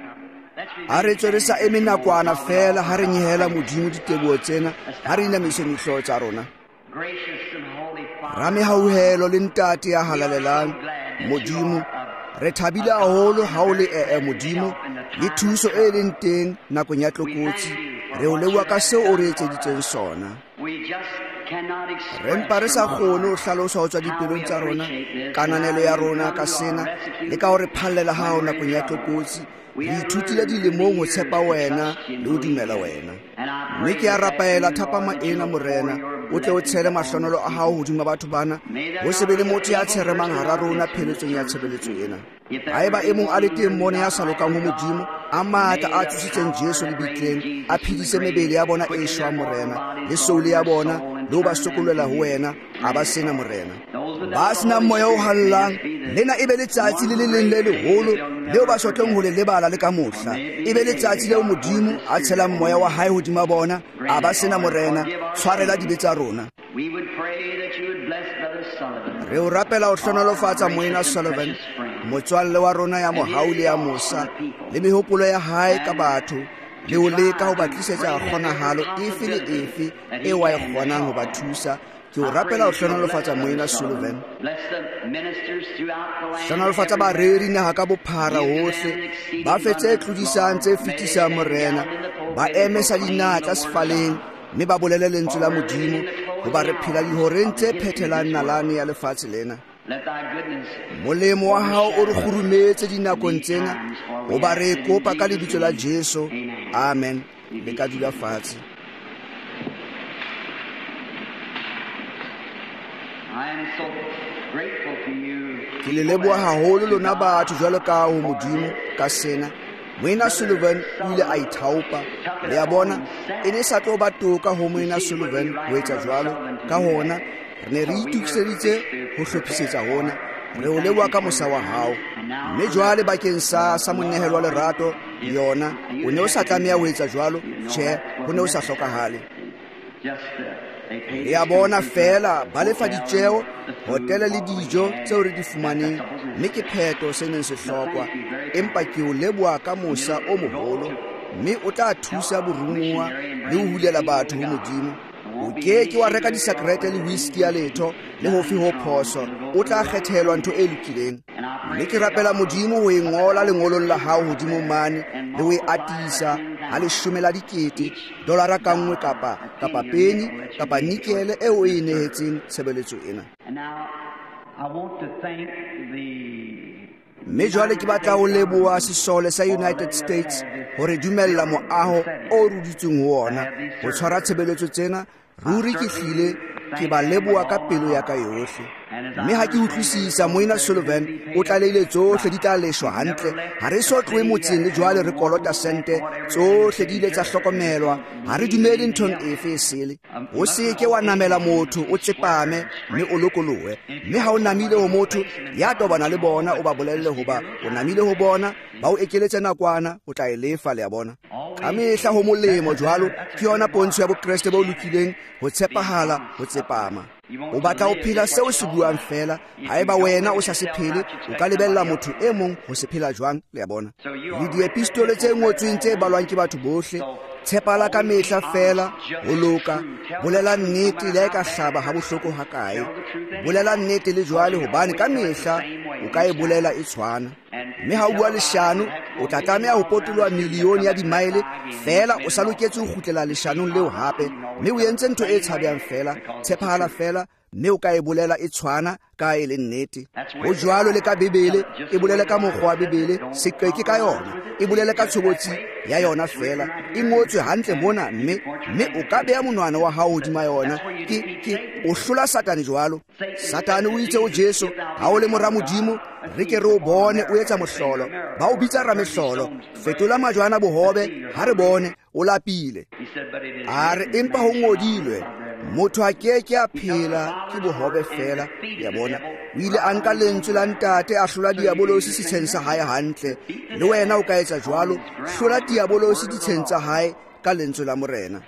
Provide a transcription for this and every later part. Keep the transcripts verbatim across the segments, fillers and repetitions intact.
a re tswe re sa eme nakwana fela ha re nyehela Modimo diteboho tsena ha re inamiswe dihlooho tsa rona. Ra mehauhelo le ntate ya halalelang Modimo, re thabile haholo ha o le ee Modimo le thuso e leng teng nakong ya tlokotsi. Re o leboha ka seo o re etseditseng sona. Re mpa re sa kgone ho hlalosa ho tswa dipelong tsa rona kananelo ya rona ka sena le ka hore phallela hao nakong ya tlokotsi. Re ithutile dilemong ho tshepa wena le ho dumela wena. Mme ke a rapaela thapama ena Morena, o tle o tshele mahlonolo a hao hodima batho bana, ho se be le motho ya tsheremang hara rona pheletsong ya tshebeletso ena. Haeba e mong a le teng mona ya sa lokang ho Modimo, a matla a thusitseng Jesu lebitleng, a phedise mebele ya bona e shwa Morena, le soule ya bona le ho ba sokolela ho wena, a ba sena Morena. Ba sena moya o hallang, lena e be letsatsi le le leng le leholo leo ba sotleng ho le lebala le ka mohla. E be letsatsi leo Modimo a tshelang moya wa hae hodima bona, a ba sena Morena. Tshwarela dibe tsa rona. Re o rapela ho hlonolofatsa Moena Sullivan, motswalle wa rona ya mohau le ya mosa, le mehopolo ya hae ka batho, le o leka ho ba tlisetsa kgonahalo efe le efe e wa e kgonang ho ba thusa. Ke o rapela ho hlonolofatsa Moena Sullivan. Hlonolofatsa bareri naha ka bophara hohle, ba fetse tlodisang tse fetisang Morena, ba emesa dinatla sefaleng, mme ba bolele lentswe la Modimo, ho ba re phela dihoreng tse phethelang nalane ya lefatshe lena. Molemo wa hao o re kgurumetse dinakong tsena, ho ba re kopa ka lebitso la Jesu. Amen. Le ka dula fatshe. Ke le leboha haholo lona batho jwalo ka ho Modimo ka sena. Moena Sullivan o ile a ithaopa, le ya bona e ne sa tlo ba toka ho Moena Sullivan ho etsa jwalo. Ka hona re ne re itukiseditse ho hlophisetsa hona. Re o leboha ka mosa wa hao, mme jwale bakeng sa sa monehelo wa lerato yona o ne o sa tlameha ho etsa jwalo. Tjhe, ho ne o sa hlokahale. Le ya bona fela ba lefa ditjeo, hotele le dijo tseo re di fumaneng, mme ke pheto se neng se hlokwa. Empa ke o leboha ka mosa o moholo, mme o tla thusa borumuwa le ho hulela batho ho Modimo. O ke ke wa reka disakrete le whisky ya letho le hofe ho phoso, o tla kgethelwa ntho e lokileng. Mme ke rapela Modimo ho e ngola lengolong la hao hodimo mane, le ho e atisa ha leshome la dikete, dolara ka nngwe kapa kapa peni kapa nikele eo e nehetseng tshebeletso ena. Mme jwale ke batla ho leboha sesole sa United States hore dumella moaho o ruditsweng ho ona ho tshwara tshebeletso tsena. Ruri ke hlile ke ba leboha ka pelo ya ka yohle. Mme ha ke utlwisisa Moena Sullivan o tlaleile tsohle di tla leshwa hantle. Ha re so tlohe motseng le jwale re kolota sente, tsohle di ile tsa hlokomelwa. Ha re dumele nthong efe e sele. O se ke wa namela motho o tsepame mme o lokolohe. Mme ha o namile ho motho ya tobana le bona o ba bolelle hoba o namile ho bona, ba o ekeletse nakwana o tla e lefa le ya bona. Ka mehla ho molemo jwalo ke yona pontsho ya bokreste bo lokileng, ho tshepahala ho tsepama. O batla ho phela seo se buang fela. Haeba wena o sa se phele, o ka lebella motho e mong ho se phela jwang le ya bona. Le diepistole tse ngotsweng tse balwang ke batho bohle, tshepala ka mehla fela, ho loka, bolela nnete le ka hlaba ha bohloko ha kae. Bolela nnete le jwale hobane ka mehla o ka e bolela e tshwana. Mme ha o bua leshano, o tla tlameha ho potolwa milione ya dimaele fela, o sa loketse ho kgutlela leshanong leo hape. Mme o entse ntho e tshabehang fela, tshepahala fela, mme o ka e bolela e tshwana ka e le nnete. Ho jwalo le ka Bebele, e bolele ka mokgwa wa Bebele, seqeke ka yona, e bolele ka tshobotsi ya yona fela. E ngotswe hantle mona, mme mme o ka beha monwana wa hao hodima yona. Ke ke o hlola Satane jwalo. Satane o itse o Jesu, ha o le mora Modimo, re ke re o bone o etsa mohlolo. Ba o bitsa ramehlolo, fetola majwana bohobe, ha re bone o lapile. A re empa ho ngodilwe, motho a keke a phela ke bohobe fela. Ya bona, o ile a nka lentswe la ntate a hlola diabolosi setsheng sa hae hantle. Le wena o ka etsa jwalo, hlola diabolosi ditsheng tsa hae ka lentswe la Morena.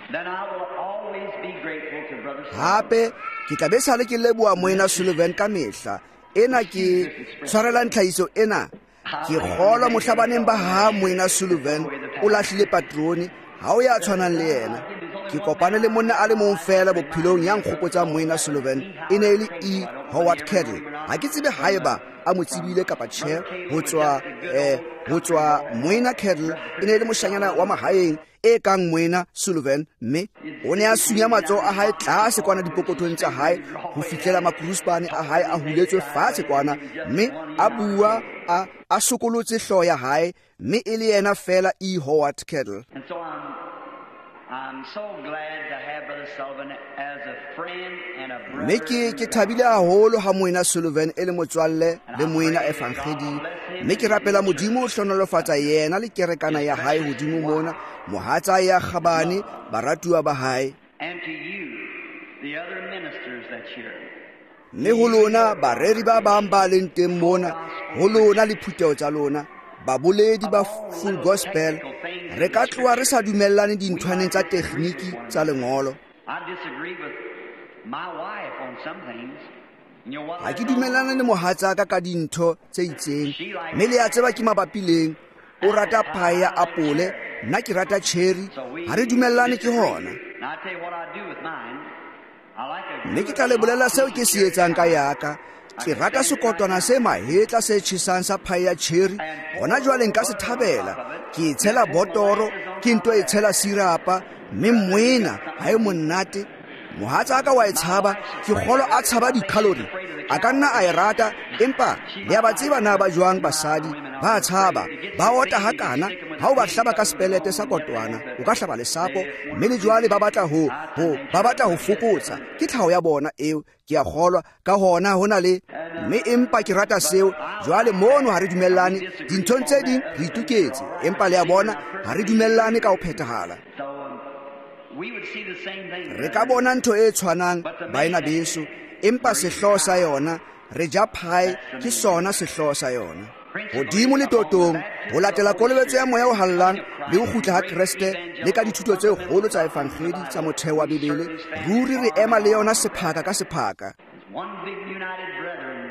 Hape ke tla be sale ke leboha Moena Sullivan ka mehla. Ena ke tshwarela tlhahiso ena ke kgolwa mohlabaneng ba ha Moina Sullivan o lahlile patroni ha o ya tshwanang le yena ke kopane le monna a le mong fela bophelong ya nkgopotsa Moina Sullivan e ne le E Howard Kettle ha ke tsebe haeba a mo tsebile kapa tjhe ho tswa eh ho tswa Moina Kettle e ne le moshanyana wa mahaeng e kang Moina Sullivan mme o ne a sunya matsoho a hae tlase kwana dipokotong tsa hae ho fihlela makurusbane a hae a huletswe fatshe kwana mme a bua a a sokolotse hlooho ya hae mme e le yena fela E Howard Kettle. I'm so glad to have Brother Sullivan as a friend and a brother. Mme ke ke thabile haholo ha Moina Sullivan e le motswalle le Moina Efangedi mme ke rapela modimo o hlonolofatsa yena le kerekana ya hae hodimo mona mohatsa ya Khabane baratuwa ba hae And to you the other ministers that here. mme ho lona bareri ba bang ba leng teng mona ho lona le phuteo tsa lona baboledi ba Full Gospel re ka tloa re sa dumellane dinthwaneng tsa tekniki tsa lengolo I disagree with my wife on some things. You know what? ha ke dumellane le mohatsaka ka dintho tse itseng mme le ya tseba ke mabapi leng o rata pie ya apole nna ke rata cherry ha re dumellane ke hona Now I tell you what I do with mine. I like a mme ke tla le bolela seo ke se etsang ka yaka ke rata sekotwana se mahetla se tjhisang sa pie ya cherry gona jwale nka se thabela ke e tshela botoro ke nto e tshela sirapa mme Moina ha e monate mohatsa ka wa e tshaba ke kgolo a tshaba di-calorie a ka nna a e rata empa le a ba tseba na ba jwang basadi ba tshaba ba ota hakana ha o ba hlaba ka spelete sa kotwana o ka hlaba lesapo mme le jwale ba batla ho ho ba batla ho fokotsa ke tlhaho ya bona eo ke a kgolwa ka hona hona le mme empa ke rata seo jwale mono ha re dumellane dinthong tse ding re ituketse empa le a bona ha re dumellane ka ho phethahala So um, we would see the same thing. re ka bona ntho e tshwanang baena beso empa sehloho sa yona re ja pie ke sona sehloho sa yona hodimo le totong ho latela kolobetso ya moya o hallang le ho kgutla ha Kreste le ka dithuto tse kgolo tsa efangedi tsa motheo wa Bibele ruri re ema le yona sephaka ka sephaka One big united brethren.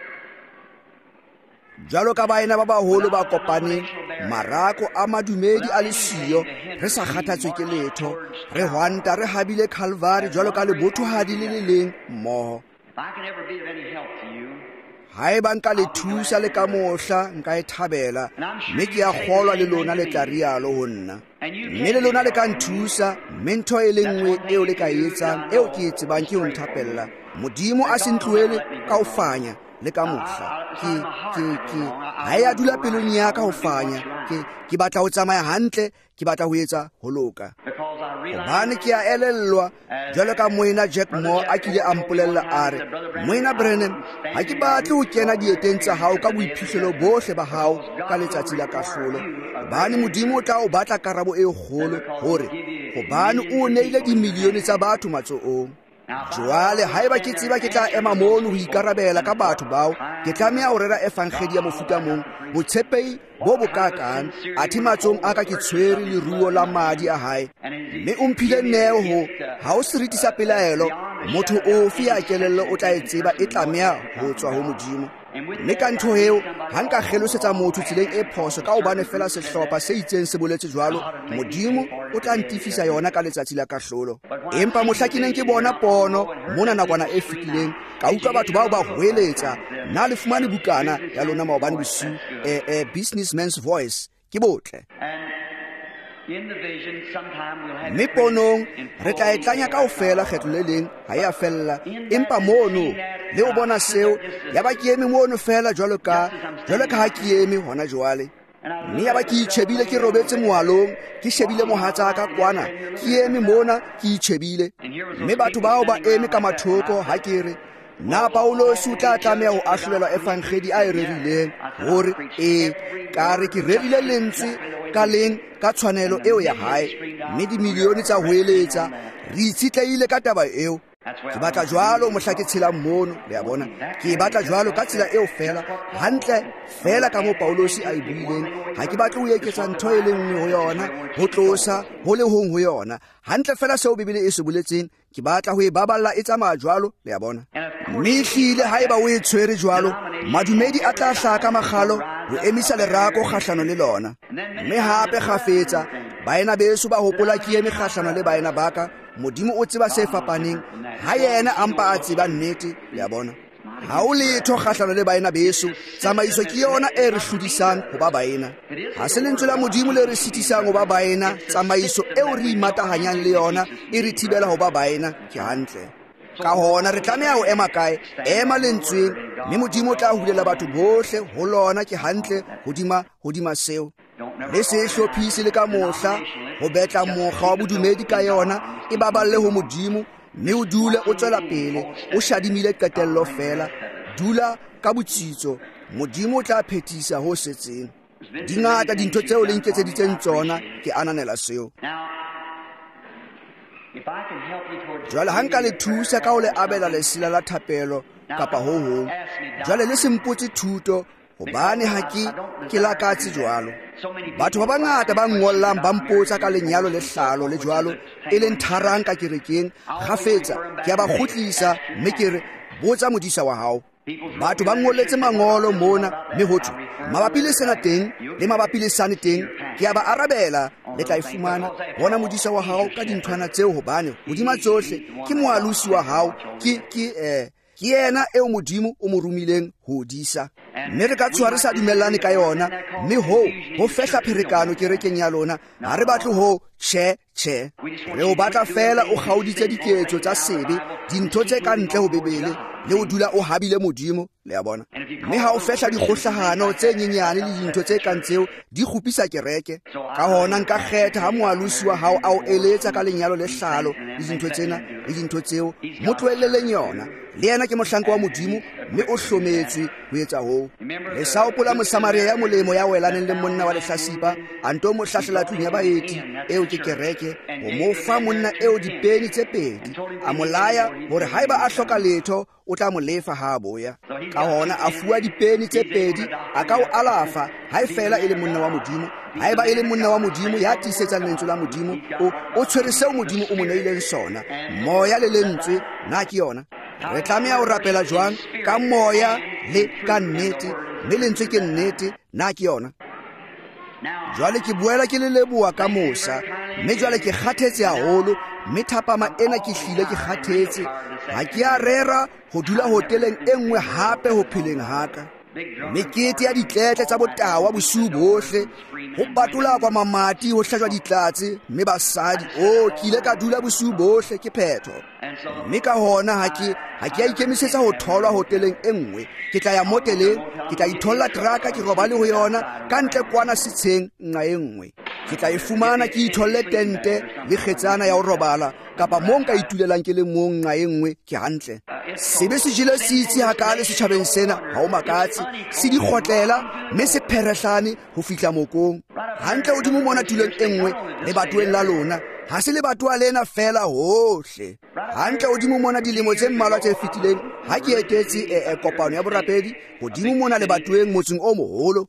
jwalo ka baena ba baholo ba kopaneng marako a madumedi a le siyo re sa kgathatswe ke letho re hwanta re habile Calvary jwalo ka lebothohadi le le leng mmoho If I can ever be of any help to you, haeba nka le thusa le ka mohla nka e thabela mme ke a kgolwa le lona le tla rialo ho nna mme le lona le ka nthusa mme ntho e le nngwe eo le ka e etsang eo ke e tsebang ke ho nthapella modimo a se ntlohele ka ho fanya le ka mohla ke ke ke ha ya dula pelong ya ka ho fanya ke ke batla ho tsamaya hantle ke batla ho etsa ho loka because I realize hobane ke a elellwa jwalo ka Moina Jack Moore a kile a mpolella a re Moina Brennan ha ke batle ho kena dieteng tsa hao ka boiphihlelo bohle ba hao ka letsatsi la kahlolo hobane modimo o tla o batla karabo e kgolo hore hobane o neile dimilione tsa batho matsoong jwale haeba ke tseba ke tla ema mono ho ikarabela ka batho bao ke tlameha ho rera efangedi ya mofuta mong botshepehi bo bokakang athe matsong a ka ke tshwere leruo la madi a hae mme o mphile neo ho ha o seriti sa pelaelo motho ofe ya kelello o tla e tseba e tlameha ho tswa ho modimo mme ka ntho eo ha nka kgelosetsa motho tseleng e phoso ka hobane fela sehlopha se itseng se boletse jwalo modimo o tla ntifisa yona ka letsatsi la kahlolo empa mohla ke neng ke bona pono mona nakwana e fetileng ka utlwa batho bao ba hweletsa nna le fumane bukana ya lona maobane bosiu eh, eh, businessman's voice ke botle in the vision sometime we'll have mme ponong re tla e tlanya kaofela kgetlo le leng ha ya fella empa mono le o bona seo ya ba ke eme mono fela jwalo ka jwalo ka ha ke eme hona jwale mme ya ba ke itjhebile ke robetse moalong ke shebile mohatsaka kwana ke eme mona ke itjhebile mme batho bao ba eme ka mathoko ha ke re na Paulos o tla tlameha ho ahlolelwa efangedi a e rerileng hore e ka re ke rerile lentswe ka leng ka tshwanelo eo ya hae mme dimilione tsa hoeletsa re itshitlehile ka taba eo ke batla jwalo mohla ke tshelang mono le ya bona ke batla jwalo ka tsela eo fela hantle fela ka mo Paulos a e buileng ha ke batle ho eketsa ntho e le nngwe ho yona ho tlosa ho le hong ho yona hantle fela seo Bibele e se boletseng ke batla ho e baballa e tsamaya jwalo le ya bona mme hlile haeba o e tshwere jwalo madumedi a tla hlaka magalo ho emisa lerako kgahlano le lona. Mme hape kgafetsa baena beso ba hopola ke eme kgahlano le baena baka, Modimo o tseba se fapaneng, ha yena a mpa a tseba nnete, le a bona. Ha o letho kgahlano le baena beso, tsamaiso ke yona e re hlodisang ho ba baena. Ha se lentswe la Modimo le re sitisang ho ba baena, tsamaiso eo re imatahanyang le yona e re thibela ho ba baena, ke hantle. Ka hona re tlameha ho ema kae, ema lentsweng, mme Modimo o tla hulela batho bohle ho lona, ke hantle hodima hodima seo. Le se hlophise le ka mohla ho betla mokga wa bodumedi ka yona, e baballe ho Modimo, mme o dule o tswela pele o shadimile qetello fela. Dula ka botsitso, Modimo o tla phethisa ho setseng. Dingata dintho tseo le nketseditseng tsona, ke ananela seo. Jwale ha nka le thusa ka ho le abela lesila la thapelo kapa ho hong, jwale le sempotse thuto, hobane ha ke ke lakatse jwalo. Batho ba bangata ba ngollang ba mpotsa ka lenyalo le hlalo le jwalo, e leng tharang ka kerekeng, kgafetsa ke a ba kgutlisa mme ke re, botsa modisa wa hao. Batho ba ngolletse mangolo mona, mme hothwe mabapi le sena teng le mabapi le sane teng, ke a ba arabela, le tla e fumana. Bona modisa wa hao ka dinthwana tseo, hobane hodima tsohle ke moalusi wa hao, ke ke eh ke yena eo Modimo o mo romileng ho disa. Mme re ka tswa re sa dumellane ka yona, mme ho ho fehla pherekano kerekeng ya lona, ha re batle ho che che. Re o batla fela o kgaoditse diketso tsa sebe, dintho tse ka ntle ho bebele, le o dula o habile Modimo, le a bona. Mme ha o fehla dikgohlahano tse nyenyane le dintho tse kang tseo, di kgupisa kereke. Ka hona nka kgetha ha moalusi wa hao a o eletsa ka lenyalo le hlalo le dintho tsena le dintho tseo, mo tlohelleleng yona. Le yena ke mohlanka wa Modimo, mme o hlometswe ho etsa ho. Le sa hopola Mosamaria ya molemo ya welaneng le monna wa lehlasipa, a nto mo hlahlela tlung ya baeti eo ke kereke, ho mo fa monna eo dipeni tse pedi, a molaya hore haeba a hloka letho o tla mo lefa ha boya. Ka hona a fuwa dipeni tse pedi, a ka o alafa ha e fela e le monna wa Modimo. Haeba e le monna wa Modimo ya tisetsang lentswe la Modimo, o o tshwere seo Modimo o mo neileng sona, moya le lentswe, na ke yona. Re tlameha ho rapela jwang ka moya le ka nnete, mme lentswe ke nnete, na ke yona. Jwale ke boela ke le leboha ka mosa, mme jwale ke kgathetse haholo, mme thapama ena ke hlile ke kgathetse. Ha ke a rera ho dula hoteleng e nngwe hape ho pheleng haka. Mekete ya ditletle tsa botawa bosiu bohle, ho batola kwa mamati, ho hlajwa ditlatse, mme basadi, o ke ile ka dula bosiu bohle ke phetho. Mme ka hona ha ke ha ke a ikemisetsa ho tholwa hoteleng e nngwe. Ke tla ya moteleng, ke tla itholla traka ke robale ho yona, ka ntle kwana setsheng nqa e nngwe. Ke tla e fumana ke itholle tente le kgetsana ya ho robala, kapa mo nka itulelang ke le mong nqa e nngwe, ke hantle. Sebe se jile sitsi hakale setjhabeng sena, ha o makatse, se di kgotlela, mme se pherehlane ho fihla mokong. Hantle hodimo mona tuleng e nngwe le batoweng la lona, ha se le batoa lena fela hohle. Hantle hodimo mona dilemo tse mmalwa tse fetileng, ha ke etetse e kopano ya borapedi, hodimo mona le batoweng motseng o moholo.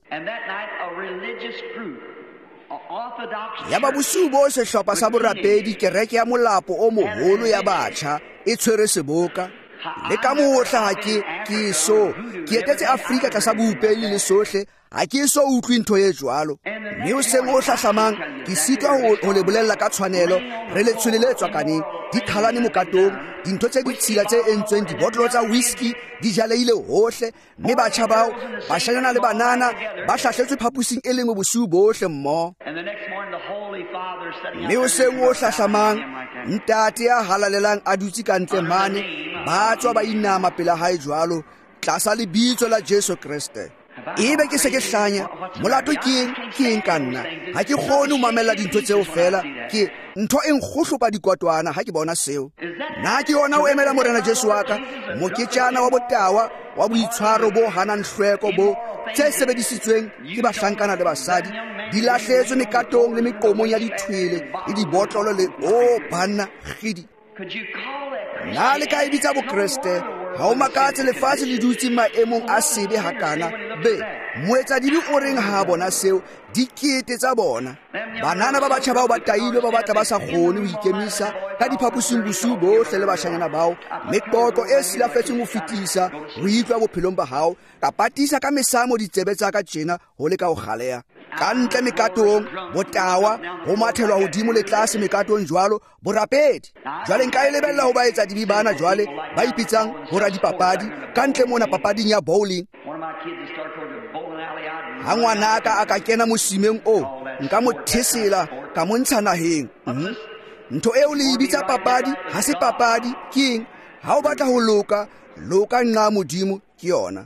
Ya ba bosiu bo sehlopha sa borapedi, kereke ya molapo o moholo ya batjha e tshwere seboka. Le ka mohla ha ke ke so ke etetse Afrika tlasa boupeli le sohle, ha ke so utlwi ntho e jwalo. Mme o seng o hlahlamang ke sitwa ho le bolella ka tshwanelo, re le tshwelele tswakaneng, di khalane mokatong, dintho tse ditshila tse entsweng, dibotolo tsa whisky di jalehile hohle, mme batjha bao bashanyana le banana ba hlahletswe phapusing e lengwe bosiu bohle mmoho. Mme o seng o hlahlamang ntate ya halalelang a dutse ka ntle mane, ba tswa ba inama pela hae jwalo tlasa lebitso la Jesu Kriste. Ebe ke se ke hlanya molato ke eng ke eng ka nna, ha ke kgone ho mamella dintho tseo fela, ke ntho e nkgohlopa dikotwana ha ke bona seo. Na ke yona o emela morena Jesu wa ka, moketjana wa botawa wa boitshwaro bo hanang hlweko bo, tse sebedisitsweng ke bahlankana le basadi, di lahletswe mekatong le meqomong ya dithwele le dibotlolo le o banna khidi. Na le ka e bitsa bo Kriste, ha o makatse lefatshe le dutse maemong a sebe hakana be moetsadibi o reng ha bona seo dikete tsa bona banana ba batjha bao ba tailwe ba batla ba sa kgone ho ikemisa ka diphaposing bosiu bohle le bashanyana bao meqoqo e silafetseng ho fetisa ho itlwa bophelong ba hao ka patisa ka mesamo ditsebe tsa ka tjena ho le ka ho galeha ka ntle mekatong botawa ho mathelwa hodimo le tlase mekatong jwalo borapedi jwale nka e lebella ho ba etsa dibi bana jwale ba ipitsang ho ra dipapadi ka ntle mona papading ya bowling ha ngwanaka a ka kena mosimeng o nka mo thesela ka mo ntsha naheng ntho eo le ibitsa papadi ha se papadi ke eng ha o batla ho loka loka nqa modimo ke yona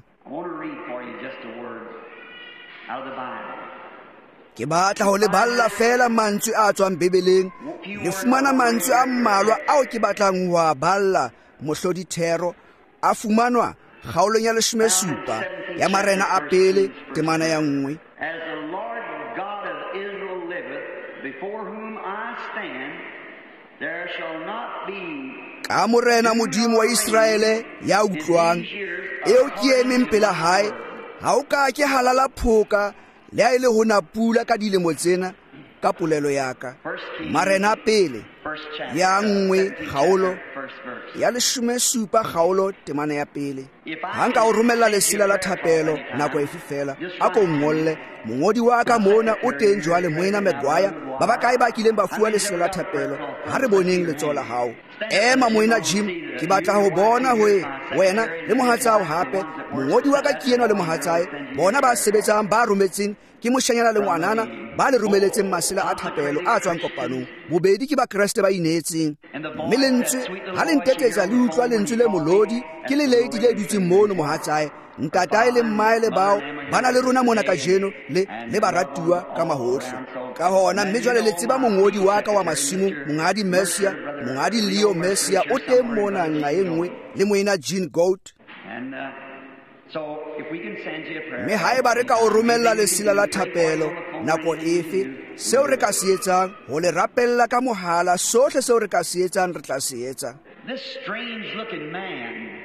ke batla ho le balla fela mantswe a tswang bebeleng le fumana mantswe a mmalwa ao ke batlang ho a balla mohlodi thero a fumanwa kgaolong ya leshome supa ya marena a pele temana ya nngwe As the Lord God of Israel liveth, before whom I stand, there shall not be ka morena modimo wa Israele ya utlwang eo ke emeng pela hae ha o ka ke halala phoka le a ile ho na pula ka dilemo tsena ka polelo yaka marena pele ya nngwe kgaolo ya leshome supa kgaolo temana ya pele ha nka o romella lesila la thapelo nako efe fela a ko ngolle mongodi wa ka mona o teng jwale moena megwaya ba ba kae ba kileng ba fuwa lesila la thapelo ha re boneng letsola hao ema moena Jim ke batla ho bona hoe wena le mohatsao hape mongodi wa ka ke ena le mohatsae bona ba sebetsang ba rometseng ke moshanyana le ngwanana ba le romeletseng masela a thapelo a tswang kopanong bobedi ke ba Kriste ba inetseng mme lentswe ha le ntetetsa le utlwa lentswe le molodi ke le lady le dutseng mono mohatsae ntatae le mmae le bao bana le rona mona ka jeno le le baratuwa ka mahohle ka hona mme jwale le tseba mongodi wa ka wa masimo mongadi Mercia mongadi Leo Mercia o teng mona nqa e nngwe le moena Jean Goat and uh, so if we can send you a prayer mme hae ba re ka o romella lesila la thapelo nako efe seo re ka se etsang ho le rapella ka mohala sohle seo re ka se etsang re tla se etsa this strange looking man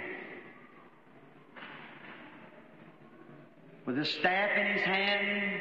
with a staff in his hand,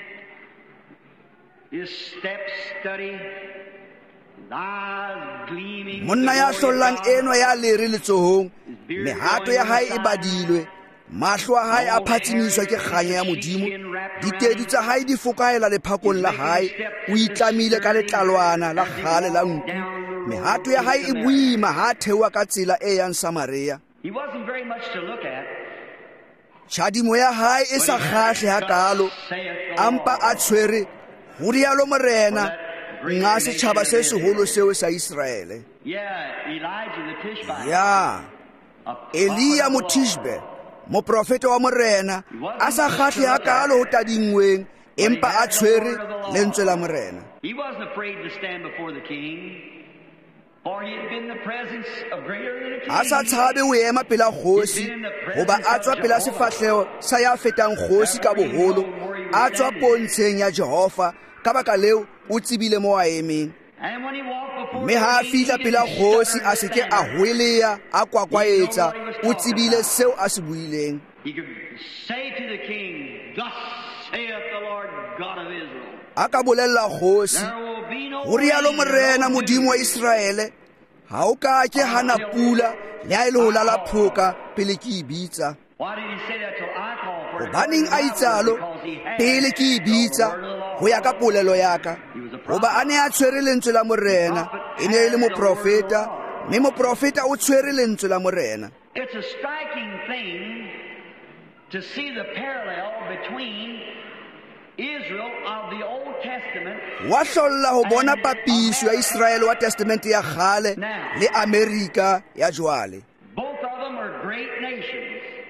his steps steady, his eyes gleaming. monna ya hlollang eno ya leri letsohong mehato ya hae e badilwe mahlo a hae a phathimiswa ke kganya ya modimo ditedi tsa hae di fokaela lephakong la hae o itlamile ka letlalwana la kgale la nku mehato ya hae e boima ha thewa ka tsela e yang Samaria He wasn't very much to look at. tshadimo ya hae e sa kgahle hakalo ampa a tshwere ho rialo morena nga setjhaba se seholo seo sa Israele Yeah, Elijah the Tishbite. ya Elia moTishbe moprofeta wa morena a sa kgahle hakalo ho tadingweng empa a tshwere lentswe la morena He wasn't afraid to stand before the king, for he had been in the presence of greater than a king. a sa tshabe ho ema pela kgosi hoba a tswa pela sefahleo sa ya fetang kgosi ka boholo a tswa pontsheng ya Jehova ka baka leo o tsibile mo a emeng And when he walked before mme ha the king, fihla he pela didn't kgosi stutter a se ke or a stammer. hweleya a kwakwaetsa o tsibile seo a se buileng He could say to the king, Thus saith the Lord God of Israel, a ka bolella kgosi there will be no ho rialo rain, morena no modimo wa dew, Israele ha o ka ke hana pula le ha e le ho lala phoka pele ke e bitsa Why did he say that till I called for it? hobaneng a itsalo Because he had pele ke e bitsa the word of the Lord. ho ya ka polelo ya ka hoba a ne a tshwere lentswe la morena e ne e le moprofeta mme moprofeta o tshwere lentswe la morena It's a striking thing to see the parallel between Israel of the Old Testament wa hlolla ho bona papiso ya Israele wa testamente ya kgale le America ya jwale Both of them are great nations.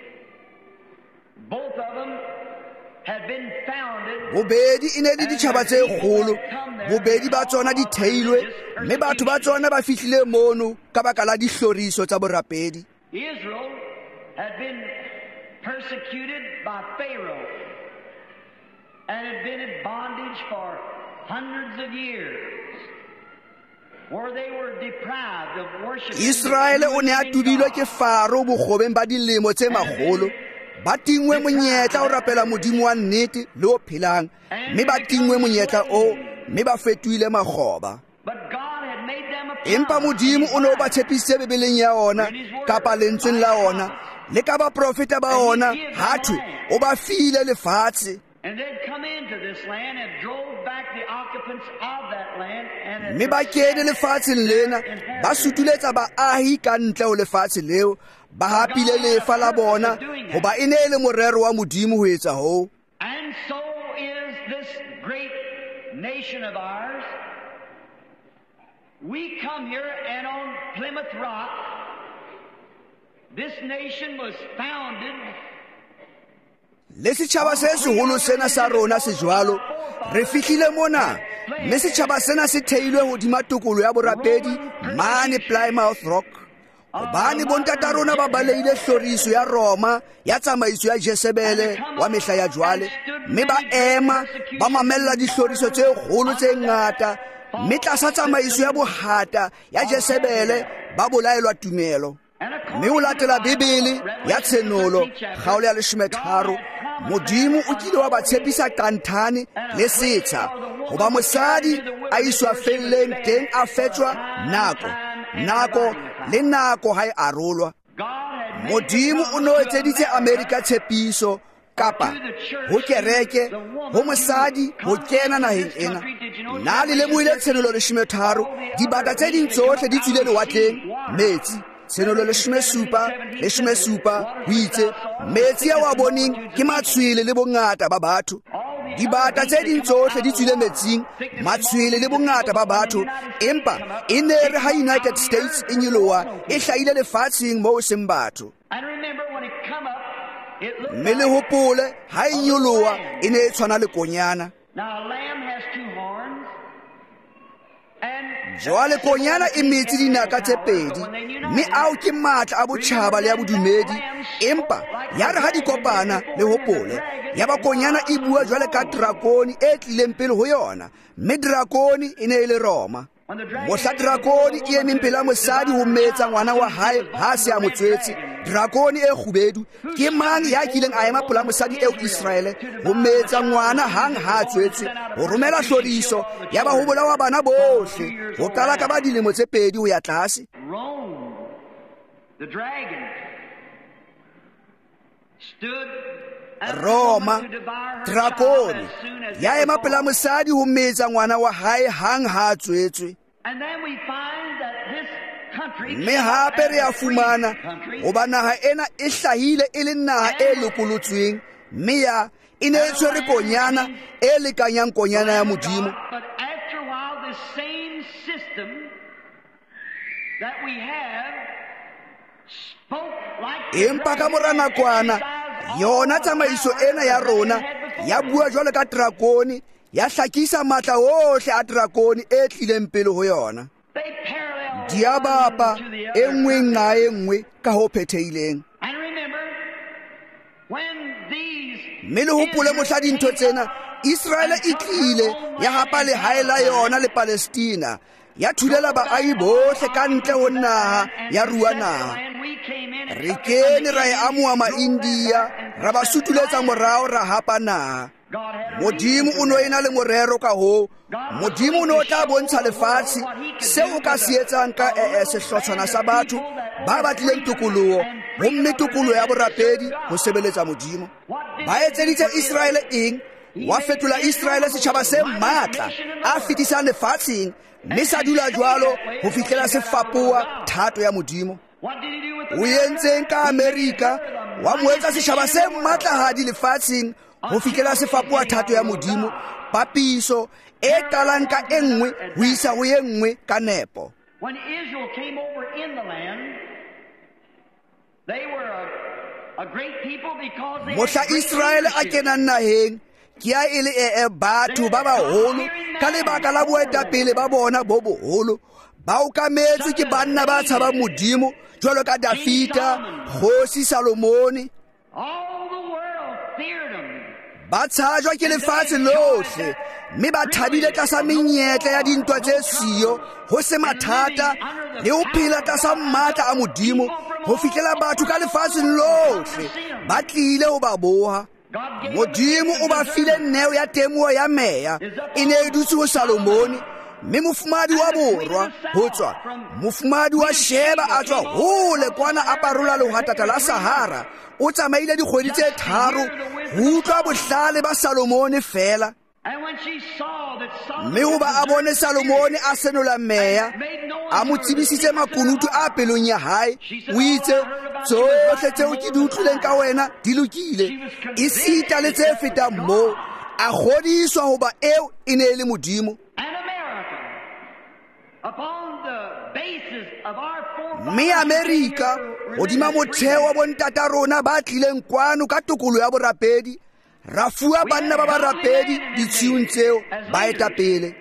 Both of them had been founded. bobedi e ne le ditjhaba tse kgolo bobedi ba tsona di theilwe mme batho ba tsona ba fihlile mono ka baka la dihloriso tsa borapedi Israel had been persecuted by Pharaoh and had been in bondage for hundreds of years. where they were deprived of worshiping. Israele o ne a tubilwe ke Faro bogobeng ba dilemo tse magolo, ba tingwe monyetla o rapela modimo wa nnete le o phelang, mme ba tingwe monyetla o, mme ba fetoile magoba. But God had made them a Empa modimo o ne o ba tshepisitse Bebeleng ya ona kapa lentsweng la ona le ka baprofeta ba ona ha thwe o ba file lefatshe. And they'd come into this land and drove back the occupants of that land. And mme ba kene lefatsheng lena ba sutuletsa baahi ka ntle ho lefatshe leo, ba hapile lefa la bona hoba e ne e le morero wa modimo ho etsa ho. And so is this great nation of ours. We come here, and on Plymouth Rock, this nation was founded. Le setjhaba se seholo sena sa rona se jwalo re fihlile mona, mme setjhaba sena se theilwe hodima tokolo ya borapedi mane Plymouth Rock. Hobane bontata rona ba baleile hloriso ya Roma ya tsamaiso ya Jezebele wa mehla ya jwale, mme ba ema ba mamella dihloriso tse kgolo tse ngata, mme tlasa tsamaiso ya bohata ya Jezebele ba bolaelwa tumelo. Mme o latela Bebele ya tshenolo kgaolo ya leshome tharo, modimo o kile wa ba tshepisa qanthane le setsha hoba mosadi a iswa felleng teng a fetswa nako nako le nako ha e arolwa. Modimo o no etseditse Amerika tshepiso kapa ho kereke ho mosadi ho kena naheng ena. Na le lemoile tshenolo leshome tharo dibaka tse ding tsohle di tswile lewatleng metsi. Tshenolo leshome supa leshome supa ho itse metsi ya wa boneng ke matshwele le bongata ba batho. Dibata tse ding tsohle di tswile metsing, matshwele le bongata ba batho, empa e ne re ha United States e nyoloha e hlahile lefatsheng moo seng batho. Mme le hopole ha e nyoloha e ne e tshwana le konyana. Jwale konyana e metse dinaka tse pedi, mme ao ke matla a botjhaba le ya bodumedi, empa ya re ha di kopana le hopole ya ba konyana e bua jwale ka drakoni e tlileng pele ho yona, mme drakoni e ne e le Roma. Mohla drakoni e emeng pela mosadi ho metsa ngwana wa hae ha se a motswetse. Drakoni e kgubedu ke mang ya kileng a ema pela mosadi eo Israele ho metsa ngwana hang ha tswetse, ho romela hloriso ya ba ho bolawa bana bohle ho qala ka ba dilemo tse pedi ho ya tlase. Rome, the dragon, stood Roma, drakoni ya ema pela mosadi ho metsa ngwana wa hae hang ha tswetswe. And then we find that this country, mme hape re a fumana hoba naha ena e hlahile e le naha e lokolotsweng, mme ya e ne e tshwere konyana e lekanyang konyana ya modimo. But after a while, this same system that we have spoke like empa ka mora nakwana yona tsamaiso ena ya rona ya bua jwale ka drakoni, ya hlakisa matla ohle a drakoni e tlileng pele ho yona. Dia bapa e nngwe nga e nngwe ka ho phethehileng. Mme le hopole mohla dintho tsena Israele e tlile ya hapa le hae la yona le Palestina, ya thulela baahi bohle ka ntle ho naha ya rua naha. Re kene ra e amoha ma-India ra ba sutuletsa morao ra hapa naha. Modimo o no ena le morero ka ho, modimo o no tla bontsha lefatshe seo o ka se etsang ka e sehlotshwana sa batho ba batlileng tokoloho ho mme tokoloho ya borapedi ho sebeletsa modimo. Ba etseditse Israele eng? Wa fetola Israele setjhaba se matla a fetisang lefatsheng, mme sa dula jwalo ho fihlela se fapoha thato ya modimo. O entseng ka Amerika wa mo etsa setjhaba se matlahadi lefatsheng ho fihlela se fapoha thato ya modimo, papiso e qalang ka e nngwe ho isa ho e nngwe ka nepo. When Israel came over in the land, they were a, a great people because they Mohla Israel a kena naheng ke a ele e batho ba baholo ka lebaka la boetapele ba bona bo boholo, ba o kametse ke banna ba tshaba modimo jwalo ka Dafita, Kgosi Salomone. all the world feared them. Ba tshajwa ke lefatshe lohle, mme ba thabile tlasa menyetla ya dintwa tse siyo ho se mathata le ho phela tlasa matla a Modimo ho fihlela batho ka lefatsheng lohle ba tlile ho ba boha. Modimo o ba file neo ya temoho ya meya e ne e dutse ho Salomone, mme mofumadi wa borwa ho tswa mofumadi wa Sheba a tswa hole kwana a parola lehatata la Sahara o tsamaile dikgwedi tse tharo ho utlwa bohlale ba Salomone fela. Mme hoba a bone Salomone a senola meya a mo tsebisitse makunutu a pelong ya hae, o itse tsohle tseo ke di utlwileng ka wena di lokile, e sita le tse fetang moo. A kgodiswa hoba eo e ne e le Modimo. Mme Amerika hodima motheo wa bontata rona ba tlileng kwano ka tokolo ya borapedi, ra fuwa banna ba barapedi ditshiung tseo ba eta pele.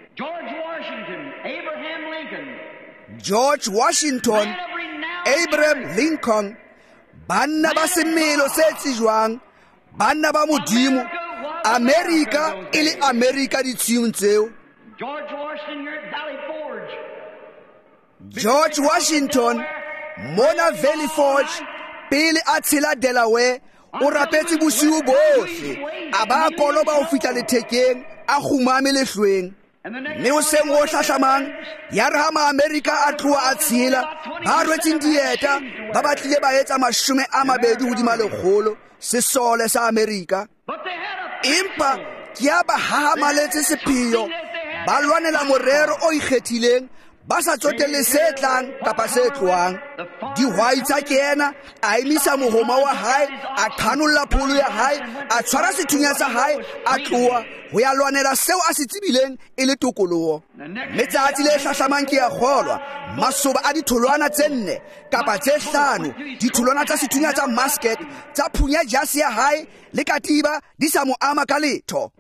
George Washington, Abraham Lincoln, banna ba semelo se tsijwang, banna ba Modimo. Amerika e le Amerika ditshiung tseo. George Washington here at Valley Forge. George Washington, Mona Valley Forge, pele a tshela Delaware, o rapetse bosiu bohle, a ba koloba ho fihla lethekeng, a khumame lehlweng. Mme o seng o hlahlamang ya re ha ma-Amerika a tloha a tshela, ba rwetseng dieta ba batlile ba etsa mashome a mabedi hodima lekgolo sesole sa Amerika. Empa ke a ba hahamaletse sepheo, ba lwanela morero o ikgethileng, ba sa tsotelle se tlang kapa se tloang. Dihwai tsa kena a emisa mohoma wa hae, a qhanolla pholo ya hae, a tshwara sethunya sa hae, a tloha ho ya lwanela seo a se tsibileng e le tokoloho. Letsatsi le hlahlamang ke a kgolwa masoba a ditholwana tse nne kapa tse hlano, ditholwana tsa sethunya tsa musket tsa phunya jase ya hae le katiba di sa mo ama ka letho.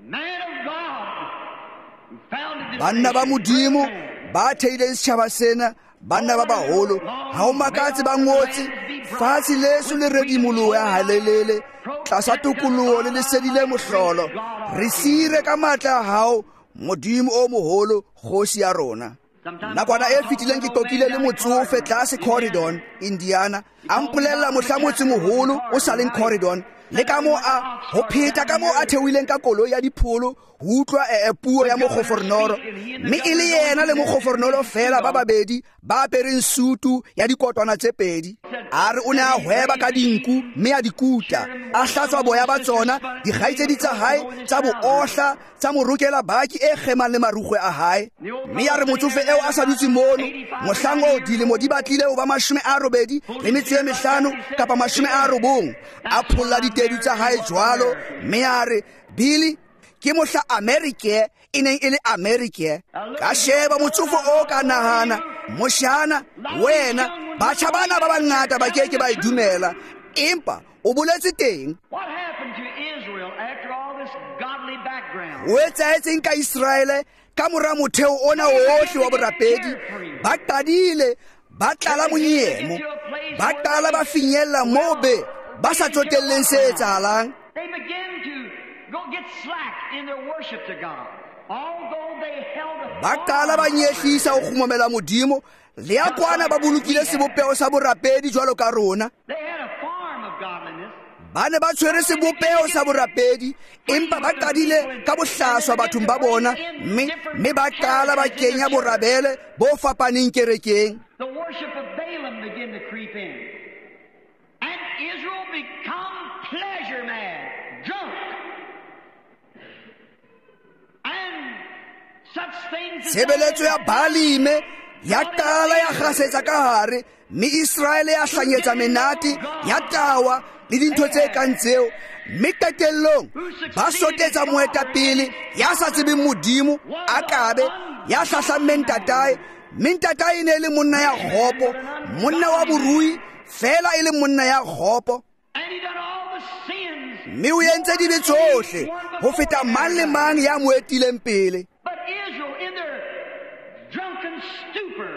Banna ba Modimo ba theileng setjhaba sena, banna ba baholo, ha o makatse ba ngotse fatshe leso le redimoloho ya halelele tlasa tokoloho le lesedi le mohlolo. Re sire ka matla a hao Modimo o moholo, kgosi ya rona. Nakwana e fetileng ke qokile le motsofe tlase Corridon, Indiana, a mpolella mohla motse moholo o saleng Corridon, le ka mo a ho pheta ka mo a theoileng ka koloi ya dipholo ho utlwa e puo ya mogofornoro, mme e le yena le mogofornoro fela ba babedi ba apereng sutu ya dikotwana tse pedi. A re o ne a hweba ka dinku mme a dikuta, a hlatswa boya ba tsona dikgaitsedi tsa hae tsa bootla tsa mo rokela baki e kgemang le marukgwe a hae. Mme ya re motsofe eo a sa dutse mono mohlang o dilemo di batlile ho ba mashome a robedi le metso e mehlano kapa mashome a robong, a pholla ditedu tsa hae jwalo, mme ya re Billy ke mohla America e neng e le America. Ka sheba motsofe o ka nahana, moshana wena batjha bana ba bangata ba keke ba idumela, empa o boletse teng. What happened to Israel after all this godly background? O etsaetseng ka Israele ka mora motheo ona ohle wa borapedi? Ba qadile ba tlala monyemo, ba qala ba finyella mobe ba sa tsotelleng se etsahalang. They began to go get slack in their worship to God. Although they held a ba qala ba nyehlisa ho khumamela Modimo, le ya kwana ba bolokile sebopeo sa borapedi jwalo ka rona. They had a farm of godliness. Ba ne ba tshwere sebopeo sa borapedi, empa ba qadile ka bohlaswa bathong ba bona, mme mme ba qala ba kenya borabele bo fapaneng kerekeng. The worship of Balaam began to creep in. And Israel become pleasure mad, drunk. And such things. Tshebeletso ya Baalime ya qala ya kgasetsa ka hare, mme Israele ya hlanyetsa menate ya tawa le dintho tse kang tseo, mme qetellong ba sotetsa moetapele ya sa tsebeng Modimo a kabe ya hlahlammeng ntatae, mme ntatae e ne le monna ya kgopo, monna wa borui fela e le monna ya kgopo. And he done all the sins. Mme o entse dibe tsohle ho feta mang le mang ya mo etileng pele. But Israel, in their drunken stupor,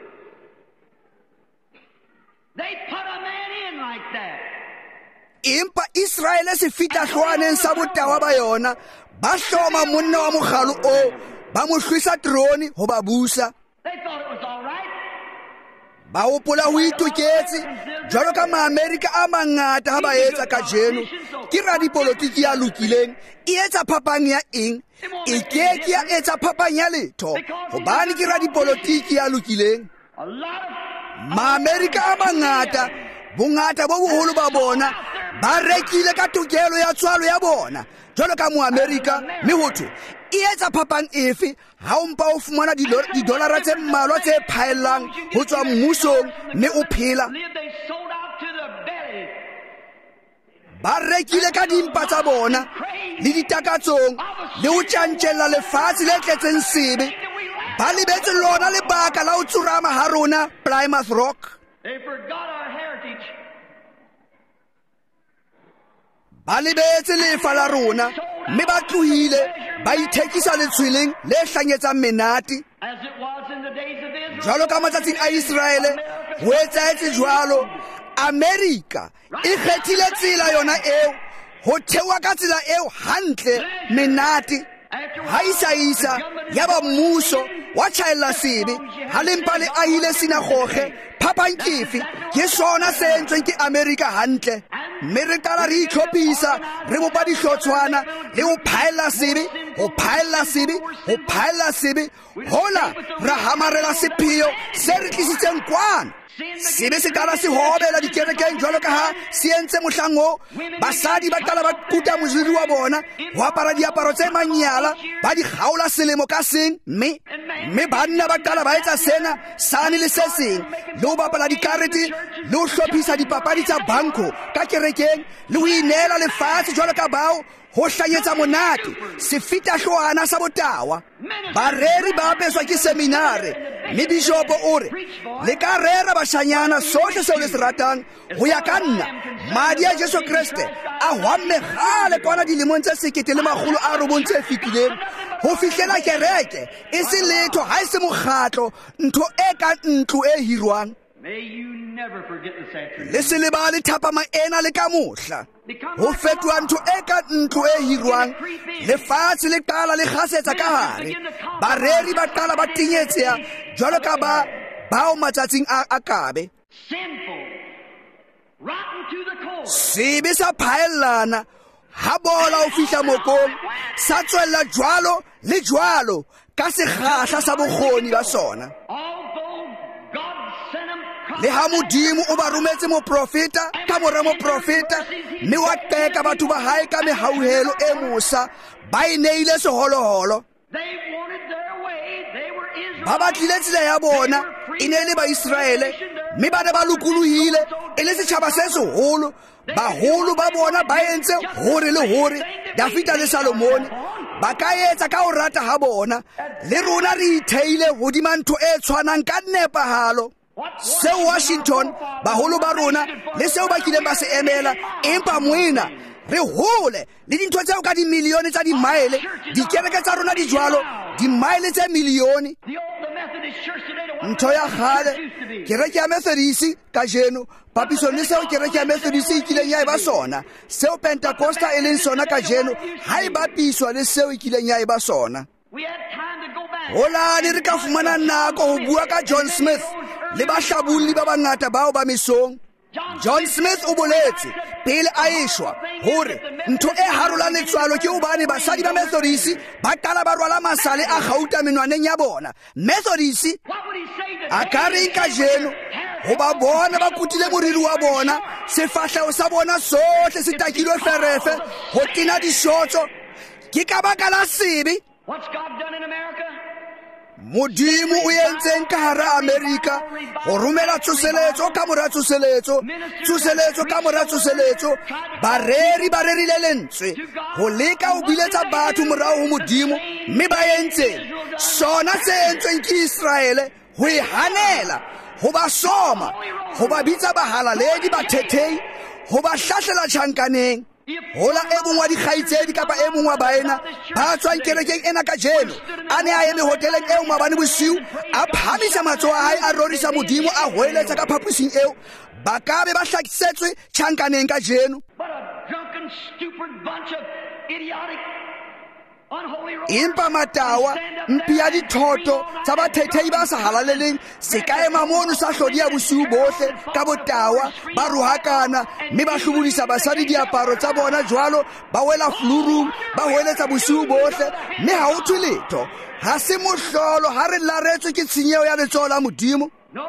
they put a man in like that. Empa Israele se fita hlwaneng sa botawa ba yona, ba hloma monna wa mogalo o ba mo hlwisa drone ho ba busa. They thought it was all right. Ba hopola ho itoketse jwalo ka ma-America a mangata ha ba etsa kajeno. Ke radipolotiki ya lokileng e etsa phapang ya eng? E ke ke ya etsa phapang ya letho hobane ke radipolotiki ya lokileng. A lot of Ma-America a mangata bongata bo boholo ba bona ba rekile ka tokelo ya tswalo ya bona jwalo ka mo-America, mme hotho e etsa phapang efe ha o mpa o fumana didolara tse mmalwa tse phaellang ho tswa mmusong mme o phela. they sold out to the belly. Ba rekile ka dimpa tsa bona le ditakatsong le ho tjantjella lefatshe le tletseng sebe. Ba lebetse lona lebaka la ho tsurama ha rona Plymouth Rock. They forgot our heritage. Ba lebetse lefa la rona mme ba tlohile ba ithekisa letshweleng le hlanyetsang menate. As it was in the days of Israel. Jwalo ka matsatsing a Israele ho etsahetse jwalo. America e kgethile tsela yona eo ho thewa ka tsela eo hantle menate. Ha isa isa ya ba mmuso wa tjhaela sebe ha lempa le ahile sinagoge phapang kefe ke sona se entsweng ke America hantle. Mme re qala re itlhophisa re bopa dihlotshwana le ho phaella sebe ho phaella sebe ho phaella sebe hola ra hamarela sepheo se re tlisitseng kwana. Sebe se qala se hobela dikerekeng jwalo ka ha se entse mohlang o basadi ba qala ba kuta mojiri wa bona ho apara diaparo tse manyala ba di kgaola selemo ka seng mme mme banna ba qala ba etsa sena sane le se seng le ho bapala dikarete le ho hlophisa dipapadi tsa banko ka kerekeng le ho inela lefatshe jwalo ka bao ho hlanyetsa monate se fita hloana sa botawa. Bareri ba apeswa ke seminare mme bishopo o re le ka rera bashanyana sohle seo le se ratang ho ya ka nna madi a Jesu Kriste a hwamme gale kwana dilemong tse sekete le makgolo a robong tse fetileng ho fihlela kereke e se letho ha e se mokgatlo ntho e ka ntlo e hirwang. May you never forget this afternoon. Le se le ba le thapama ena le ka mohla ho fetwa ntho e ka ntlo e hirwang lefatshe le qala le kgasetsa ka hare. Bareri ba qala ba tinyetsea jwalo ka ba bao matsatsing a kabe. Sinful. Rotten to the core. Sebe sa phaellana ha bola o fihla mokong sa tswella jwalo le jwalo ka sekgahla sa bokgoni ba sona. Although God sent him Le ha modimo o ba rometse moprofeta ka mora moprofeta mme wa qeka batho ba hae ka mehauhelo e mosa ba ineile seholoholo. they wanted their way. They were Israel. Ba batlile tsela ya bona e ne le ba Israele mme ba ne ba lokolohile e le setjhaba se seholo. Baholo ba bona ba entse hore le hore Dafita le Salomone ba ka etsa ka ho rata ha bona le rona re itheile hodima ntho e tshwanang ka nepahalo. Seo Washington baholo ba rona le seo ba kileng ba se emela empa moena re hole le dintho tseo ka di milione tsa di mile dikereke tsa rona di jwalo di mile tse milione. The old the Methodist church today to Ntho ya gale kereke ya Methodist ka jeno papisong le seo kereke ya Methodist e kileng ya e ba sona seo Pentecostal e leng sona ka jeno ha e bapiswa le seo e kileng ya e ba sona. we had time to go back. Holane re ka fumana nako ho bua ka John Smith le bahlabulli ba bangata bao ba mesong. John Smith o boletse pele a eshwa hore ntho e harola letswalo ke hobane basadi ba Methodist ba qala ba rwala masale a gauta menwaneng ya bona. Methodist What would he say to a ka re ka jeno ho ba bona ba kutile moriri wa bona sefahleo sa bona sohle se takilwe ferefe ho tina dishotso ke ka baka la sebe. What's God done in America? Modimo o entseng ka hara America ho romela tsoseletso ka mora tsoseletso tsoseletso ka mora tsoseletso bareri ba rerile lentswe ho leka ho biletsa batho morao ho Modimo mme ba entseng sona se entsweng ke Israele ho e hanela ho ba soma ho ba bitsa bahalaledi ba thethei ho ba hlahlela tjhankaneng. Hola e mong wa dikgaitsedi kapa e mong wa baena ba tswang kerekeng ena ka jeno a ne a eme hoteleng eo maabane bosiu a phamisa matsoho a hae a rorisa Modimo a hweletsa ka phaposing eo ba ka be ba hlakisetswe tjhankaneng ka jeno. But a drunken, stupid bunch of idiotic empa matawa mpi ya dithoto tsa bathethei ba sa halaleleng se ka ema mono sa hlodi ya bosiu bohle ka botawa ba rohakana mme ba hlubulisa basadi diaparo tsa bona jwalo ba wela flurum ba hoeletsa bosiu bohle mme ha o thwe letho ha se mohlolo ha re laretswe ke tshinyeo ya letsoho la Modimo.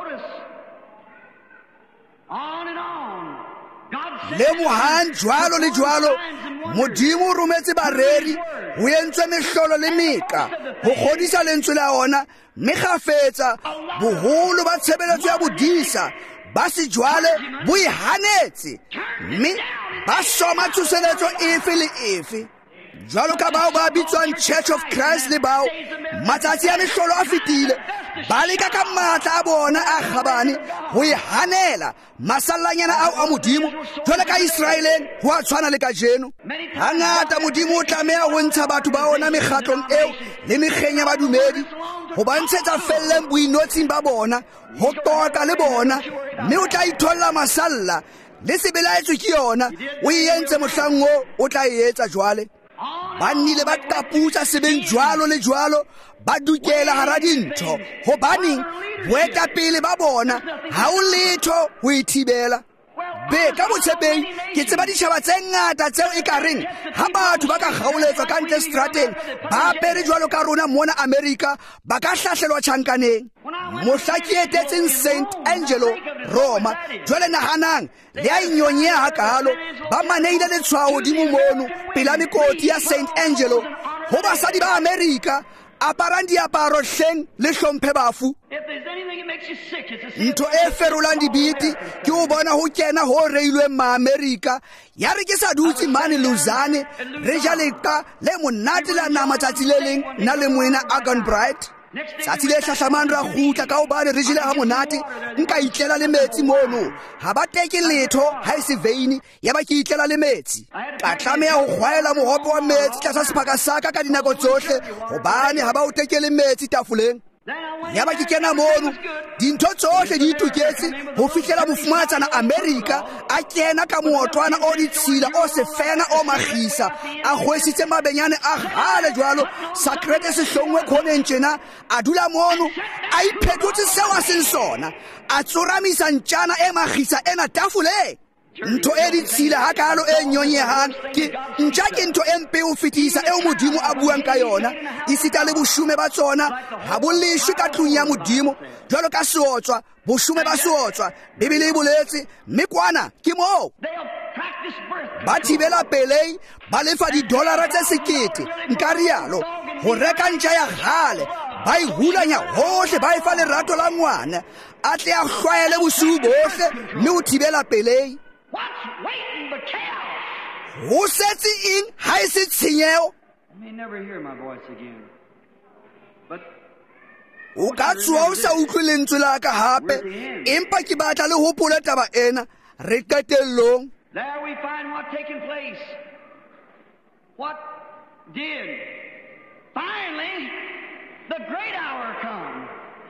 Le mohang jwalo le jwalo Modimo o rometse bareri ho entswe mehlolo le meka ho kgodisa lentswe la ona mme kgafetsa boholo ba tshebeletso ya bodisa ba se jwale bo ihanetse mme ba soma tsoseletso efe le efe jwalo ka bao ba bitswang Church of Christ le bao matsatsi a mehlolo a fetile ba leka ka matla a bona a kgabane ho ihanela masallanyana ao a Modimo jwale ka Israeleng ho a tshwana le ka jeno. Hangata Modimo o tlameha ho ntsha batho ba ona mekgatlong eo le mekgeng ya badumedi ho ba ntshetsa felleng boinotsing ba bona ho toka le bona mme o tla itholla masalla le sebelaetswe ke yona o e entse mohlang o o tla e etsa jwale. Ba nnile ba taputsa sebeng jwalo le jwalo ba dukela hara dintho hobaneng boetapele ba bona ha o letho ho ithibela. Be ka botshepeng ke tseba ditjhaba tse ngata tseo e ka reng ha batho ba ka kgaoletswa ka ntle strateng ba apere jwalo ka rona mona America ba ka hlahlelwa tjhankaneng. Mohla ke etetseng Saint Angelo Roma jwale nahanang le a inyonyeha hakalo ba maneile letshwao dimo mono pela mekoti ya Saint Angelo ho basadi ba America aparang diaparo hleng le hlomphe bafu. Ntho e ferolang dibiti ke o bona ho kena ho reilweng ma America ya re ke sa dutse mane Lausanne re ja leqa le monate la nama tsatsi le leng na le moena Agon Bright tsatsi le hlahlamang ra khutla ka obane re jile ha monate nka itlela le metsi mono ha ba teke letho ha ise veini ya ba ke itlela le metsi ka tlameha ho khwaela mohopo wa metsi tlasa sephaka saka ka dinako tsohle hobane ha ba o teke le metsi tafoleng. Ya ba ke kena mono dintho tsohle di ituketse ho fihlela mofumatsana America a kena ka mootwana o ditshila o se fena o magisa a hwesitse mabenyane a gale jwalo sakrete se hlongwe khoneng tjena a dula mono a iphethotse seo a seng sona a tsoramisa ntjana e magisa ena tafole. Ntho e ditshila hakalo e nyonyehang ke ntja ke ntho e mpe ho fetisa eo Modimo a buang ka yona isita le boshume ba tsona ha bo leshwe ka tlung ya Modimo jwalo ka seotswa boshume ba seotswa Bibele e boletse mme kwana ke mo ba thibela pelei ba lefa didolara tse sekete nka rialo ho reka ntja ya gale ba e hulanya hohle ba e fa lerato la ngwana a tle a hlwaele bosiu bohle mme o thibela pelei. Who sets it in? How is it tshinyeo? I may never hear my voice again. But o ka tswa o sa utlwe lentswe la ka hape empa ke batla le hopola taba ena re qetellong. There we find what taken place. What did? Finally, the great hour come.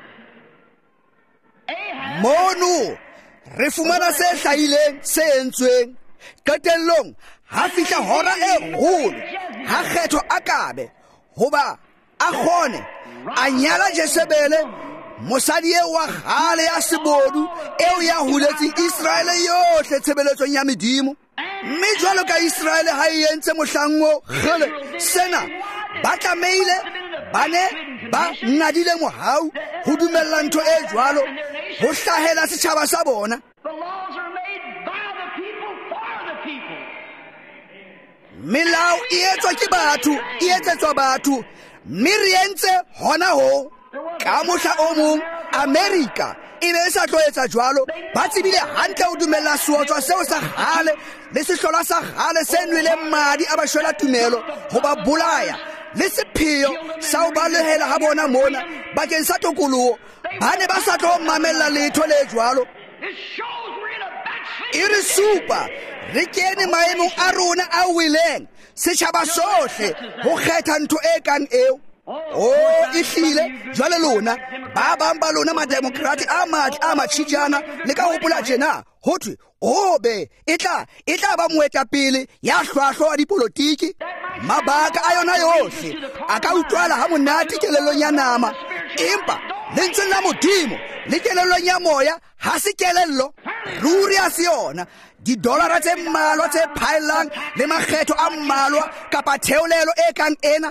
Ahab Mono re fumana se hlahileng se entsweng qetellong ha fihla hora e holo ha kgetho a kabe hoba a khone a nyala Jezebele mosadi e wa gale ya sebodu eo ya huletseng Israel yohle tshebeletsong ya Modimo mme jwalo ka Israel ha e entse mohlango gele sena ba tlameile bane ba ngadile mohau ho dumella ntho e jwalo ho hlahela setjhaba sa bona. The laws are made by the people for the people. Melao e etswa ke batho e etsetswa batho mme re entse hona ho ka mohla o mong America e be sa tlo etsa jwalo ba tsebile hantle ho dumella seotswa seo sa gale le sehlola sa gale se nwele madi a ba shwela tumelo ho ba bolaya le sepheo sa ho ba lehela ha bona mona bakeng sa tokoloho ba ne ba sa tlo mamella letho le jwalo. It shows we're in a backsliding. E re supa re kene maemong a rona a wileng setjhaba sohle ho kgetha ntho e kang eo. Oh ihlile jwale lona ba bang ba lona mademokrati a matla a matshijana le ka hopola tjena hothwe obe etla etla ba moetapele ya hlwahlwa wa dipolotiki mabaka a yona yohle a ka utlwala ha monate kelelong ya nama, empa lentswe la modimo le kelelong ya moya ha se kelello. Ruri a se yona didolara tse mmalwa tse phaellang le makgetho a mmalwa kapa theolelo e kang ena.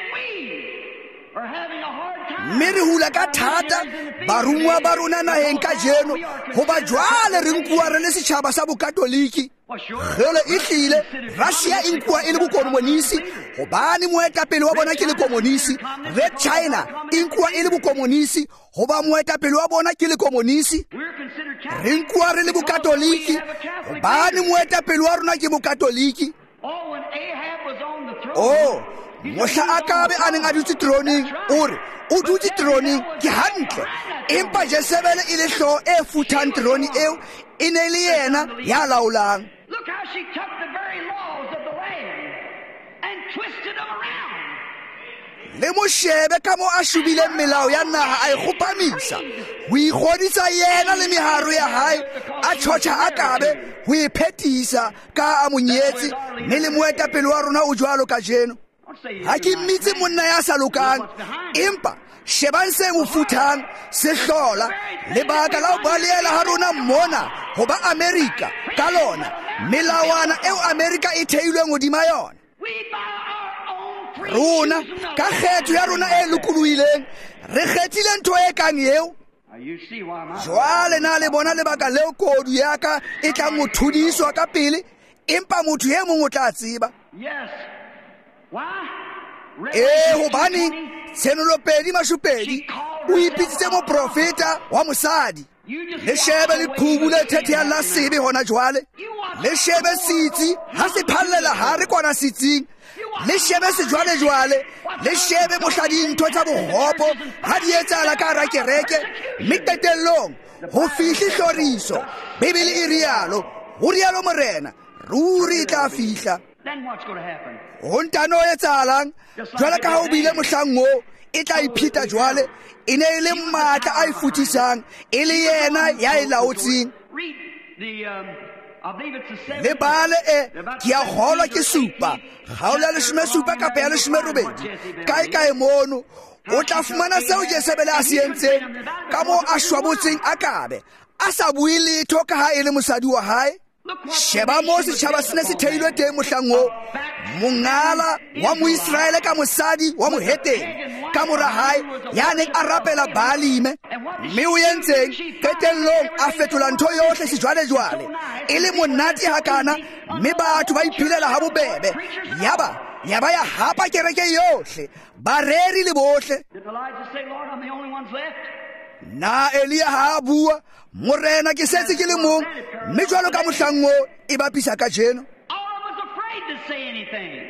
Mme re hula ka thata barumuwa ba rona naheng ka jeno hoba jwale re nkuwa re le setjhaba sa bokatoliki. Gele e tlile Russia e nkuwa e le bokomonisi hobane moetapele wa bona ke le komonisi. Red China e nkuwa e le bokomonisi hoba moetapele wa bona ke le komonisi. Re nkuwa re le bokatoliki hobane moetapele wa rona ke bokatoliki. Oh, mohla Akabe a neng a dutse troneng ore o dutse troneng ke hantle, empa Jezebele e le hlooho e futhang trone eo e ne le yena ya laolang. Look how she took the very laws of the land and twisted them around. Le moshebe ka mo a shubileng melao ya naha a e kgopamisa ho ikgodisa yena le meharo ya hae, a tjhotjha Akabe ho e phethisa ka a monyetsi, mme le moetapele wa rona o jwalo ka jeno. Ha ke mmitse monna ya sa lokang, empa shebang se mo futhang se hlola lebaka la ho baleela ha rona mona hoba America ka lona melawana eo America e theilweng hodima yona. Rona ka kgetho ya rona e lokoloileng re kgethile ntho e kang eo. Jwale na le bona lebaka leo kodu ya ka e tla mo thudiswa ka pele, empa motho e mong o tla tseba. Eh, hobane Tsenelopedi Mashupedi o ipitsitse moprofeta wa mosadi. Le shebe leqhubu le thethea la sebe hona jwale. Le shebe sitsi ha se phallela ha re kwana sitsing. Le shebe se jwale jwale. Le shebe mohladi ntho tsa bohopo ha di etsahala ka hara kereke, mme qetellong ho fihli hloriso. Bibele e rialo, ho rialo morena, ruri e tla fihla. Then what's going to happen? Ho ntano e etsahalang jwale ka ha o bile mohlang moo e tla ipheta jwale e ne e le matla a e futisang e le yena ya e laotseng. Read the, um, I believe it's the seventh. Le bale e ke a kgolwa ke supa kgaolo ya leshome supa kapa ya leshome robedi kae kae mono o tla fumana seo Jezebele a se entseng ka moo a shwabotseng Akabe a sa bue letho ka ha e le mosadi wa hae. Sheba mo setjhaba se ne se theilwe teng mohlang oo, mongala wa Moisraele ka mosadi wa moheteng ka mora hae ya neng a rapela Baalime, mme o yentseng qetellong a fetola ntho yohle sejwalejwale e le monate hakana, mme batho ba iphilela ha bobebe yaba yaba ya hapa kereke yohle bareri le bohle. Did Elijah say, Lord, I'm the only ones left? Na Elia ha bua, morena ke setse ke le mong, mme jwalo ka mohlang oo e bapisa ka jeno. All was afraid to say anything.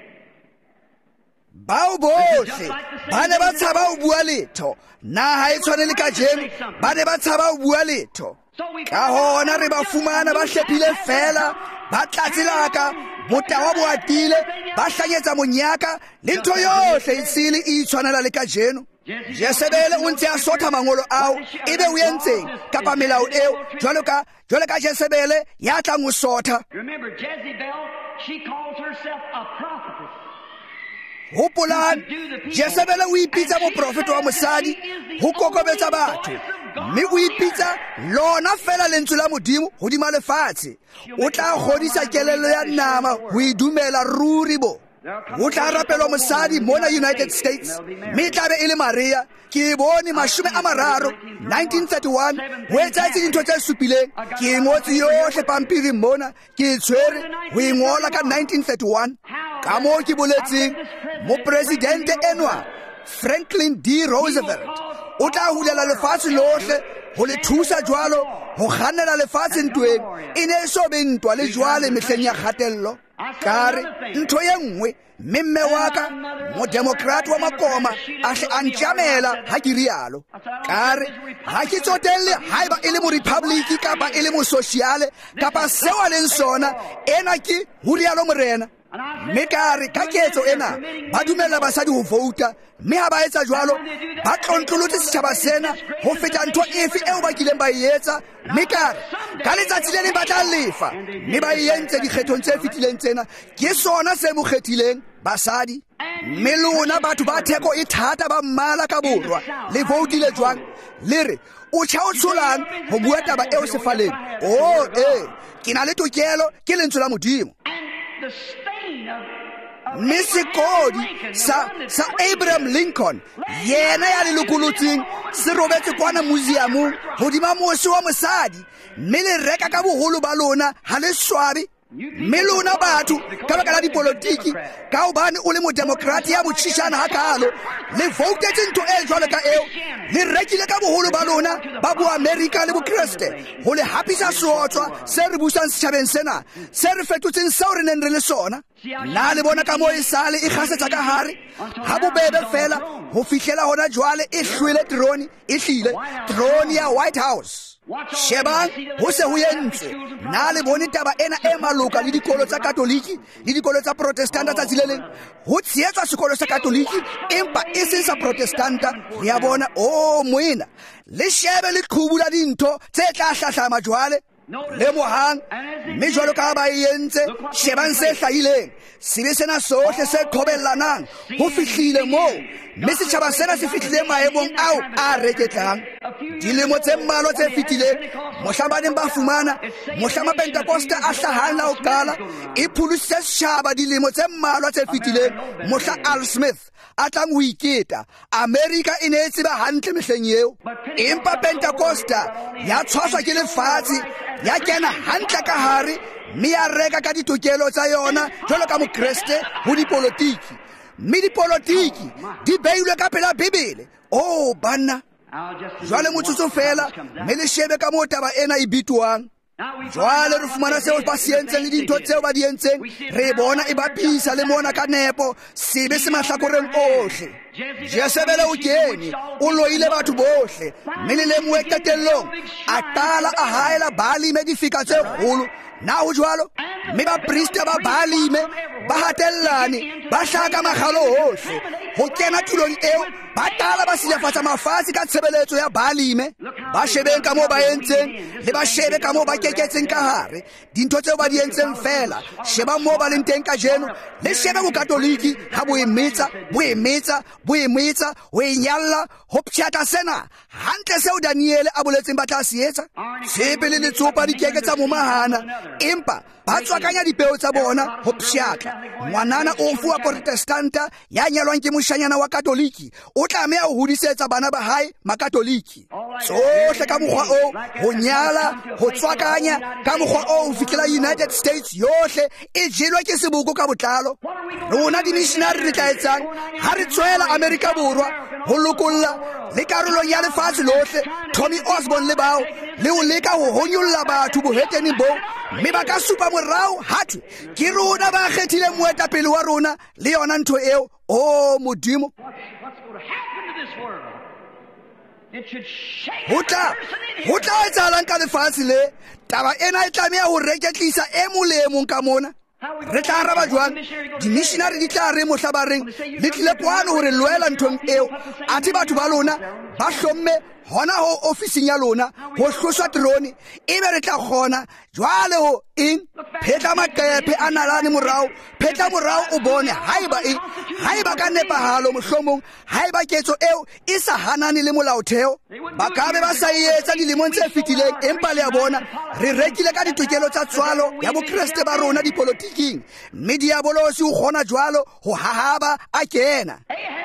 Bao bohle ba ne ba tshaba ho bua letho, naha e tshwane le ka jeno ba ne ba tshaba ho bua letho. Ka hona re ba fumana ba hlepile fela, ba tlatselaka motawa bo atile, ba hlanyetsa monyaka le ntho yohle e sele e tshwanela le ka jeno. Jezebele o ntse a sotha mangolo ao, ebe o yentseng kapa melao eo jwalo ka jwalo ka Jezebele ya tlang ho sotha. Remember Jezebel, she calls herself a prophetess. Hopolang, Jezebele o ipitsa moprofeta wa mosadi ho kokobetsa batho, mme o ipitsa lona fela lentswe la modimo hodima lefatshe. O tla kgodisa kelello ya nama ho idumela ruri bo. O tla rapelwa mosadi mona United States, mme tla be e le Maria. Ke bone mashome a mararo nineteen thirty-one ho etsahetse dintho tse supileng. Ke ngotse yohle pampiring mona, ke tshwere ho ingola ka nineteen thirty-one. Ka moo ke boletseng mopresidente enwa Franklin D. Roosevelt o tla hulela lefatshe lohle ho le thusa jwalo ho kgannela lefatshe ntweng e ne e so be ntwa le jwale mehleng ya kgatello. Kare ntho ye nngwe mme wa ka modemokrati wa makoma a hle a ntjamela ha ke rialo. Kare ha ke tsotelle haeba e le mo republic kapa e le mo sociale kapa seo a leng sona, ena ke ho rialo morena. Mme kare ka ketso ena ba dumella basadi ho vouta, mme ha ba etsa jwalo ba tlontlolotse setjhaba sena ho feta ntho efe eo ba kileng ba e etsa. Mme kare ka letsatsi le leng ba tla lefa, mme ba e entse dikgethong tse fetileng tsena ke sona se mo kgethileng basadi mme lona batho ba theko e thata ba mmala ka borwa le voutile jwang le re o tjha o tsholang go bua taba eo sefaleng o eh ke na le tokelo ke lentswe la modimo mme sekodi sa sa Abraham Lincoln yena ya le lokolotseng se robetse kwana museumong godima mosi wa mosadi mme le reka ka bogolo ba lona ha le swabe mme lona batho ka baka la dipolotiki ka hobane o le modemokrati ya botšhišana hakalo le voutetse ntho e jwalo ka eo le rekile ka bogolo ba lona ba boamerika le bokreste go le hapisa seotswa se re busang setšhabeng sena se re fetotseng seo re neng re le sona nna le bona ka mo e sale e kgasetsa ka hare ga bobebe fela go fitlhela gona jwale e hlwele trone e hlile trone ya White House shebang go se go yentswe nna le bone taba ena e maloka le dikolo tsa katoliki le dikolo tsa protestanta tsa tsileleng go tsietswa sekolo sa katoliki empa e seng sa protestanta re a bona o moena le shebe le qhubu la dintho tse tla hlahlama jwale le mohang mme jwalo ka ba yentse shebang se hlahileng sebe sena sohle se qobellanang go fihlile moo mme setšhaba sena se fihlile maemong ao a reketlang dilemo tse mmalwa tse fitileng mohla baneng ba fumana mohla mapentekosta a hlahang la ho qala e pholositse setšhaba dilemo tse mmalwa tse fitileng mohla Al Smith a tlang ho iketa America e ne e tseba hantle mehleng eo empa pentekosta ya tshwaswa ke lefatshe ya kena hantle ka hare mme ya reka ka ditokelo tsa yona jwalo ka mokreste ho dipolotiki mme dipolotiki di beilwe ka pela Bibele o banna jwale motsotso fela mme le shebe ka moo taba ena e bituang jwale re fumana seo ba se entseng le dintho tseo ba di entseng re bona e bapisa le mona ka nepo sebe se mahlakoreng ohle Jezebele o kene o loile batho bohle mme le lengwe qetellong a qala a haela Baalime difika tse kgolo na ho jwalo mme ba priste ba Baalime ba hatellane ba hlaka magalo hohle ho kena tulong eo ba tala ba silafatsa mafatshe ka tshebeletso ya Baalime ba shebeng ka moo ba entseng le ba shebe ka moo ba keketseng ka hare dintho tseo ba di entseng fela sheba moo ba leng teng ka jeno le shebe bo katoliki ha bo emetsa bo emetsa bo emetsa o enyalla ho pšhata sena hantle seo Daniele a boletseng ba tla se etsa tshepe le letsopa dikeke tsa momahana empa ba tswakanya dipeo tsa bona ho pšhatla ngwanana o fuwa protestanta ya nyalwang ke moshanyana wa katoliki o tlameha ho hodisetsa bana ba hae makatoliki tsohle ka mokgwa o ho nyala ho tswakanya ka mokgwa o ho fihlela United States yohle e jelwa ke seboko ka botlalo rona di-missionary re tla etsang ha re tswela Amerika borwa ho lokolla le karolong ya lefatshe lohle Tommy Osborne le bao le ho leka ho honyolla batho boheteneng boo mme ba ka supa morao hathwe ke rona ba kgethileng moetapele wa rona le yona ntho eo o modimo ho tla etsahalang ka lefatshe le taba ena e tlameha ho reketlisa e molemong ka mona re tla araba jwang di-missionary di tla re mohla ba reng le tlile kwano hore loela nthong eo athe batho ba lona ba hlomme hona ho ofising ya lona ho hloswa trone ebe re tla kgona jwale ho eng phetla maqephe a nalane morao phetla morao o bone haeba e haeba ka nepahalo mohlomong haeba ketso eo e sa hanane le molaotheo ba ka be ba sa etsa dilemong tse fitileng empa le a bona re rekile ka ditokelo tsa tswalo ya bokreste ba rona dipolotiking mme diabolosi o kgona jwalo ho hahaba a kena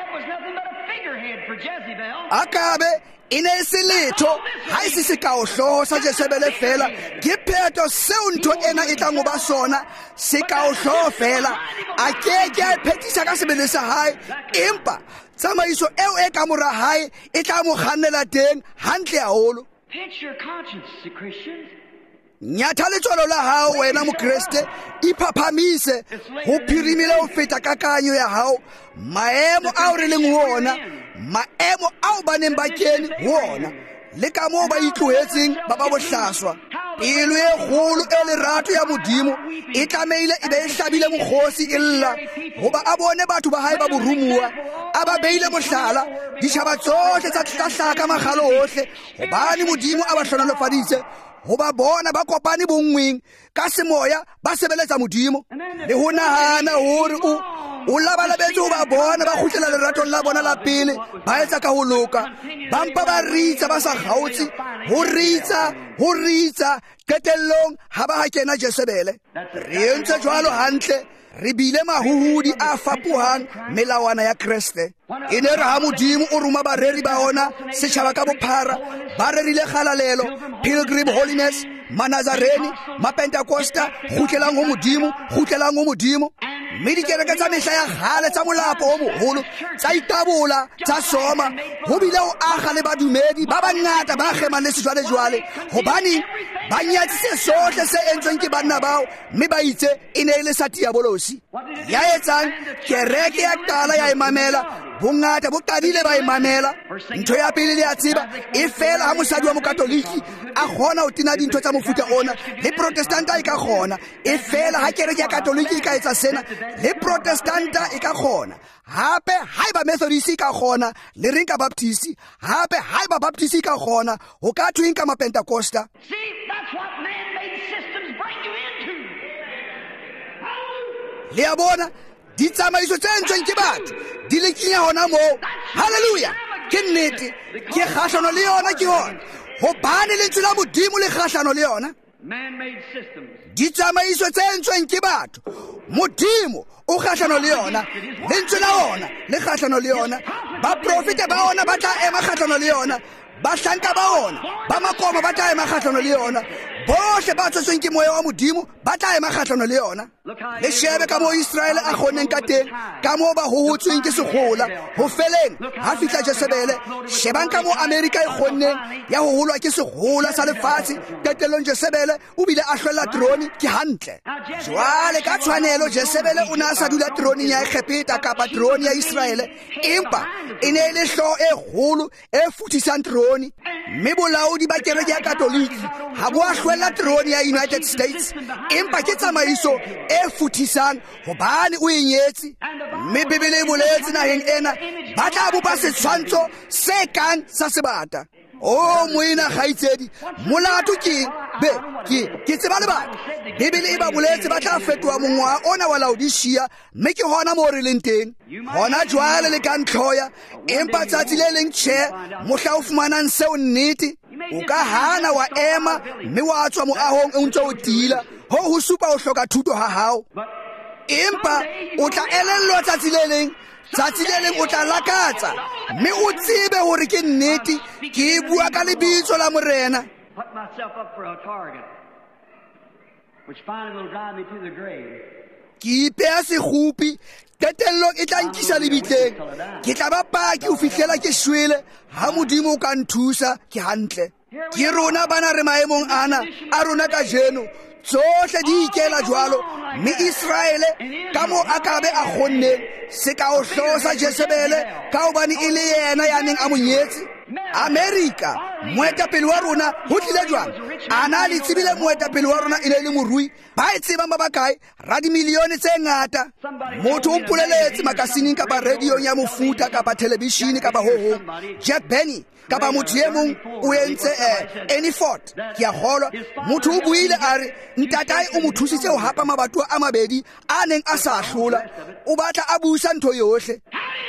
akabe e ne e se letho ha e se sekaohlooho sa Jezebele fela ke pheto seo ntho ena e tlang ho ba sona sekaohlooho fela a keke a phethisa ka sebele sa hae empa tsamaiso eo e ka mora hae e tla mo kgannela teng hantle haholo nyatha letswalo la hao wena mokreste iphaphamise ho phirimile ho feta kakanyo ya hao maemo ao re leng ho ona maemo ao ba neng ba kene ho ona le ka moo ba itlohetseng ba ba bohlaswa pelo e kgolo e lerato ya modimo e tlameile e be e hlabile mokgosi illa goba a bone batho ba hae ba borumuwa a ba beile mohlala ditšhaba tsohle tsa tlahlaka magalo ohle gobane modimo a ba hlonolofaditse go ba bona ba kopane bonngweng ka semoya ba sebeletsa modimo le ho nahana hore o o labalabetse ho ba bona ba kgutlela leratong la bona la pele ba etsa ka ho loka ba mpa ba ritsa ba sa kgaotse ho ritsa ho ritsa qetellong ha ba ha kena Jezebele re entse jwalo hantle re bile mahuhudi a fapohang melawana ya Kriste e ne re ha Modimo o roma bareri ba ona setjhaba ka bophara ba rerile kgalalelo Pilgrim Holiness Manazareni Mapentecosta khutlelang ho Modimo khutlelang ho Modimo mme dikereke tsa mehla ya gale tsa molapo o moholo tsa itabola tsa soma ho bile o aga le badumedi ba bangata ba gemang le sejwale jwale hobane ba nyatsitse sohle se entsweng ke banna bao mme ba itse e ne e le sati ya bolosi ya etsang kereke ya qala ya imamela bongata bo qadile ba imamela ntho ya pele le ya tseba e fela ha mosadi wa mokatoliki a gona o tina dintho tsa mofuta ona le protestanta e ka gona e fela ha kereke ya katoliki e ka etsa sena le protestanta e ka gona hape haiba methodist e ka gona le rinka baptist hape haiba baptist e ka gona ho ka thweng ka mapentecosta. See, that's what man-made systems bring you into. Le a bona di tsamaiso tse entsweng ke batho di le kenya hona moo haleluya ke nnete ke kgahlano le yona ke yona hobane lentswe la Modimo le kgahlano le yona Man-made systems. di tsamaiso tse entsweng ke batho Modimo o kgahlano le yona lentswe la ona le kgahlano le yona ba profete ba ona ba tla ema kgahlano le yona ba hlanka ba ona ba makoma ba tla ema kgahlano le yona bohle ba tsotsweng ke moya wa Modimo ba tla ema kgahlano le yona le shebe ka mo Israel a kgoneng ka teng ka mo ba hohotsweng ke segola ho feleng ha fihla Jezebele shebang ka mo America e kgonneng ya ho holwa ke segola sa lefatshe qetellong Jezebele o bile a hlola trone ke hantle jwale ka tshwanelo Jezebele o na sa dula trone ya Egipeta kapa trone ya Israel empa e ne le hlo e golo e futisang trone mme bolaodi ba kereke ya katoliki ha bo a hlola trone ya United States empa ke tsamaiso e futisang hobane o inyetsi mme Bibele e boletse naheng ena ba tla bopa setshwantsho se kang sa sebata o moina kgaitsedi molato ke be ke ke tseba le batho Bibele e ba boletse ba tla fetoa mongwa ona wa Laodicea mme ke hona mo re leng teng hona jwale le ka ntlhoya empa tsatsi le leng tjhe mohla o fumanang seo nnete o ka hana wa ema mme wa tswa moahong o ntse o tila ho ho supa o hloka thuto ha hao empa o tla elellwa tsatsi le leng tsatsi le leng o tla lakatsa mme o tsebe hore ke nnete ke bua ka lebitso la Morena. Put myself up for a target, which finally will drive me to the grave. Ke ipea sekgupi qetellong e tla nkisa lebitleng ke tla ba paki ho fihlela ke shwele ha Modimo o ka nthusa ke hantle ke rona bana re maemong ana a rona ka jeno tsohle di ikela jwalo mme Israele ka mo a ka be a kgonneng se ka o hlosa Jezebele ka hobane e le yena ya neng a monyetsi America moetapele wa rona ho tlile jwang ana le tsebile moetapele wa rona e ne le morui ba e tsebang ba bakae ra di milione tse ngata motho o mpoleletse makasining kapa radio ya mofuta kapa television kapa ho ho Jack Benny kapa motho e mong o entse any fort ke a golwa motho o buile a re ntatae o mo thusitse ho hapa mabatwa a mabedi a neng a sa hlola o batla a busa ntho yohle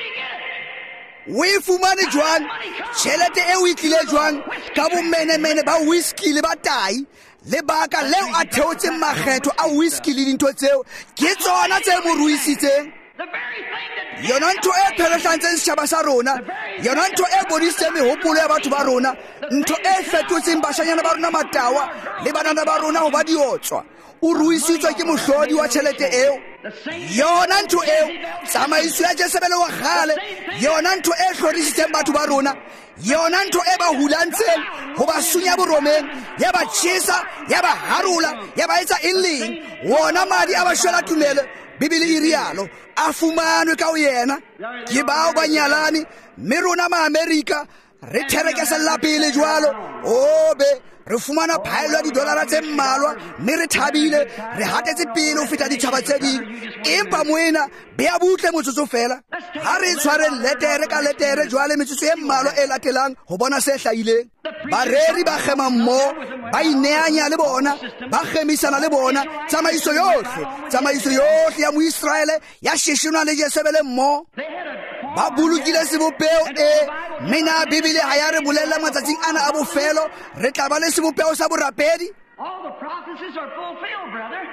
we fumane jwang tšhelete e o itlile jwang ka bomenemene ba whisky le batai le baka leo a theotseng makgetho a whisky le dintho tseo ke tsona tse mo ruisitseng yona ntho e pherehlantse setjhaba sa rona yona ntho e bodisitseng mehopolo ya batho ba rona ntho e fetotseng bashanyana ba rona matawa le banana ba rona ho ba diotswa o ruisitswe ke mohlodi wa tšhelete eo yona ntho eo tsamaiso ya Jezebele wa gale yona ntho e hlorisitseng batho ba rona yona ntho e ba hulantseng ho ba sunya boromeng ya ba tjhesa ya ba harula ya ba etsa eng wona madi a ba shwela tumelo Bibele e rialo a fumanwe ka o yena ke bao ba nyalane mme rona ma America re therekesella pele jwalo o be re fumana phaelo ya didolara tse mmalwa mme re thabile re hatetse pele ho feta ditjhaba tse ding. Empa moena bea butle motsotso fela ha re tshware letere ka letere jwale metsotso e mmalwa e latelang ho bona se hlahileng. Bareri ba gema mmo ba ineanya le bona ba gemisana le bona tsamaiso yohle tsamaiso yohle ya moisraele ya shishina le Jezebele mmo ba bolokile sebopeo e mena Bibele ha ya re bolella matsatsing ana a bofelo re tla ba le sebopeo sa borapedi. All the prophecies are fulfilled, brother.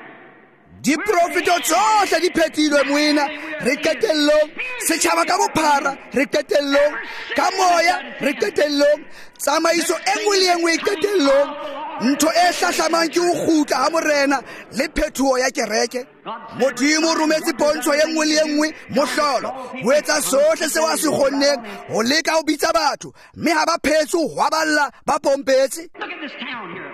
Diprofeto tsohle di phethilwe moena re qetellong setjhaba ka bophara re qetellong ka moya re qetellong tsamaiso e nngwe le nngwe e qetellong ntho e hlahlamang ke ho kgutla ha morena le phethoho ya kereke. Modimo o rometse pontsho e nngwe le nngwe mohlolo ho etsa sohle seo a se kgonneng ho leka ho bitsa batho mme ha ba phetse ho hwaballa ba pompetse. Look at this town here.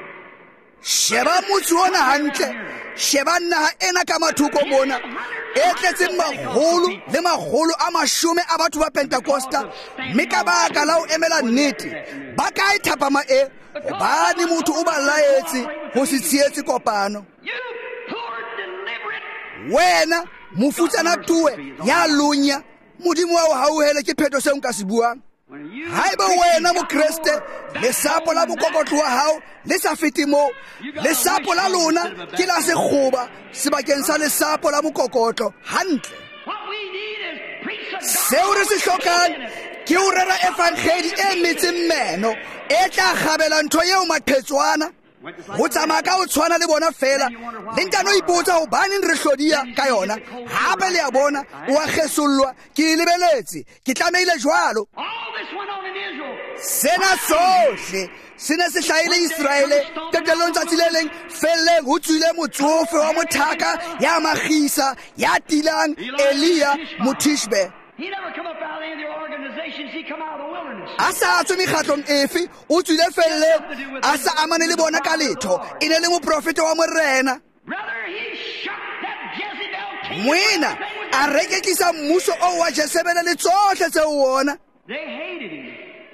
Sheba motse ona hantle sheba naha ena ka mathoko mona e tletseng magolo le magolo a mashome a batho ba Pentecosta mme ka baka la ho emela nnete ba ka e thapama e hobane motho o ba laetse ho se tsietse kopano. You poor deliberate. Wena mofutsana tuwe ya lunya modimo wa ho hauhele ke phetho se nka se buang. Haeba wena mo Kriste lesapo la bokokotlo wa hao le sa fete mo lesapo la lona ke la sekgoba sebakeng sa lesapo la bokokotlo hantle. What we need is preach of God. Seo re se hlokang ke ho rera evangeli e metseng meno e tla gabela ntho eo maqhetswana ho tsamaya ka ho tshwana le bona fela le ntano ipotsa hobaneng re hlodia ka yona hape le ya bona o a kgesollwa ke e lebeletse ke tlameile jwalo. All this went on in Israel. Sena sohle se ne se hlahile Israele qetellong tsatsi le leng felleng ho tswile motsofe wa mothaka ya magisa ya tilang Elia Motishbe. He never come up out of any of the organizations. He come out of the wilderness. A sa tswe mekgatlong efe o tswile felleng a sa amane le bona ka letho e ne le moprofete wa morena. Brother, he shut that Jezebel king. Moena a reketlisa mmuso o wa Jezebele le tsohle tse o wona. They hated him.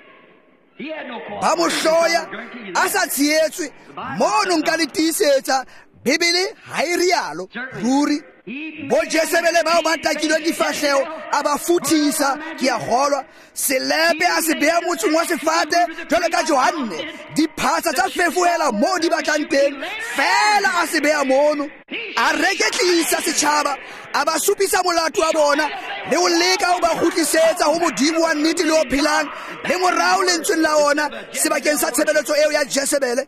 He had no Ba mo hloya cooperation. a sa tsietswe mono nka le tiisetsa Bibele ha e rialo ruri. Bo Jezebele bao ba takilweng difahleho a ba futhisa ke a kgolwa selepe a se beha motsong wa sefate jwalo ka Johanne diphasa tsa fefuela mo di batlang teng fela a se beha mono a reketlisa setjhaba a ba supisa molato wa bona le ho leka ho ba kgutlisetsa ho modimo wa nnete le ho phelang le morao lentsweng la ona sebakeng sa tshebeletso eo ya Jezebele.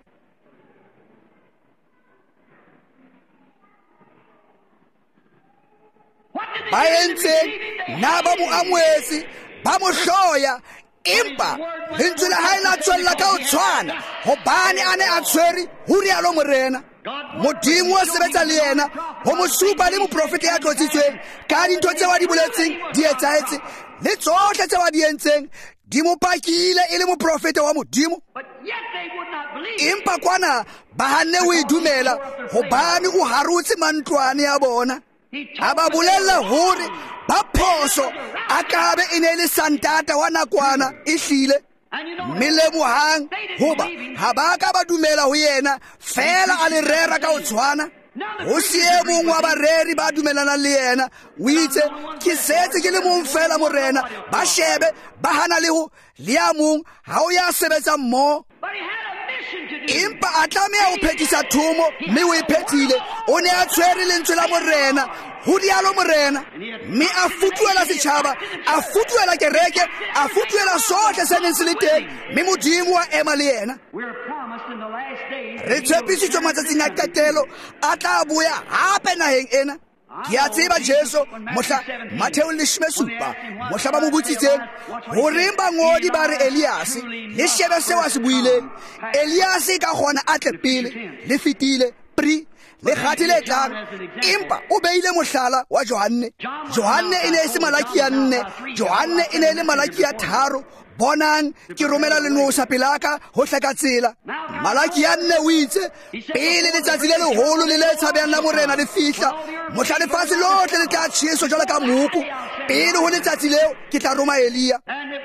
Ba entseng na ba mo amoetse ba mo hloya empa lentswe la hae la tswella ka ho tshwana hobane a ne a tshwere ho rialo morena. Modimo a sebetsa le yena ho mo supa le moprofete ya tlotsitsweng ka dintho tse wa di boletseng di etsahetse le tsohle tse wa di entseng di mo pakile e le moprofete wa modimo. But yet they would not believe. Empa kwana ba hanne ho idumela hobane o harotse mantlwane ya bona. A ba bolella hore ba phoso a kabe e ne le santata wa nakwana e hlile melemohang hoba ha ba ka ba dumela ho yena fela a le rera ka ho tshwana. Ho se e mong wa bareri ba dumelana le yena o itse ke setse ke le mong fela morena ba shebe ba hana le ho le ya mong ha o ya sebetsa mmo. But he had a mission to do. Empa a tlameha ho phethisa thomo mme o e phethile o ne a tshwere lentswe la morena ho dialo morena mme a futuela setjhaba a futuela kereke a futuela sohle se neng se le teng mme modimo wa ema le yena. We're promised in the last days. Re tshepisitswe matsatsing a qetelo a tla boya hape naheng ena. Ke a tseba Jesu mohla Matheo leshome supa mohla ba mo botsitseng horeng bangodi ba re Elias le shebe seo a se buileng Elias ka gona a tle pele le fitile pri le kgathi le tlang empa o beile mohlala wa Johanne. Johanne e ne e se Malaki ya nne Johanne e ne le Malaki ya tharo bonang ke romela lenosa pelaka ho hlaka tsela. Malaki ya nne o itse pele letsatsi le leholo le le tshabehang la morena le fihla mohla lefatshe lohle le tla tjheso jwalo ka mooko pele ho letsatsi leo ke tla roma Elia.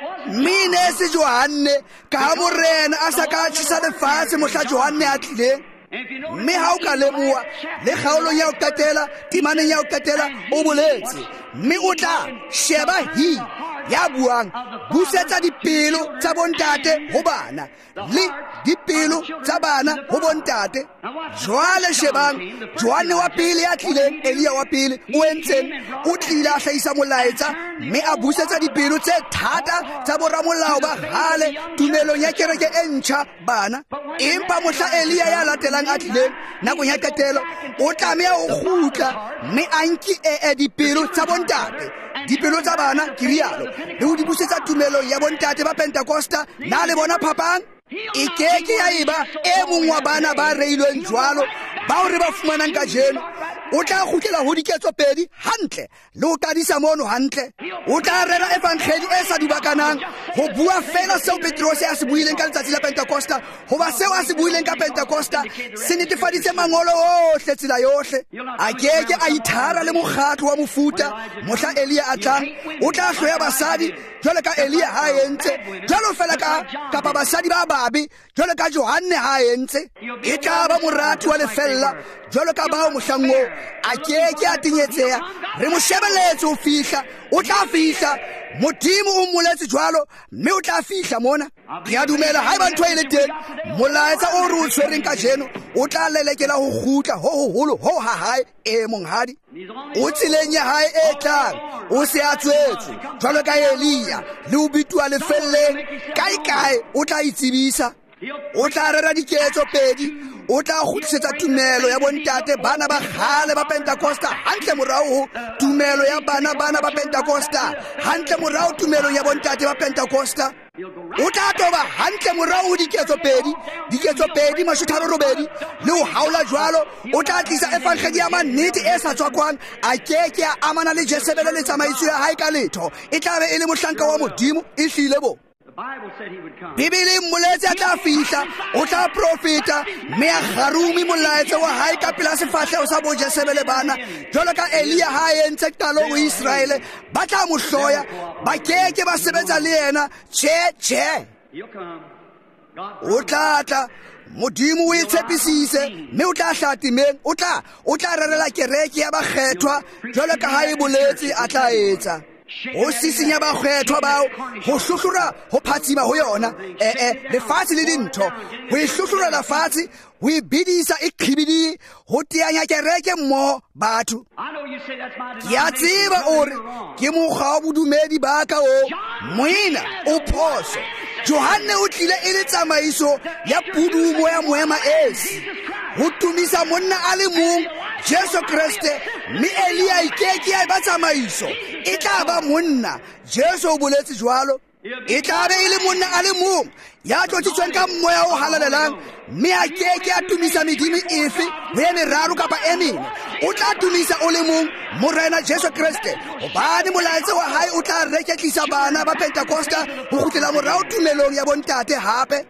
Mme ne se Johanne ka ha morena a sa ka tjhesa lefatshe mohla Johanne a tlileng. Mme ha o ka lemoha le kgaolong ya ho qetela temaneng ya ho qetela o boletse mme o tla sheba hi ya buang busetsa dipelo tsa bontate ho bana le dipelo tsa bana ho bontate. Jwale shebang Johanne wa pele ya tlileng Elia wa pele o entseng o tlile a hlahisa molaetsa mme a busetsa dipelo tse thata tsa boramolao ba hale tumelong ya kereke e ntjha bana. Empa mohla Elia ya latelang a tlileng nakong ya qetelo o tlameha ho kgutla mme a nke e dipelo tsa bontate dipelo tsa bana ke rialo le ho di busetsa tumelong ya bontate ba Pentecosta na le bona phapang. E keke ya eba e mong wa bana ba reilweng jwalo bao re ba fumanang ka jeno. O tla kgutlela ho diketso pedi hantle le ho qadisa mono hantle. O tla rera evangeli e sa dubakanang ho bua fela seo Petrose a se buileng ka letsatsi la Pentecosta hoba seo a se buileng ka Pentecosta se netefaditse mangolo ohle tsela yohle. A keke a ithara le mokgatlo wa mofuta mohla Elia a tlang. O tla hloya basadi jwalo ka Elia ha entse jwalo fela ka kapa basadi ba babi jwalo ka Johanne ha entse. E tla ba morati wa lefella jwalo ka bao mohlang oo a keke a tinyetseha. Re mo shebeletse ho fihla o tla fihla Modimo o mmoletse jwalo mme o tla fihla mona. Ke a dumela haeba ntho e le teng molaetsa o re o tshwereng ka jeno o tla lelekela ho kgutla ho hoholo ho ha hae e monghadi. O tseleng ya hae e tlang o se a tswetswe jwalo ka Elia le ho bituwa lefelleng kae kae o tla itsebisa. O tla rera diketso pedi. O tla kgutlisetsa tumelo ya bontate bana ba kgale ba Pentecosta hantle morao ho tumelo ya bana bana ba Pentecosta hantle morao tumelo ya bontate ba Pentecosta. O tla toba hantle morao ho diketso pedi diketso pedi mashutaro robedi le ho haola jwalo. O tla tlisa evangeli ya mannete e sa tswakwang a keke a amana le Jezebele le tsamaiso ya hae ka letho. E tla be e le mohlanka wa Modimo e hlile bo. Bibele mmoletse a tla fihla o tla profeta mme a garumi molaetsa wa hae ka pela sefahleho sa bo Jezebele bana jwalo ka Elia ha entse qalong ho Israele. Ba tla mo hloya ba keke ba sebetsa le yena tjhe tjhe. O tla tla Modimo o itshepisise mme o tla hlatimeng o tla o tla rerela kereke ya bakgethwa jwalo ka ha e boletse a tla etsa. O sisinya ba kgethwa bao ho hlohlora ho phatsima ho yona eh eh lefatshe le dintho ho ihlohlora lefatshe ho ibidisa iqhibidi ho teanya kereke mmo batho. Ya tseba ore ke mokgwa wa bodumedi ba ka o moina o phoso. Johanne o tlile e le tsamaiso ya pudumo ya moema esi ho tumisa monna a le mong Jesu Kriste mme Elia ikeke ya ba tsamaiso e tla ba monna Jesu o boletse jwalo. E tla be e le monna a le mong ya tlotsitsweng ka moya o halalelang mme a keke a tumisa medimo efe ho ye meraro kapa e mene. O tla tumisa o le mong morena Jesu Kriste hobane molaetsa wa hae o tla reketlisa bana ba Pentecosta ho kgutlela morao tumelong ya bontate hape.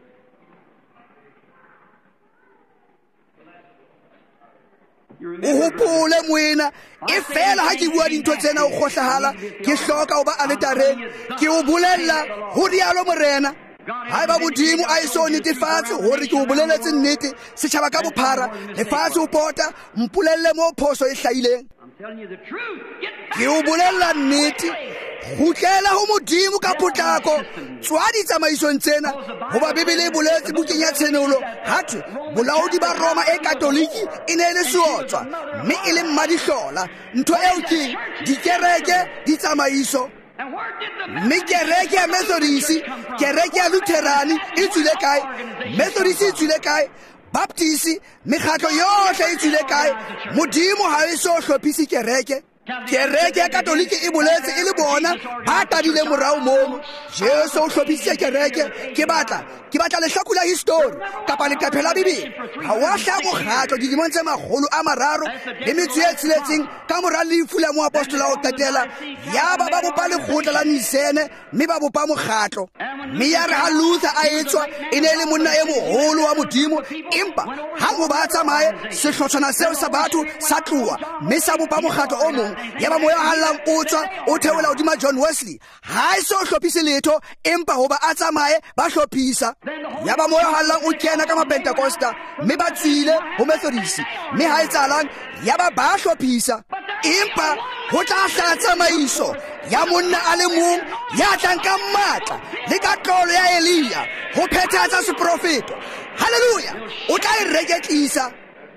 O hopole moena e fela ha ke bua dintho tsena o kgohlahala ke hloka ho ba aletareng ke o bolella ho rialo morena. Haeba Modimo a e so netefatse hore ke o boleletse nnete setjhaba ka bophara lefatshe o pota mpolelle mo phoso e hlahileng. Ke o bolella nnete kgutlela ho Modimo ka potlako tswa ditsamaisong tsena hoba Bibele e boletse bukeng ya tshenolo hathwe bolaodi ba Roma e Katoliki e ne le seotswa mme e le mmadihlola. Ntho eo ke dikereke ditsamaiso mme kereke ya Methodist kereke ya Lutherani e tswile kae? Methodist e tswile kae? Baptist mekgatlo yohle e tswile kae? Modimo ha e so hlophisi kereke. kereke ya katoliki e boletse e le bona ba tadile morao moo Jesu o hlophisitse kereke ke batla ke batla lehlako la history kapa leqephe la Bibele ha wa hla mokgatlo dilemong tse magolo a mararo le metso e tsheletseng ka mora lefu la moapostola o qetela ya ba ba bopa lekgotla la Nicene mme ba bopa mokgatlo mme ya re ha Luther a etswa e ne le monna e moholo wa Modimo empa ha mo ba tsamaye sehlotshwana seo sa batho sa tloa mme sa bopa mokgatlo o mong ya ba moya hallang o tswa o theola hodima John Wesley ha e so hlophise letho empa hoba a tsamaye ba hlophisa ya ba moya hallang o kena ka maPentecosta mme ba tsile ho Methodist mme ha e tsalang ya ba ba hlophisa empa ho tla hla tsamaiso ya monna a le mong ya tlang ka matla le ka tlolo ya Elia ho phethahatsa seprofeto haleluya o tla e reketlisa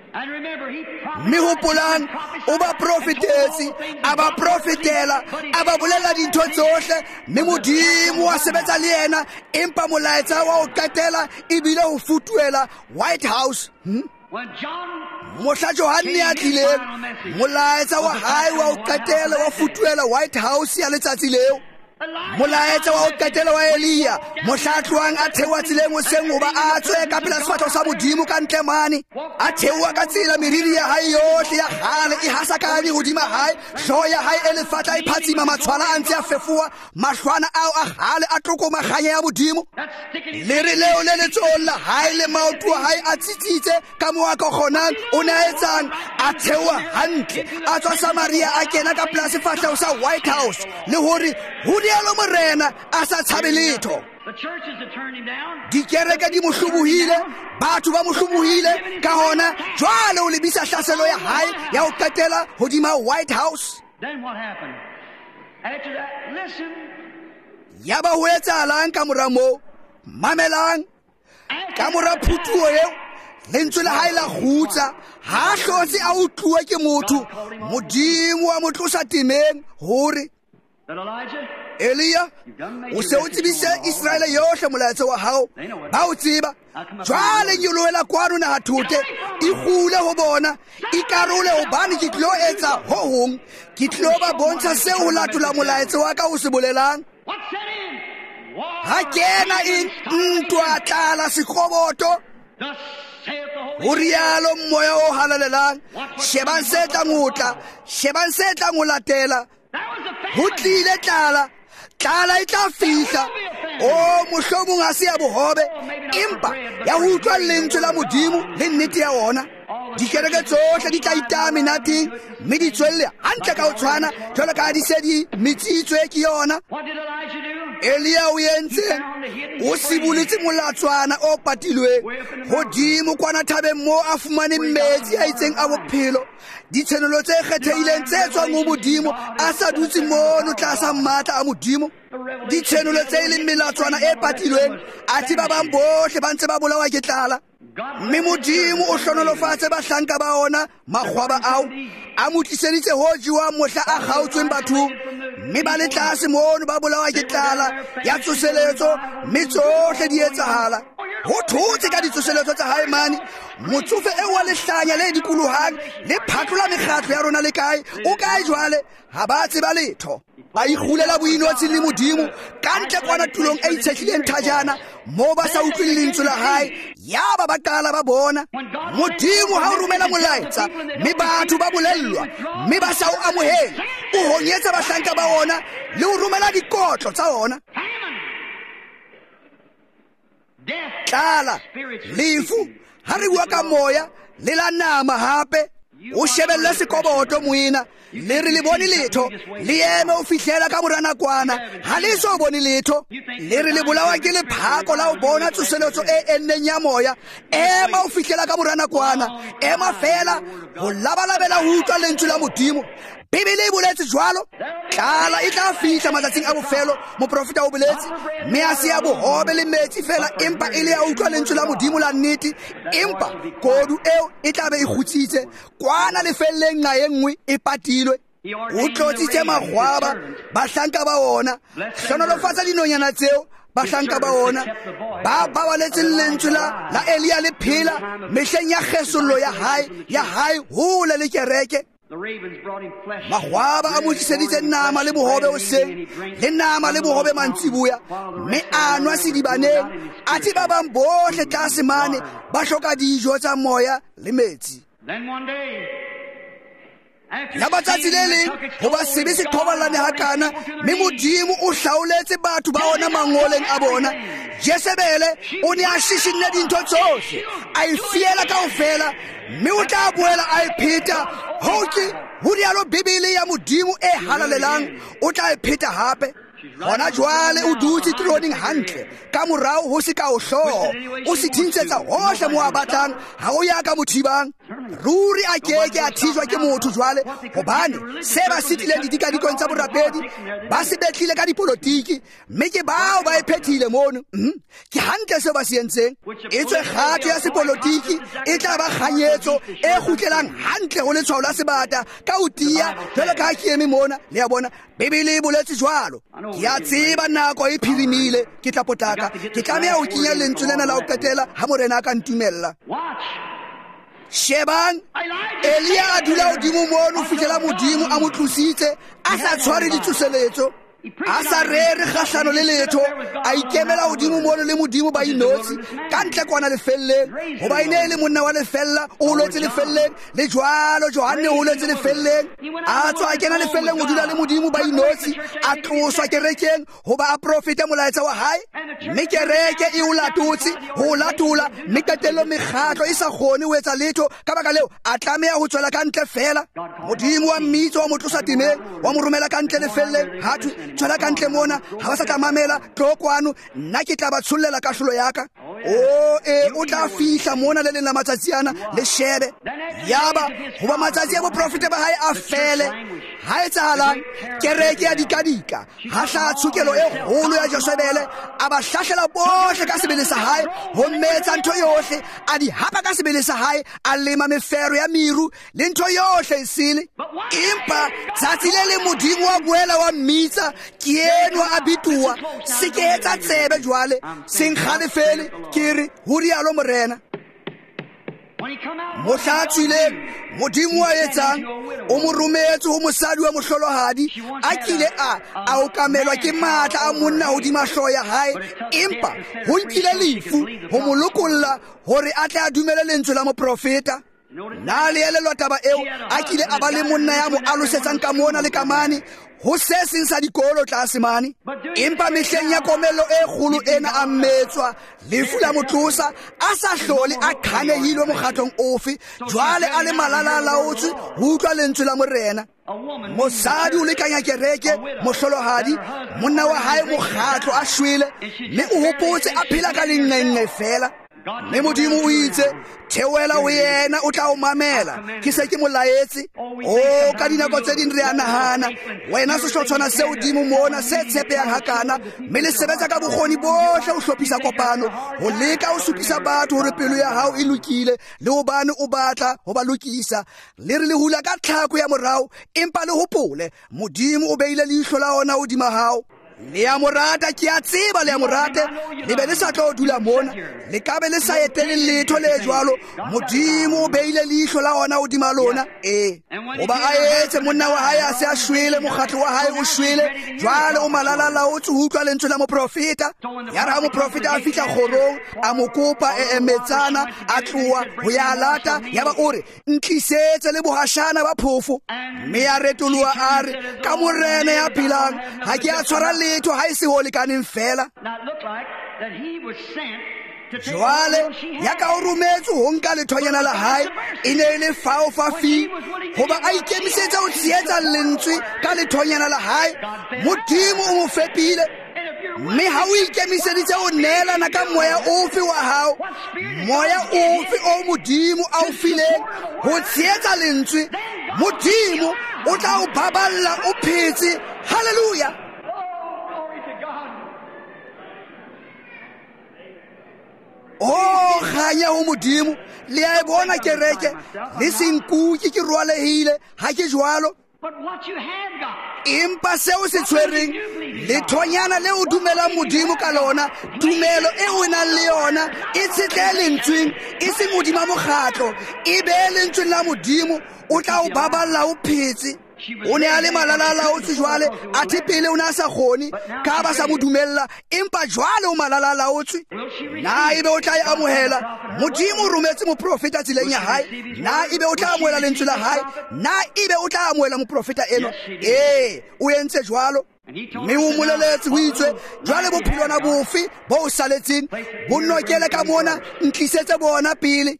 mme hopolang o ba profetesi a ba profetela a ba bolela dintho tsohle mme Modimo wa sebetsa le yena empa molaetsa wa o qetela e bile ho futuela White House hmm? Mohla Johane a tlileng molaetsa wa hae wa o qetela wa futuela White House ya letsatsi leo molaetsa wa o qetela wa Elia mohlatlwang a thewa tsileng o seng hoba a tswe ka pela sefatho sa Modimo ka ntle mane a thewa ka tsela meriri ya hae yohle ya gale e hasakane hodima hae hlo ya hae e lefatla e phatsima matshwala a ntse a fefuwa mahlwana ao a gale a tlokoma kganya ya Modimo le re leo le letsoong la hae le maoto a hae a tsitsitse ka moo a ka kgonang o ne a etsang a thewa hantle a tswa Samaria a kena ka pela sefatho sa White House le hore Alo morena a sa tshabe letho dikereke di mo hlobohile batho ba mo hlobohile ka hona jwale o lebisa hlaselo ya hae ya o qetela hodima White House Then what happened? After that, listen. ya ba ho etsahalang ka mora moo mamelang ka mora phutuo eo lentswe la hae la khutsa ha hlotse a utluwa ke motho Modimo wa mo tlosa timeng hore Elia o se o tsebise Israele yohle molaetsa wa hao ba o tseba jwale nyoloela kwano na hathute e gule ho bona e karole hobane ke tlo etsa ho hong ke tlo ba bontsha se ho latola molaetsa wa ka o se bolelang ha kena in ntwa tlala sekgoboto o rialo moya o halalelang shebang se tla ngotla shebang se tla ngolatela ho tlile tlala tlala e tla fihla o mohlomong ha se ya bohobe empa ya ho utlwa lentswe la Modimo le nnete ya ona dikereke tsohle di tla itame nating mme di tswelle hantle ka ho tshwana jwalo ka di se di metsitswe ke yona Elia o yentse o sibuletse molatswana o patilweng hodimo kwana thabeng mo a fumane metsi a itseng a bophelo ditshenolo tse kgethehileng tse tswang ho Modimo a sa dutse mono tlasa matla a Modimo ditshenolo tse le melatswana e patilweng a ti ba bang bohle ba ntse ba bolawa ke tlala mme Modimo o hlonolofatse bahlanka ba ona magwaba ao a motliseditse ho jiwa mohla a gautsweng bathong mme ba le tlase mono ba bolawa ke tlala ya tsoseletso mme tsohle di etsahala ho thotse ka ditsoseletso tsa hae mane motsofe e wa lehlanya le dikolohang le phatlola mekgatlo ya rona le kae o kae jwale ha ba tseba letho ba ikgulela boinotsi le Modimo ka ntle kwana tulong e itshetlileng thajana mo ba sa utlwile lentswe la hae ya ba ba qala ba bona Modimo ha o romela molaetsa mme batho ba bolellwa mme ba sa o amohela o honyetsa bahlanka ba ona le o romela dikotlo tsa ona tlala lefu ha re bua ka moya le la nama hape o shebelle sekoboto moina le re le bone letho le eme o fihlela ka mora nakwana ha le so bone letho le re le bolawa ke le phako la o bona tsoseletso e enneng ya moya ema o fihlela ka mora nakwana ema fela ho labalabela ho utlwa lentswe la Modimo Bibele e boletse jwalo tlala e tla fihla matsatsing a bofelo moprofeta o boletse mme a se a bohobe le metsi fela empa e le ya utlwa lentswe la Modimo la nnete empa kodu eo e tla be e kgutsitse kwana le felleng nga engwe e patilwe o tlotsitse magwaba bahlanka ba ona hlonolofatsa dinonyana tseo bahlanka ba ona ba babaletse lentswe la Elia le phela mehleng ya kgesollo ya hae ya hae hole le kereke The ravens brought him flesh. magwaba a mo tliseditse nama le bohobe hoseng le nama le bohobe mantsiboya mme a nwa sedibaneng a thi ba bang bohle tlase mane ba hloka dijo tsa moya le metsi. Then one day, ya batsatsi le leng go ba sebe se thobalane hakana mme modimo o hlaoletse batho ba ona mangoleng a bona. Jezebele o ne a shishinne dintho tsohle a e fiela kaofela mme o tla boela a e pheta hoke ho rialo Bibele ya modimo e halalelang o tla e pheta hape. Gona jwale o dutse troneng hantle ka morao ho se ka o hloho o se thintsetsa hohle mo a batlang ha o ya ka mothibang. Ruri a keke a thijwa ke motho jwale hobane se ba sitileng dikadikong tsa borapedi ba se betlile ka dipolotiki mme ke bao ba e phethile mono. Ke hantle se ba se entseng e tswe kgato ya sepolotiki e tla ba kganyetso e kgutlelang hantle ho letshwao la sebata ka o tia jwale ka ke eme mona le ya bona Bibele e boletse jwalo. Ke a tseba nako e phirimile ke tla potlaka ke tlameha ho kenya lentswe lena la ho qetela ha morena a ka ntumella. Shebang Elia a dula hodimo mono fihlela modimo a mo tlositse a sa tshware ditsoseletso a sa rere kgahlano le letho a ikemela hodimo mono le modimo ba inotsi ka ntle kwana lefelleng hoba ene le monna wa lefella o holetse lefelleng le jwalo Johane o holetse lefelleng a tswa kena lefelleng o dula le modimo ba inotsi a tloswa kerekeng hoba a profeta molaetsa wa hae mme kereke e o latotse ho latola mme qetelo mekgatlo e sa kgone ho etsa letho ka baka leo a tlameha ho tswela ka ntle fela. Modimo wa mmitso wa mo tlosa timeng wa mo romela ka ntle lefelleng ha tswela ka ntle mona ha ba sa tla mamela tlokwano nna ke tla ba tshollela kahlolo yaka. o e o tla fihla mona le leng la matsatsi ana le shebe yaba hoba matsatsi a boprofete ba hae a fele ha etsahalang kereke ya dikadika ha hla tshukelo e kgolo ya Jezebele a ba hlahlela bohle ka sebele sa hae ho metsa ntho yohle a di hapa ka sebele sa hae a lema mefero ya miru le ntho yohle isile empa tsatsi le le modimo wa boela wa mmitsa ke enwa a bituwa se ke etsa tsebe jwale seng khale fele kiri hurialo morena mohlatswile modimo wa etsang o mo rometse ho mosadi wa mohlolohadi a kile a a o kamelwa ke matla a monna hodima hloho ya hae empa ho nkile lefu ho mo lokolla hore a tle a dumele lentswe la moprofeta. Na le elelwa taba eo a kile a ba le monna ya mo alosetsang ka mona le kamane ho se seng sa dikolo tlase mane empa mehleng ya komello e kgolo ena a mmetswa lefu la motlosa a sa hlole a khanehilwe mokgatlong ofe jwale a le malala a laotswe ho utlwa lentswe la morena. Mosadi o lekanya kereke mohlolohadi monna wa hae mokgatlo a shwele mme o hopotse a phela ka lenqenqe fela mme modimo o itse theoela ho yena o tla o mamela ke se ke molaetse o ka dinako tse ding re a nahana wena sehlotshwana se hodimo mona se tshepehang hakana mme le sebetsa ka bokgoni bohle o hlophisa kopano ho leka ho supisa batho hore pelo ya hao e lokile le hobane o batla ho ba lokisa le re le hula ka tlhako ya morao empa le hopole modimo o beile leihlo la ona hodima hao. Le ya morata ke a tseba le ya morate le be le sa tlo dula mona le ka be le sa etele letho le jwalo modimo o beile leihlo la ona hodima lona e oba a etse monna wa hae a se a shwele mokgatlo wa hae o shwele jwale o malala la o tse utlwa lentswe la moprofeta ya ra moprofeta a fihla kgorong a mo kopa e emetsana a tloa ho ya lata ya ba ore ntlisetse le bohashana ba phofo mme ya retolwa a re ka morena ya philang ha ke a tshwara to high se ho lekaneng fela jwale ya ka o rometse ho nka lethonyana la hae e ne le fao fa fi hoba a ikemisetsa ho tsietsa lentswe ka lethonyana la hae modimo o mo fepile mme ha o ikemiseditse ho neelana ka moya ofe wa hao moya ofe o modimo a o fileng ho tsietsa lentswe modimo o tla o baballa o phetse. Hallelujah. Oh khanya ho modimo le a bona kereke le senkuki ke rwalehile ha ke jwalo But what you have got empa seo se tshwereng lethonyana le o dumela modimo ka lona tumelo e o nang le yona e tshetle lentsweng e se modimo mokgatlo e be lentsweng la modimo o tla o baballa o phetse o ne a le malalala o tse jwale a the pele o ne a sa kgone ka ba sa mo dumella empa jwale o malalala o tse na ebe o tla e amohela modimo o rometse moprofeta tseleng ya hae na ebe o tla amohela lentswe la hae na ebe o tla amohela moprofeta eno ee o entse jwalo mme o moleletse o itswe jwale bophilwana bofe bo o saletseng bo nnokele ka mona ntlisetse bona pele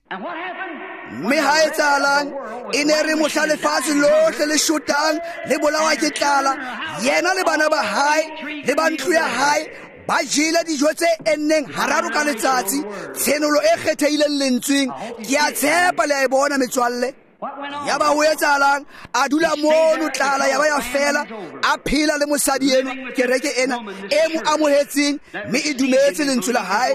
mme ha etsahalang e ne re mohla lefatshe lohle le shotang le bolawa ke tlala yena le bana ba hae le ba ntlo ya hae ba jele dijo tse enneng hararo ka letsatsi tshenolo e kgethehileng lentsweng ke a tshepa le a e bona metswalle ya ba ho etsahalang a dula mono tlala ya ba ya fela a phela le mosadi eno kereke ena e mo amohetseng mme e dumetse lentswe la hae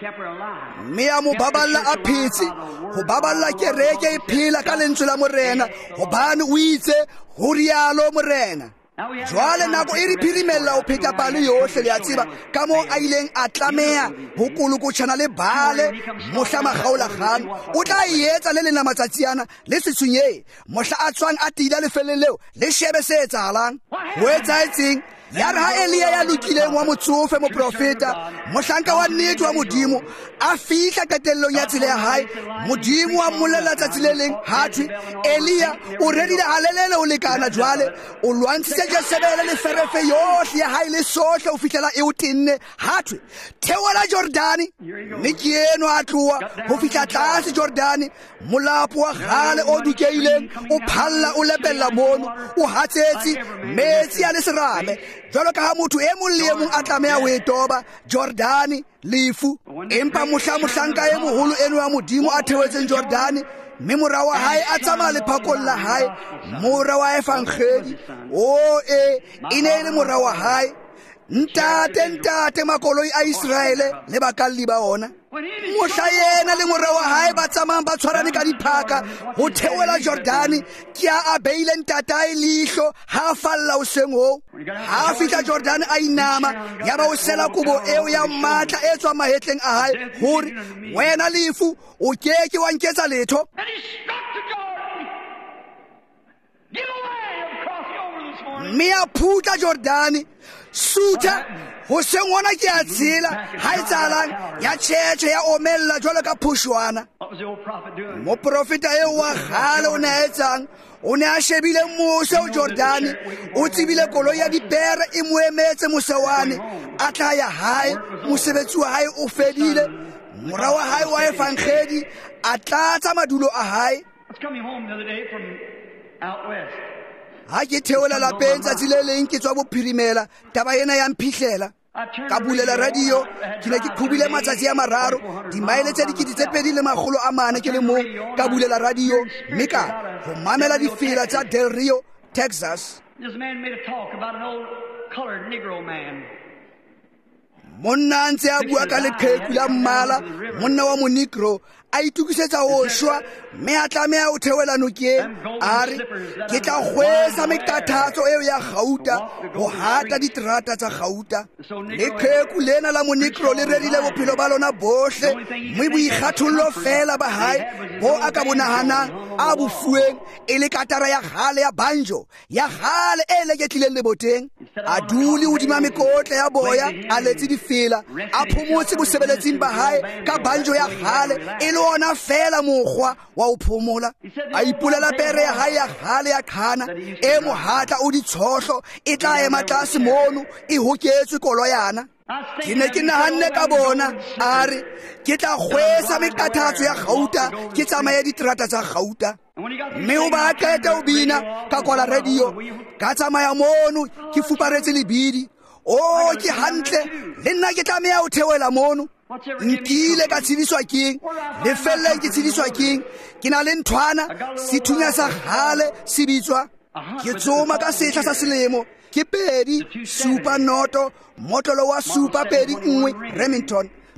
mme a mo baballa a phetse ho baballa kereke e phela ka lentswe la morena hobane o itse ho rialo morena jwale nako e re phirimella ho pheta palo yohle le a tseba ka moo a ileng a tlameha ho kolokotshana le bale mohla makgaolakgang o tla e etsa le lena matsatsi ana le setshwenye mohla a tswang a tila lefeleng leo le shebe se etsahalang ho etsaetseng ya re ha Elia ya lokileng wa motsofe moprofeta mohlanka wa nnete wa modimo a fihla qetellong ya tsela ya hae modimo wa mmolella tsatsi le leng ha thwe Elia o redile halelele o lekana jwale o lwantshitse Jezebele le ferefe yohle ya hae le sohle o fihlela e o tenne ha thwe theola Jordani mme ke eno a tloha ho fihla tlase Jordani molapo wa kgale o dukeileng o phalla o lepella mono o hatsetse metsi a le serame jwalo ka ha motho e mong le e mong a tlameha ho etoba Jordani lefu empa mohla mohlanka e moholo eno wa modimo a theotseng Jordani mme mora wa hae a tsamaya lephakong la hae mora wa efangeli o e ine le mora wa hae ntate ntate makoloi a Israele le bakalli ba ona mohla yena le mora wa hae ba tsamayang ba tshwarane ka diphaka ho theola Jordani ke a beile ntata e lihlo ha falla o sengo ha fihla Jordani a inama ya ba o sela kubo eo ya matla e tswa mahetleng a hae hore wena lefu o keke wa nketsa letho mme a phutla Jordani sutha ho sengwana ke a tsela ha etsahalang ya tshetshe ya omella jwalo ka phushwana moprofeta eo wa kgale o ne a etsang o ne a shebile mose o Jordani o tsebile koloi ya dipere e mo emetse mosewane a tla ya hae mosebetsi wa hae o fedile mora wa hae wa efangeli a tlatsa madulo a hae ha ke theola lapeng tsatsi le leng ke tswa bophirimela taba ena ya mphihlela ka bulela radio ke ne ke khubile matsatsi a mararo dimaile tse dikete tse pedi le magolo a mane ke le mong ka bulela radio mme ka ho mamela difela tsa Del Rio, Texas. This man made a talk about an old colored Negro man. monna ntse a bua ka leqheku la mmala monna wa monegro a itukisetsa ho shwa mme a tlameha o theola nokeng a re ke tla kgwesa mekathatso eo ya Gauta ho hata diterata tsa Gauta leqheku lena la monegro le redile bophelo ba lona bohle mme boikgathollo fela ba hae bo a ka bonahanang a bofueng e le katara ya gale ya banjo ya gale e leketlileng leboteng a dule hodima mekotla ya boya a letse difela a phomotse bosebeletsing ba hae ka banjo ya gale e le ona fela mokgwa wa ho phomola a ipulela pere ya hae ya gale ya khana e mohatla o ditshohlo e tla ema tlase mono e hoketswe koloyana ke ne ke nahanne ka bona a re ke tla kgwesa mekathatso ya Gauta ke tsamaye diterata tsa Gauta mme o ba qeta o bina ka kwala radio ka tsamaya mono ke fuparetse lebidi o ke hantle le nna ke tlameha o theoela mono nkile ka tshediswa keng le felleng ke tshediswa keng ke na le nthwana sethunya sa gale se bitswa ke tsoma ka setla sa selemo ke pedi supa noto motlolo wa supa pedi nngwe Remington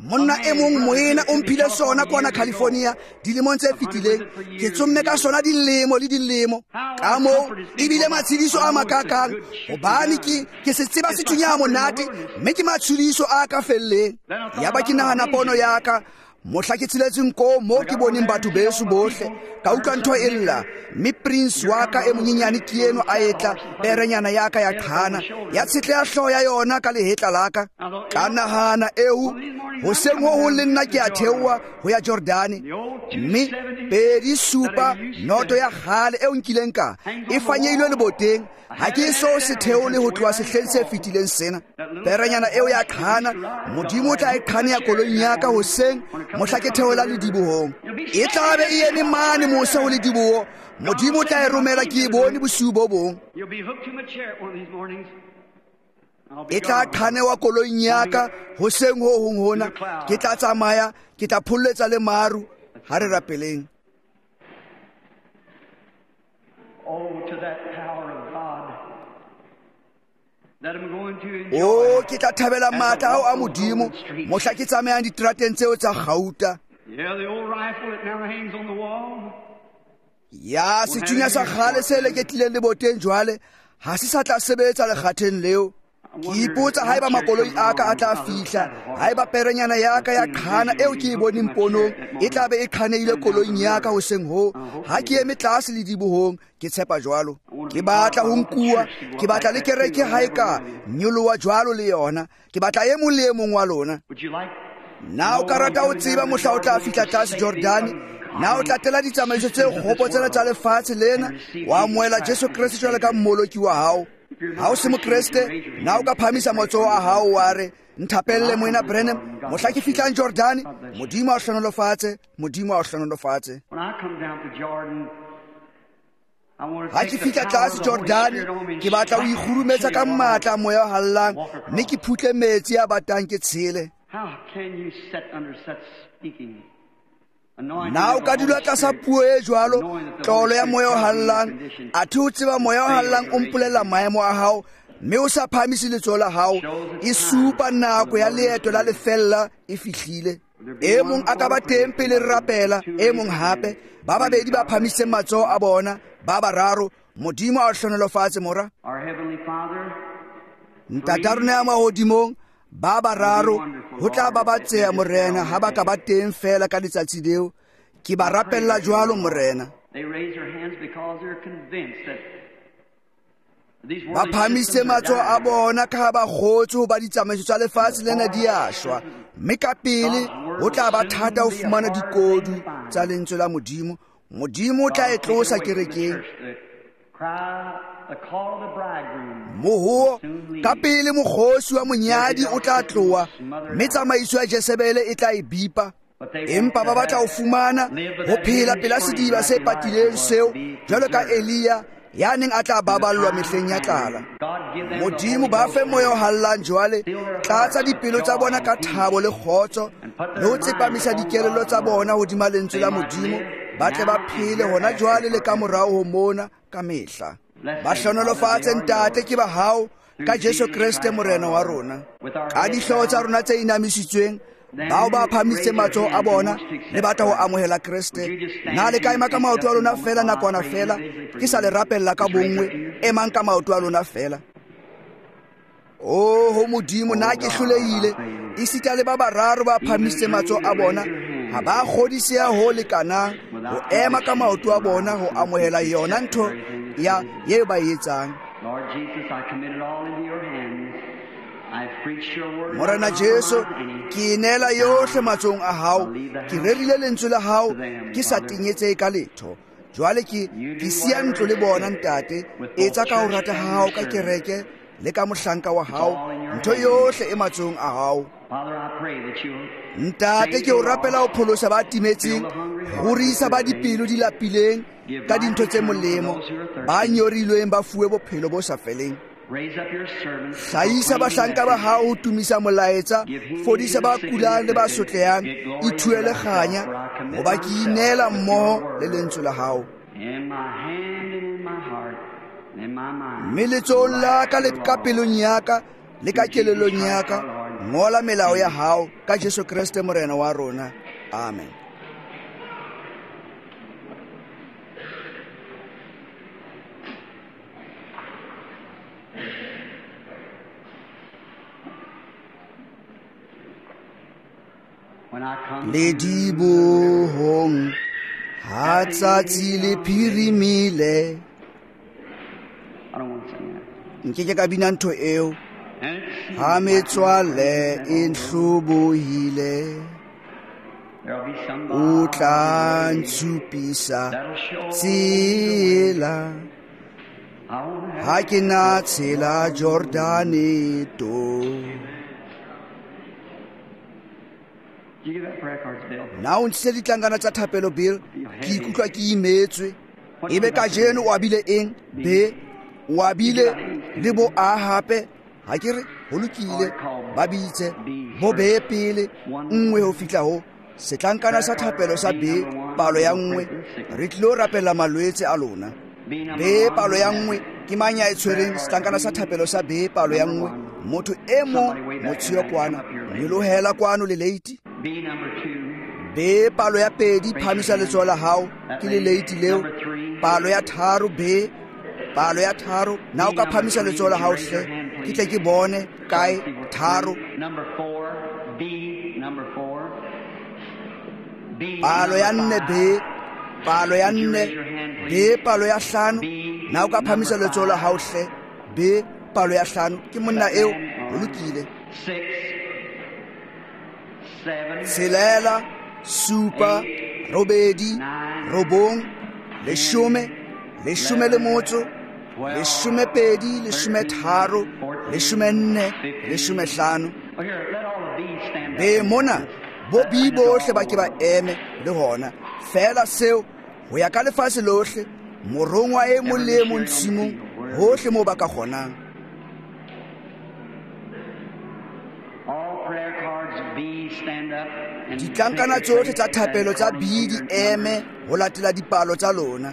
monna e mong moena o mphile sona kwana California dilemong tse fetileng ke tsomme ka sona dilemo le dilemo ka moo ebile matshediso a makakang hobane ke ke se tseba sethunya monate mme ke matshediso a ka felleng ya ba ke nahana pono ya ka mohla ke tsiletseng ko mo ke boneng batho beso bohle ka utlwa ntho e lla mme prince wa ka e monyenyane ke eno a etla perenyana ya ka ya qhana ya tshetle ya hloya yona ka lehetla laka ka nahana ehu hoseng ho ho le nna ke a theowa ho ya Jordani mme pedi supa noto ya khale e nkileng ka e fanyeilwe leboteng ha ke so se theole ho tloa sehleng se fetileng sena perenyana eo ya qhana modimo tla e qhane ya kolong ya ka hoseng mohla ke theola le dibohong e tla be e eme mane mose ho le diboho modimo tla e romela ke e bone bosiu bo bong e tla qhanewa kolong ya ka hoseng ho hong hona ke tla tsamaya ke tla phulletsa le maru ha re rapeleng o ke tla thabela matla ao a modimo mohla ke tsamayang diterateng tseo tsa gauta ya sethunya sa kgale se leketlileng leboteng jwale ha se sa tla sebetsa lekgatheng leo ke ipotsa haeba makoloi a ka a tla fihla haeba perenyana ya ka ya qhana eo ke e boneng ponong e tla be e qhaneile koloing ya ka hoseng ho ha ke eme tlase le dibohong ke tshepa jwalo ke batla ho nkua ke batla le kereke ha e ka nyolowa jwalo le yona ke batla e mong le e mong wa lona na o ka rata ho tseba mohla o tla fihla tlase Jordani na o tla tela ditsamaiso tse kgopo tsena tsa lefatshe lena wa amohela Jesu Kriste jwalo ka mmoloki wa hao ha o se mokreste na o ka phamisa matsoho a hao wa re nthapelle moena Branham mohla ke fihlang Jordani modimo a hlonolofatse modimo a hlonolofatse ha ke fihla tlase Jordani ke batla ho ikgurumetsa ka matla moya o hallang mme ke phutle metsi a batang ke tshele na o ka dula tlasa puo e jwalo tlolo ya moya o hallang athe o tseba moya o hallang o mpolela maemo a hao mme o sa phamise letsoho la hao e supa nako ya leeto la lefella e fihlile e mong a ka ba teng pele re rapela e mong hape ba babedi ba phamiseng matsoho a bona ba bararo modimo a hlonolofatse mora ntata rona ya mahodimong ba bararo ho tla ba batseya morena ha ba ka ba teng fela ka letsatsi leo ke ba rapella jwalo morena ba phamise matsoho a bona ka ba kgotse ho ba ditsamaiso tsa lefatshe lena di ashwa mme ka pele ho tla ba thata ho fumana dikodu tsa lentswe la modimo modimo o tla e tlosa kerekeng moho ka pele mokgosi wa monyadi o tla tloa mme tsamaiso ya Jezebele e tla e bipa empa ba batla ho fumana ho phela pela sediba se patileng seo jwalo ka Elia ya neng a tla baballwa mehleng ya tlala modimo ba fe moya o hallang jwale tlatsa dipelo tsa bona ka thabo le kgotso le ho tsepamisa dikelello tsa bona hodima lentswe la modimo ba tle ba phele hona jwale le ka morao ho mona ka mehla ba hlonolofatse ntate ke ba hao ka Jesu Kriste morena wa rona ka dihlooho tsa rona tse inamisitsweng bao ba phamise matsoho a bona le batla ho amohela Kriste na le ka ema ka maoto a lona fela nakwana fela ke sa le rapella ka bongwe emang ka maoto a lona fela o ho modimo na ke hlolehile e sita le ba bararo ba phamise matsoho a bona ha ba kgodiseha ho lekanang ho ema ka maoto a bona ho amohela yona ntho ya ye ba etsang morena Jesu ke inela yohle matsohong a hao ke rerile lentswe la hao ke sa tinyetse ka letho jwale ke ke sia ntlo le bona ntate etsa ka ho rata hao ka kereke le ka mohlanka wa hao ntho yohle e matsohong a hao ntate ke o rapela ho pholosa ba timetseng gorisa ba dipelo di lapileng ka dintho tse molemo ba nyorilweng ba fuwe bophelo bo sa feleng hlahisa bahlanka ba hao ho tumisa molaetsa fodisa ba kulang le ba sotlehang ithuele kganya ho ba ke inela mmoho le lentswe la hao mme letsohong la ka le ka pelong ya ka le ka kelelong ya ka ngola melao ya hao ka Jesu Kriste morena wa rona. Amen. Le dibohong ha tsatsi le phirimile. Nke ka bina ntho eo ha metswale e nhlobohile. O tla ntshupisa tsela ha ke na tshela Jordane to. Na o ntse ditlangana tsa thapelo Bill, ke ikutlwa ke imetswe. Ebe ka jeno o abile eng? Be o abile le bo a hape. Ha ke re ho lokile ba bitse bo be pele nngwe ho fihla ho setlankana sa thapelo sa be palo ya nngwe. Re tlo rapela malwetse a lona. Be palo ya nngwe ke manya e tshwereng setlankana sa thapelo sa be palo ya nngwe. Motho e mo motshiyo kwana nyelohela kwano le late. Be palo ya pedi phamisa letsoho la hao ke le late leo. Palo ya tharo be palo ya tharo na o ka phamisa letsoho la hao hle ke tle ke bone kae tharo. Palo ya nne be palo ya nne be palo ya hlano na o ka phamisa letsoho la hao hle be palo ya hlano ke monna eo ho lokile. Tshelela supa robedi robong leshome leshome le motso leshome pedi leshome tharo leshome nne leshome hlano. Be mona bo bi bohle ba ke ba eme le hona fela seo ho ya ka lefatshe lohle morongwa e mo le mo ntshimong hohle mo ba ka kgonang. Ditlankana tsohle tsa thapelo tsa B di eme ho latela dipalo tsa lona.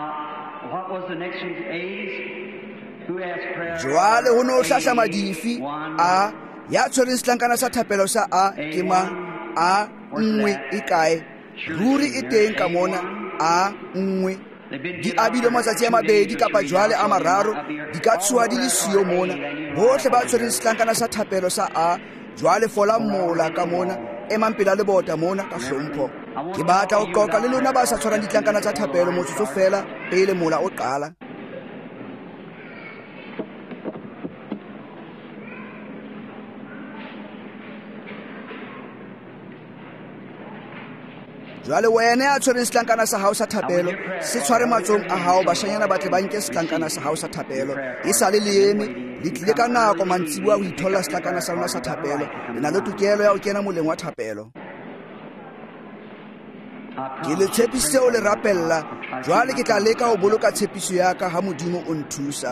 Jwale ho no hlahlama difi a ya tshwereng setlankana sa thapelo sa a ke mang? A nngwe e kae? Ruri e teng ka mona a nngwe. Di abile matsatsi a mabedi kapa jwale a mararo di ka tshuwa di le siyo mona. Bohle ba tshwereng setlankana sa thapelo sa a jwale fola mola ka mona emang pela le bota mona ka hlompho. Ke batla ho qoqa le lona ba sa tshwarang ditlankana tsa thapelo motsotso fela pele mola o qala. Jwale wena ya tshwereng setlankana sa hao sa thapelo se tshware matsong a hao bashanyana ba tle ba nke setlankana sa hao sa thapelo. E sale le eme le tlile ka nako mantsibuwa ho itholla setlankana sa lona sa thapelo. Le na le tokelo ya ho kena moleng wa thapelo. Ke le tshepisitse o le rapella jwale ke tla leka ho boloka tshepiso ya ka ha Modimo o nthusa.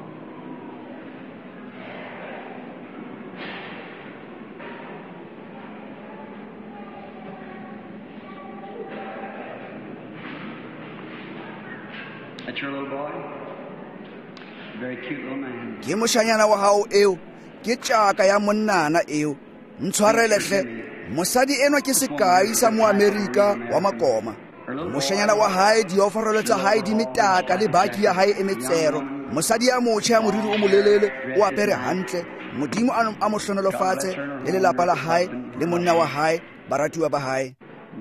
That's your little boy? Very cute little man. Ke moshanyana wa hao eo ke tjaka ya monnana eo. Ntshwarele hle mosadi eno ke sekai sa mo America wa makoma. Moshanyana wa hae di ofarelo tsa hae di metaka le baki ya hae e metsero. Mosadi ya motjha ya moriri o molelele o apere hantle. Modimo a mo hlonolofatse le lelapa la hae le monna wa hae baratuwa ba hae.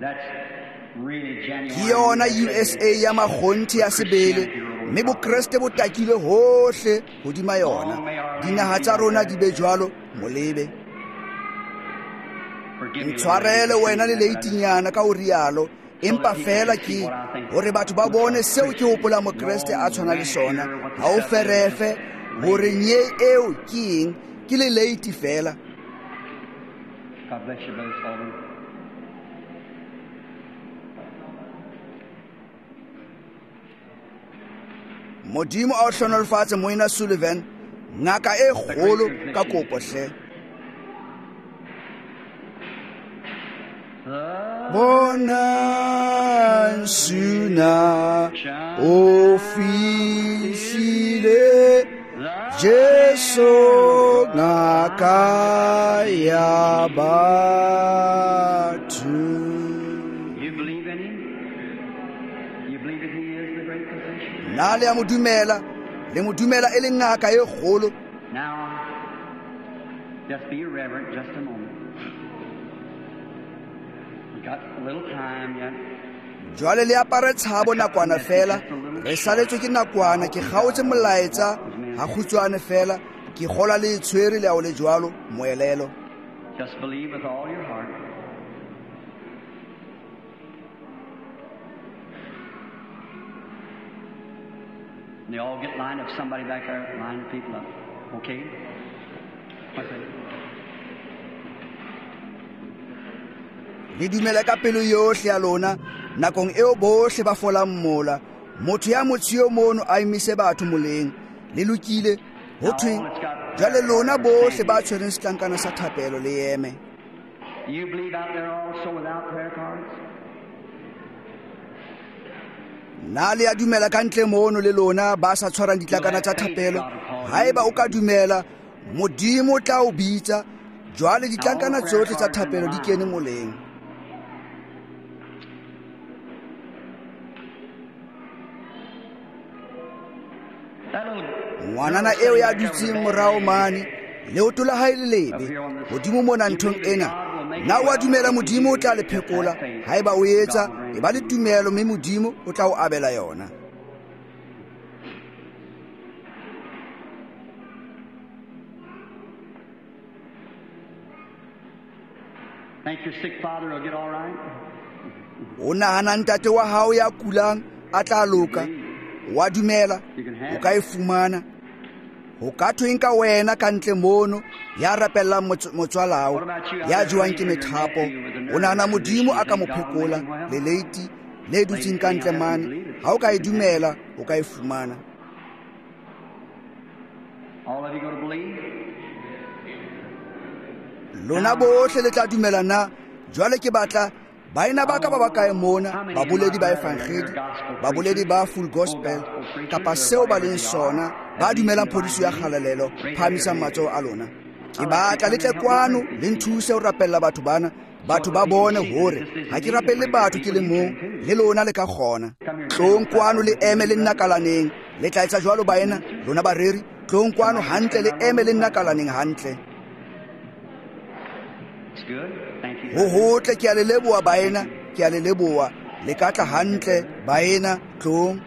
Ke yona U S A ya magonthi ya sebele mme bo Kriste bo takile hohle hodima yona. Dinaha tsa rona di be jwalo molebe. Ntshwarele wena le leitinyana ka o rialo empa fela ke hore batho ba bone seo ke hopola mo Kriste a tshwana le sona. Ha o ferefe hore nye eo ke eng ke le leiti fela. God bless you, Brother Sullivan. Modimo a o hlonolofatse Moina Sullivan ngaka e kgolo ka kopo hle. Bona suna o fihlile Jesu ngaka ya batho. You believe in him? You believe that he is the great physician? Na le a mo dumela, le mo dumela e le ngaka e kgolo. Now, just be reverent just a moment. You got a little time yet. Jwale le apare tshabo nakwana fela, re saletswe ke nakwana, ke gaotse molaetsa ha khutswane fela, ke gola le tshwere le a o le jwalo moelelo. Just believe with all your heart. And they all get lined up. Somebody back there line the people up. Okay? What's that? Le dumela ka pelo yohle ya lona nakong eo bohle ba folang mola motho ya motsio mono a imise batho moleng le lokile ho thwe jale lona bohle ba tshwereng setlankana sa thapelo le eme. You believe out there also without prayer cards? Na le a dumela ka ntle mono le lona ba sa tshwarang ditlankana tsa thapelo haeba o ka dumela modimo tla o bitsa jwale ditlankana tsohle tsa thapelo di kene moleng. Ngwanana eo ya dutseng morao mane leoto la hae le lebe modimo mona nthong ena na wa dumela modimo o tla le phekola haeba o etsa e ba le tumelo mme modimo o tla o abela yona. Think your sick father will get all right? O nahana ntate wa hao ya kulang a tla loka wa dumela o ka e fumana ho ka thweng ka wena ka ntle mono ya rapellang motswalao ya jwang ke methapo o nahana modimo a ka mo phekola le leiti le dutseng ka ntle mane ha o ka e dumela o ka e fumana. All of you going to believe? Lona bohle le tla dumela na jwale ke batla baina ba ka ba ba kae mona baboledi ba evangeli baboledi ba full gospel kapa seo ba leng sona ba dumelang phodiso ya kgalalelo phamisa matso a lona ke batla le tle kwano le nthuse o rapella batho bana batho ba bone hore ha ke rapelle batho ke le mong le lona le ka khona tlong kwano le eme le nnakalaneng le tla etsa jwalo baena lona ba reri tlong kwano hantle le eme le nnakalaneng hantle. It's good. Thank you. Ho hotle ke a le leboa baena ke a le leboa le ka tla hantle baena tlong.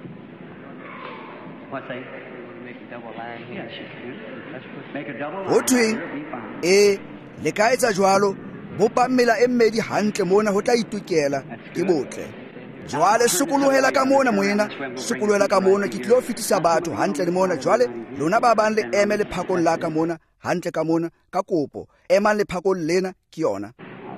What's that? Make a double line here. Yes, you can. Let's put, make a double line. Ho thweng e le ka etsa jwalo bopa mmela e mmedi hantle mona ho tla itukela ke botle. Jwale sukulohela ka mona moena sukulohela ka mona ke tlo fitisa batho hantle le mona jwale lona ba bang le eme le phakong la ka mona hantle ka mona ka kopo ema le phakong lena ke yona.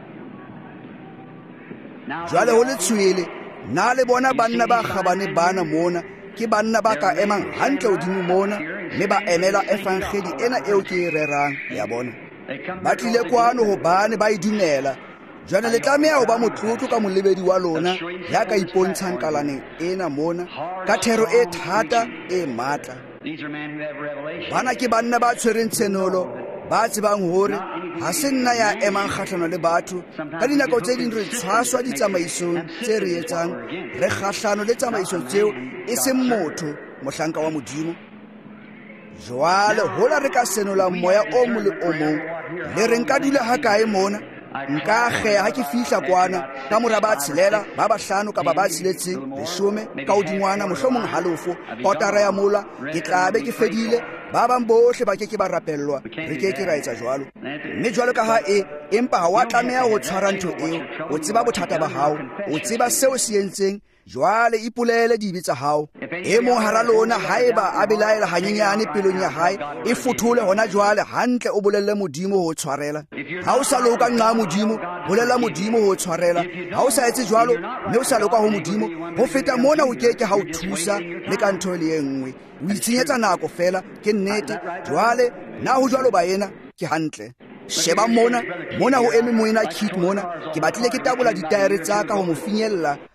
Jwale ho le tshwele na le bona banna ba kgabane bana mona ke banna ba ka emang hantle hodimo mona mme ba emela evangeli ena eo ke e rerang ya bona ba tlile kwano ho bane ba idumela. Jwale le tlameha ho ba motlotlo ka molebedi wa lona ya ka ipontshang kalaneng ena mona ka thero e thata e matla. These are men who have revelation. Bana ke banna ba tshwereng tsenolo ba tsebang hore ha se nna ya emang kgahlano le batho ka dinako tse ding re tshwaswa ditsamaisong tse re etsang re kgahlano le tsamaiso tseo e seng motho mohlanka wa modimo. Jwale hola re ka senola moya o mo le o mong le re nka dula ha kae mona nka kgea ha ke fihla kwana ka mora ba tshelela ba bahlano ka ba ba tsheletseng leshome ka hodingwana mohlomong halofo kotara ya mola ke tlabe ke fedile ba bang bohle ba ke ke ba rapellwa re ke ke ra etsa jwalo mme jwalo ka ha e empa ha wa tlameha ho tshwara ntho eo o tseba bothata ba hao o tseba seo se entseng jwale ipolele dibe tsa hao e mo hara lona haeba a belaela hanyenyane pelong ya hae e futhule hona jwale hantle o bolelle modimo ho tshwarela ha o sa loka nqa modimo bolella modimo ho tshwarela ha o sa etse jwalo mme o sa loka ho modimo ho feta mona o keke ha o thusa le ka ntho le engwe o itshenyetsa nako fela ke nnete jwale na ho jwalo ba yena ke hantle sheba mona mona ho eme moena kit mona ke batlile ke tabola ditaere tsa ka ho mo finyella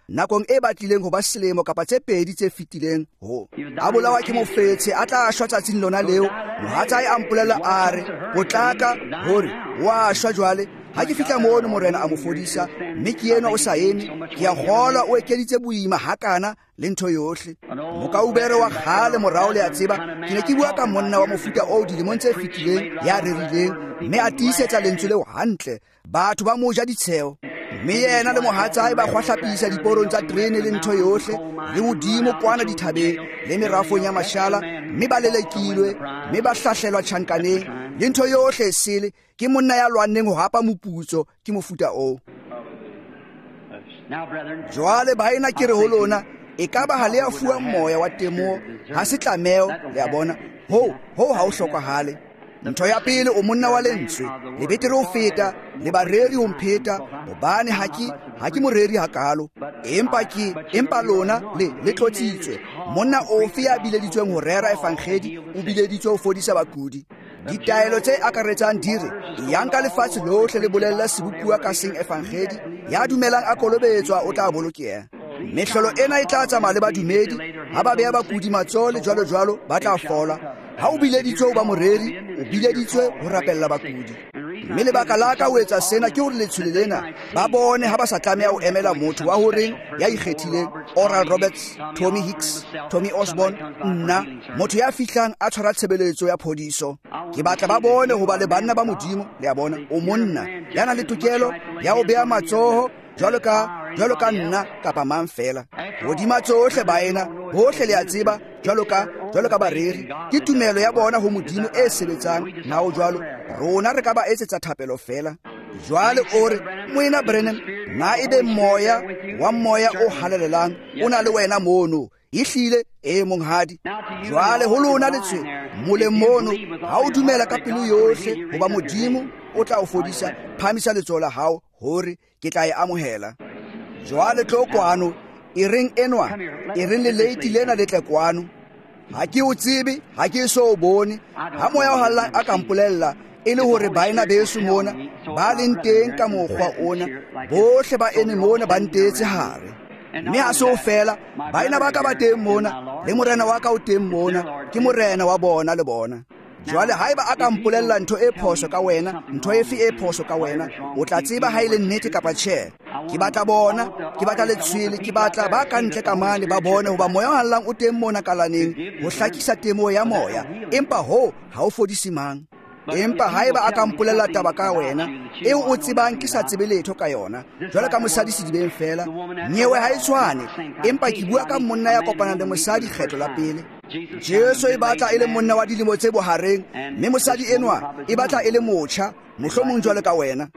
nakong e batlileng ho ba selemo kapa tse pedi tse fetileng ho a bolawa ke mofetshe a tla shwa tsatsing lona leo. Mohatsae a mpolela a re potlaka hore wa shwa jwale. Ha ke fihla mono morena a mo fodisa, mme ke enwa o sa eme, ke a kgolwa o ekeditse boima hakana le ntho yohle. Mokaubere wa kgale morao le a tseba, ke ne ke bua ka monna wa mofuta o dilemong tse fetileng ya rerileng, mme a tiisetsa lentswe leo hantle. Batho ba mo ja ditsheo, mme yena le mohatsae ba kgwahlapisa diporong tsa terene le ntho yohle le hodimo kwana dithabeng le merafong ya mashala, mme ba lelekilwe, mme ba hlahlelwa tjhankaneng le ntho yohle sele. Ke monna ya lwanneng ho hapa moputso ke mofuta o. Jwale baena ke re ho lona, e ka ba ha le a fuwa moya wa temo ha se tlameo le a bona ho ho ha o hlokahale. Ntho ya pele o monna wa lentswe le betere ho feta le bareri ho mpheta hobane ha ke ha ke moreri hakalo, empa ke empa lona le le tlotsitswe. Monna ofe ya bileditsweng ho rera efangedi o bileditswe ho fodisa bakudi. Ditaelo tse akaretsang dire yang ka lefatshe lohle le bolella sebupua ka seng efangedi, ya dumelang a kolobetswa o tla bolokeha. Mehlolo ena e tla tsamaya le badumedi, ha ba beha bakudi matsole jwalo jwalo ba tla fola. Ha o bileditswe ho ba moreri, o bileditswe ho rapella bakudi. Mme lebaka la ka o etsa sena ke hore letsholo lena ba bone ha ba sa tlameha ho emela motho wa horeng ya ikgethileng, Oral Roberts, Tommy Hicks, Tommy Osborne, nna motho ya fihlang a tshwara tshebeletso ya phodiso. Ke batla ba bone ho ba le banna ba modimo le a bona o monna ya nang le tokelo ya ho beha matsoho jwalo ka jwalo ka nna kapa mang fela. Hodima tsohle baena bohle le a tseba jwalo ka jwalo ka bareri ke tumelo ya bona ho modimo e sebetsang na o jwalo rona re ka ba etsetsa thapelo fela. Jwale ore moena Brennan na ebe moya wa moya o halelelang o na le wena mono ehlile e monghadi. Jwale ho lona letswe mole mono ha o dumela ka pelo yohle ho ba modimo o tla o fodisa, phamisa letsola hao hore ke tla e amohela. Jwale tlo kwano e reng enwa e reng le late lena le tle kwano. Ha ke o tsebe, ha ke so o bone, ha moya o halla a kampolella e le hore baena beso mona ba leng teng ka mokgwa ona, bohle ba ene mona ba ntetse hare. Mme ha so fela baena ba ka ba teng mona le morena wa ka o teng mona, ke morena wa bona le bona. Jwale haeba a ka mpolella ntho e phoso ka wena, ntho efe e phoso ka wena, o tla tseba ha ile nnete kapa tjhe. Ke batla bona, ke batla letshwele, ke batla ba ka ntle ka mane ba bone hoba moya o hallang o teng mona kalaneng ho hlakisa temo ya moya, empa ho ha o fodisi mang. Empa haeba a ka mpolella taba ka wena eo o tsebang ke sa tsebe letho ka yona, jwale ka mosadi sedibeng fela, nyewe ha e tshwane, empa ke bua ka monna ya kopanang le mosadi kgetlo la pele. Jesu e batla e le monna wa dilemo tse bohareng, mme mosadi enwa e batla e le motjha, mohlomong jwale ka wena.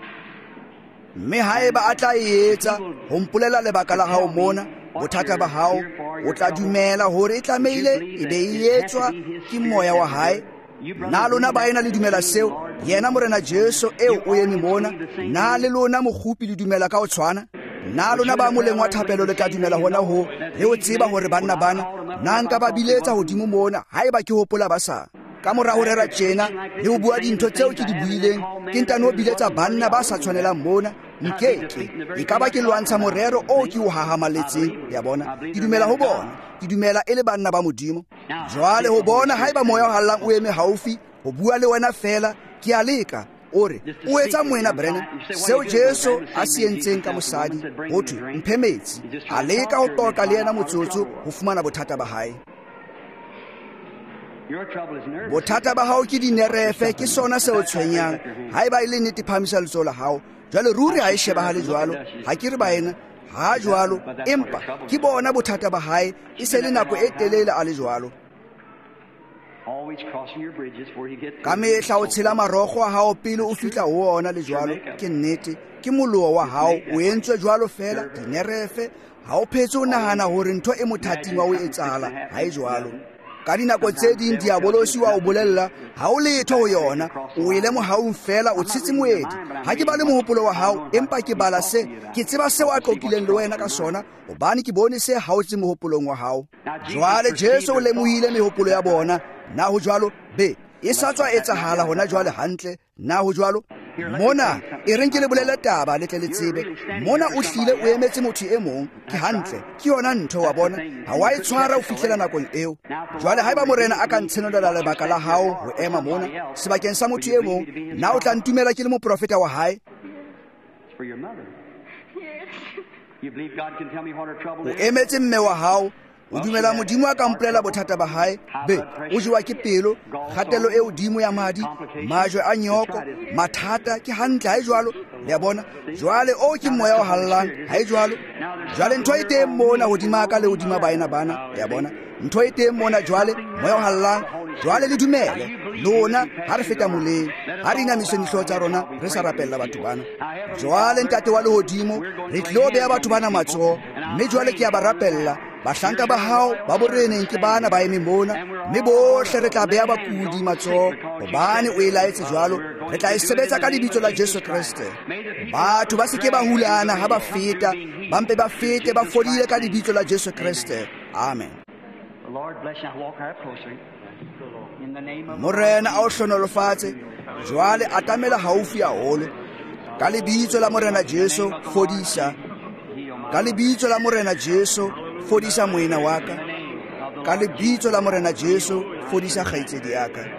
Mme haeba a tla e etsa ho mpolela lebaka la hao mona, bothata ba hao, o tla dumela hore e tlamehile e be e etswa ke moya wa hae. Na lona baena le dumela seo, yena morena Jesu eo o eme mona, na le lona mokgupi le dumela ka o tshwana. Na lona ba moleng wa thapelo le tla dumela hona ho le o tseba hore banna bana na nka ba biletsa hodimo mona haeba ke hopola ba sa ka mora ho rera tjena le ho bua dintho tseo ke di buileng, ke ntano biletsa banna ba sa tshwanelang mona nkeke e ka ba ke lwantsha morero o ke o hahamaletseng. Ya bona, ke dumela ho bona, ke dumela e le banna ba modimo. Jwale ho bona haeba moya o hallang o eme haufi ho bua le wena fela, ke a leka ore o etsa moena Brennan seo Jesu a se entseng ka mosadi ho thwe mphemetse, a leka ho toka le yena motsotso ho fumana bothata ba hae. Bothata ba hao ke dinerefe, ke sona seo tshwenyang. Haeba ile nnete phamisa letso la hao, jwale ruri ha e shebahale jwalo, ha ke re baena ha jwalo, empa ke bona bothata ba hae e se le nako e telele a le jwalo. Ka mehla o tshela marokgo a hao pele o fihla ho ona le jwalo, ke nnete ke moloho wa hao o entswe jwalo fela, dinerefe ha o phetse o nahana hore ntho e mothating wa o etsahala ha e jwalo. Ka dinako tse ding diabolosi wa o bolella ha o letho ho yona, o ile mohaung fela o tshitse moedi. Ha ke ba le mohopolo wa hao, empa ke bala se ke tseba seo a qoqileng le wena ka sona, hobane ke bone se haotse mohopolong wa hao. Jwale Jesu o lemohile mehopolo ya bona, na ho jwalo be e sa tswa etsahala hona jwale hantle na ho jwalo mona e reng ke le bolela taba le tle le tsebe mona o hlile o emetse motho e mong ke hantle ke yona ntho wa bona ha wa e tshwara o fihlela nakong eo jwale haeba morena a ka ntshenolela lebaka la hao ho ema mona sebakeng sa motho e mong na o tla ntumela ke le moprofeta wa hae o emetse mme wa hao o dumela modimo a ka mpolela bothata ba hae be o jewa ke pelo kgatelo e hodimo ya madi majwe a nyoko mathata ke hantle ha e jwalo le ya bona jwale o ke moya o hallang ha e jwalo jwale ntho e teng mona hodima ka le hodima baena bana le ya bona ntho e teng mona jwale moya o hallang jwale le dumele lona ha re feta moleng ha re inamise dihlooho tsa rona re sa rapella batho bana jwale ntate wa lehodimo re tlo beha batho bana matsoho mme jwale ke ya ba rapella bahlanka ba hao ba boreneng ke bana ba eme mona mme bohle re tla beha bakudi matsoho hobane o e laetse jwalo re tla e sebetsa ka lebitso la Jesu Kriste batho ba seke ba hulana ha ba feta ba mpe ba fete ba fodile ka lebitso la Jesu Kriste amen morena a o hlonolofatse jwale a tamela haufi haholo ka lebitso la morena Jesu fodisa ka lebitso la morena Jesu fodisa moena wa ka ka lebitso la morena Jesu fodisa kgaitsedi ya ka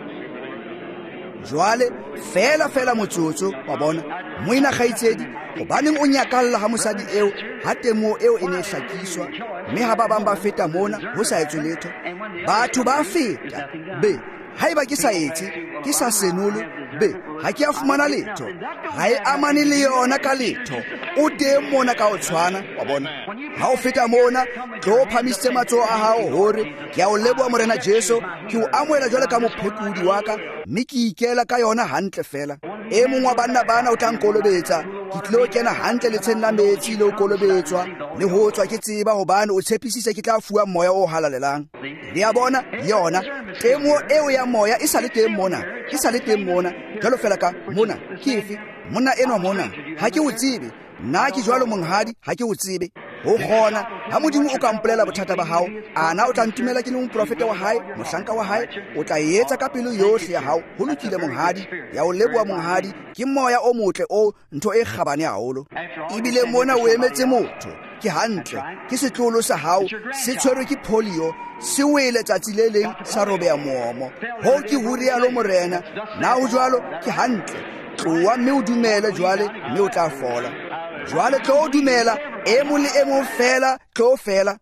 jwale fela fela motsotso wa bona moena kgaitsedi hobaneng o nyakalla ha mosadi eo ha temo eo e ne e hlakiswa mme ha ba bang ba feta mona ho sa etswe letho batho ba feta be haeba ke sa etse ke sa senole be ha ke a fumana letho ha e amane le yona ka letho o teng mona ka o tshwana wa bona ha o feta mona tlo phamisitse matsoho a hao hore ke a o leboha morena Jesu ke o amohela jwale ka mophekudi wa ka mme ke ikela ka yona hantle fela e mong wa banna bana o tla nkolobetsa ke tlo kena hantle le tsheng la metsi le o kolobetswa le ho tswa ke tseba hobane o tshepisitse ke tla fuwa moya o halalelang le a bona yona temo eo ya moya e sa le teng mona e sa le teng mona jalo fela ka mona ke efe monna enwa mona ha ke o tsebe nna ke jwalo monghadi ha ke o tsebe ho gona ha modimo o ka mpolela bothata ba hao ana o tla ntumela ke le moprofeta wa hae mohlanka wa hae o tla etsa ka pelo yohle ya hao ho lokile monghadi ya o leboha monghadi ke moya o motle o ntho e kgabane haholo ebile mona o emetse motho ke hantle ke setlolo sa hao se tshwerwe ke polio se wele tsatsi le leng sa robeya moomo ho ke hurialo morena na o jwalo ke hantle tloa mme o dumele jwale mme o tla fola jwale tlo dumela e mong le e mong fela tlo fela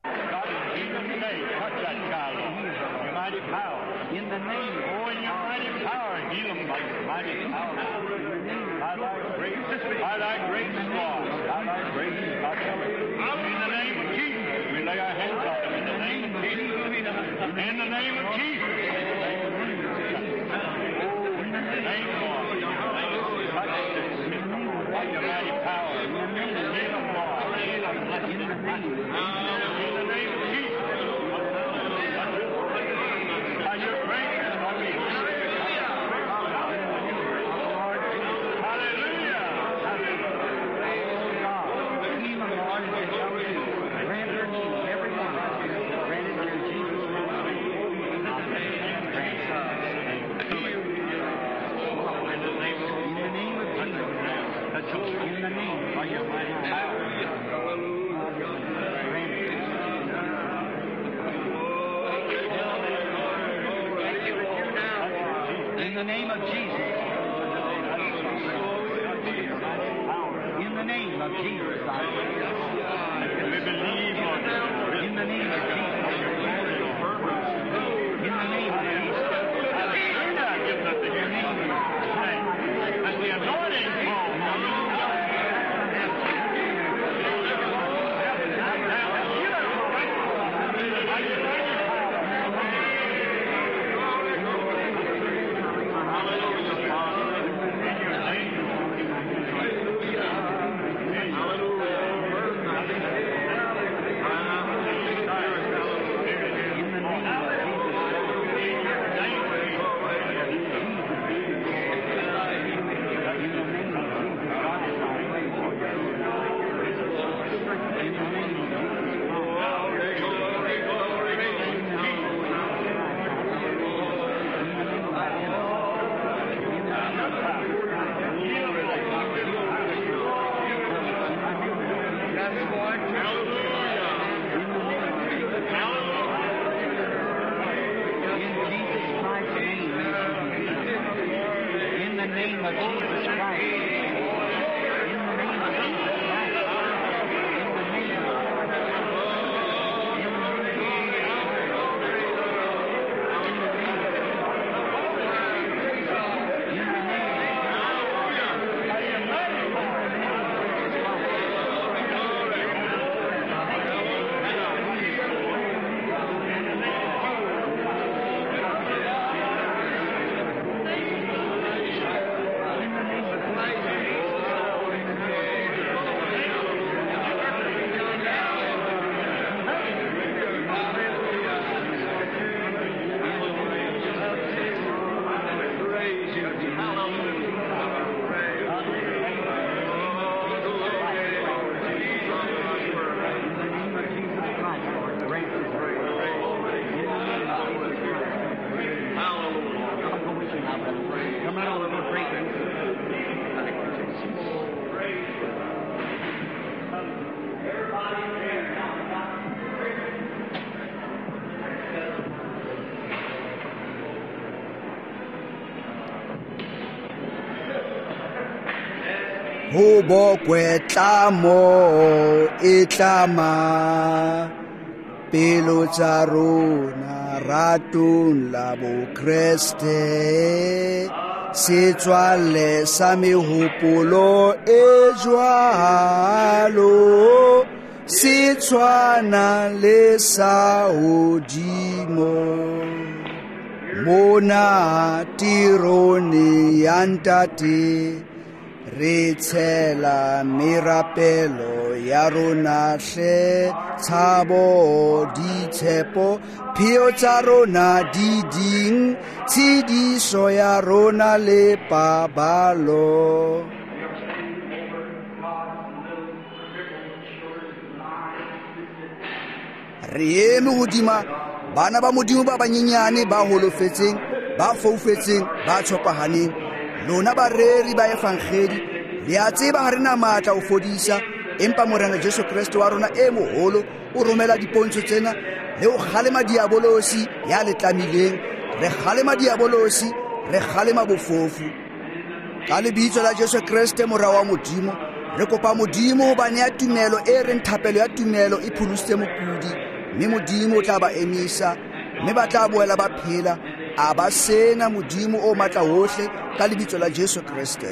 Hallelujah. ho bokwe tlamo e tlama pelo tsa rona ratong la bo Kriste setswalle sa mehopolo e jwalo se tshwana le sa hodimo mona tirone ya ntate re tshela merapelo ya rona hle tshabo ditshepo pheo tsa rona di ding tshidiso ya rona le pabalo re eme hodima bana ba modimo ba banyenyane ba holofetseng ba foufetseng ba tshopahaneng lona bareri ba efangedi le a tseba ha rena matla o fodisa empa morena Jesu Kriste wa rona e moholo o romela dipontsho tsena le o kgalema diabolosi ya letlamileng re kgalema diabolosi re kgalema bofofu ka lebitso la Jesu Kriste morao wa modimo re kopa modimo ba ne ya tumelo e re nthapelo ya tumelo e phulusitse mokudi mme modimo o tla ba emisa mme ba tla boela ba phela a ba sena modimo o matla hohle ka lebitso la Jesu Kriste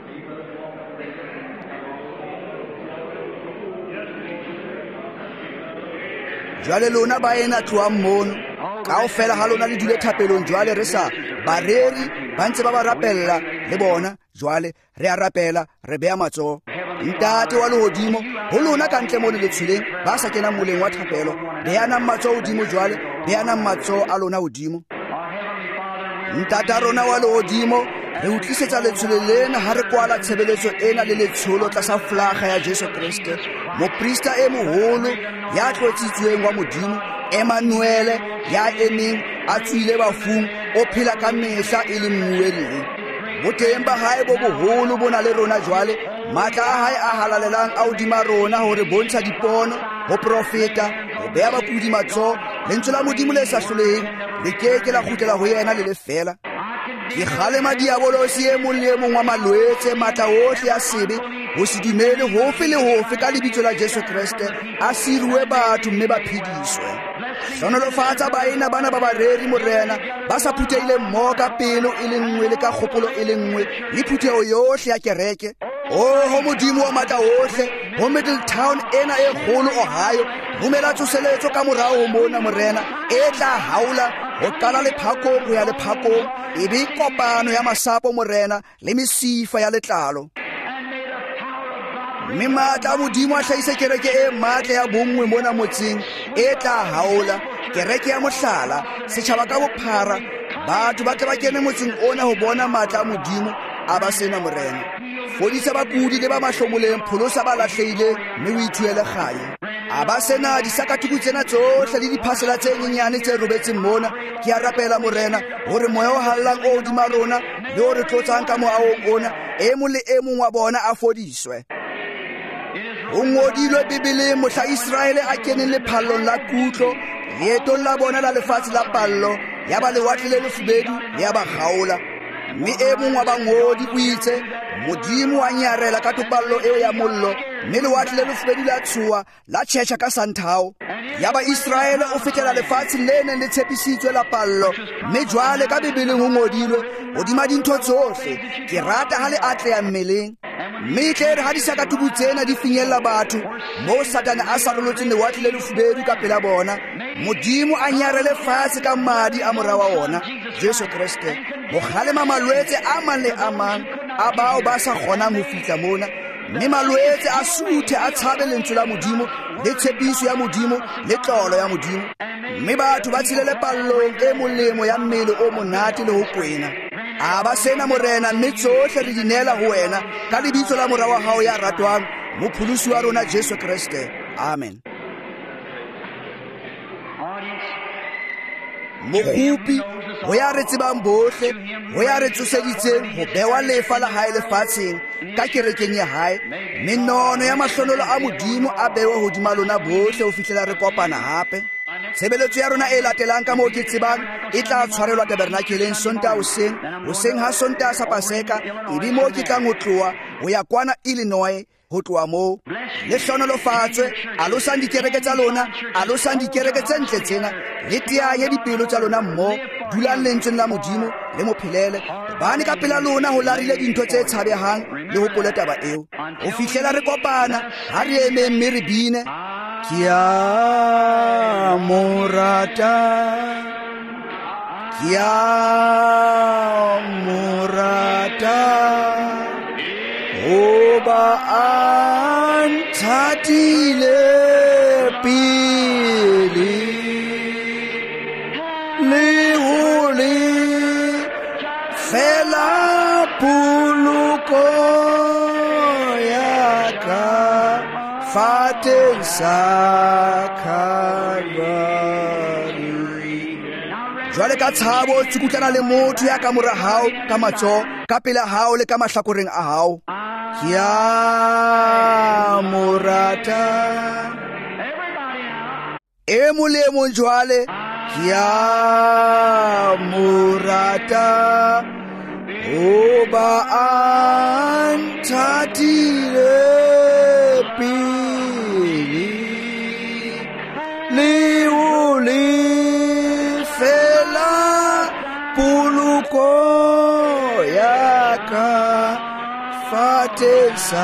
jwale lona ba ena tloang mono kaofela ha lona le dule thapelong jwale re sa bareri ba ntse ba ba rapella le bona jwale re a rapela re beya matsoho ntate wa lehodimo ho lona ka ntle mona letshuleng ba sa kena moleng wa thapelo beyana matsoho hodimo jwale beyana matsoho a lona hodimo ntata rona wa lehodimo re utlisetsa letsholo lena ha re kwala tshebeletso ena le letsholo tlasa flaga ya Jesu Kriste moprista e moholo ya tlotsitsweng wa modimo Emmanuel ya emeng a tswile bafung o phela ka mehla e le mmueleng boteng ba hae bo boholo bona le rona jwale matla a hae a halalelang a hodima rona hore bontsha dipono ho profeta ho beha bakudi matsoho lentswe la modimo le sa hloleheng le keke la kgutlela ho yena le lefela ke kgalema diabolosi e mong le mong wa malwetse matla ohle a sebe ho se dumele hofe le hofe ka lebitso la Jesu Kriste a siruwe batho mme ba phediswe hlonolofatsa baena bana ba bareri morena ba sa phutheile mmoho ka pelo e le nngwe le ka kgopolo e le nngwe le phutheho yohle ya kereke o ho modimo wa matla ohle ho Middletown ena e kgolo Ohio romela tsoseletso ka morao ho mona morena e tla haula ho qala lephakong ho ya lephakong e be kopano ya masapo morena le mesifa ya letlalo mme matla modimo a hlahise kereke e matla ya bongwe mona motseng e tla haola kereke ya mohlala setjhaba ka bophara batho ba tla ba kene motseng ona ho bona matla a modimo a ba sena morena fodisa bakudi le ba mahlomoleng pholosa ba lahlehileng mme o ithuele kgaye a ba sena disakathuku tsena tsohle le diphasela tse nyenyane tse robetseng mona ke a rapela morena hore moya o hallang o hodima rona le hore tlotsang ka moaong ona e mong le e mong wa bona a fodiswe o ngodilwe Bibeleng mohla Israele a keneng lephallong la kutlo leetong la bona la lefatshe la pallo ya ba lewatle le lefubedu le ya ba kgaola mme e mong wa bangodi o itse Modimo a nyarela ka topallo eo ya mollo mme lewatle le lefubedu la tshuwa la tjhetjha ka santhao ya ba Israele o fetela lefatshe le neng le tshepisitswe la pallo mme jwale ka Bibeleng ho ngodilwe hodima dintho tsohle ke rata ha le atleha mmeleng mme tle re ha di sakatubu tsena di finyella batho mo Satane a sarolotseng lewatle le lefubedu ka pela bona Modimo a nyarele fatshe ka madi a mora wa ona Jesu Kriste ho kgalema malwetse a mang le a mang a bao ba sa kgonang ho fihla mona mme malwetse a suthe a tshabe lentswe la Modimo le tshepiso ya Modimo le tlolo ya Modimo mme batho ba tshilele pallong e molemo ya mmele o monate le ho kwena a ba sena morena mme tsohle re dinela ho wena ka lebitso la mora wa hao ya ratwang mopholosi wa rona Jesu Kriste amen Mokopi ho ya re tsebang bohle ho ya re tsoseditseng ho bewa lefa la hae lefatsheng ka kerekeng ya hae menono ya mahlonolo a Modimo a bewa hodima lona bohle ho fihlela re kopana hape tshebeletso ya rona e latelang ka moo ke tsebang e tla tshwarelwa tabernakeleng Sontaha hoseng hoseng ha Sontaha sa Paseka ebe moo ke tlang ho tloha ho ya kwana Illinois ho tloha moo le hlonolofatswe alosang dikereke tsa lona alosang dikereke tse ntle tsena le teanye dipelo tsa lona mmo dulang lentsweng la Modimo le mophelele bane ka pela lona ho larile dintho tse tshabehang le ho pola taba eo ho fihlela re kopana ha re eme mme re bine Kia morata Kia morata Oba anthatile pili Le hole fela puluko yaka Faten sa Calvary Jwale ka tshabo tsukutlana le motho ya ka mora hao ka matso ka pela hao le ka mahlakoreng a hao Kia morata E molemo jwale Kia morata Oba anthatile pili Le uli fela puluko yaka faten sa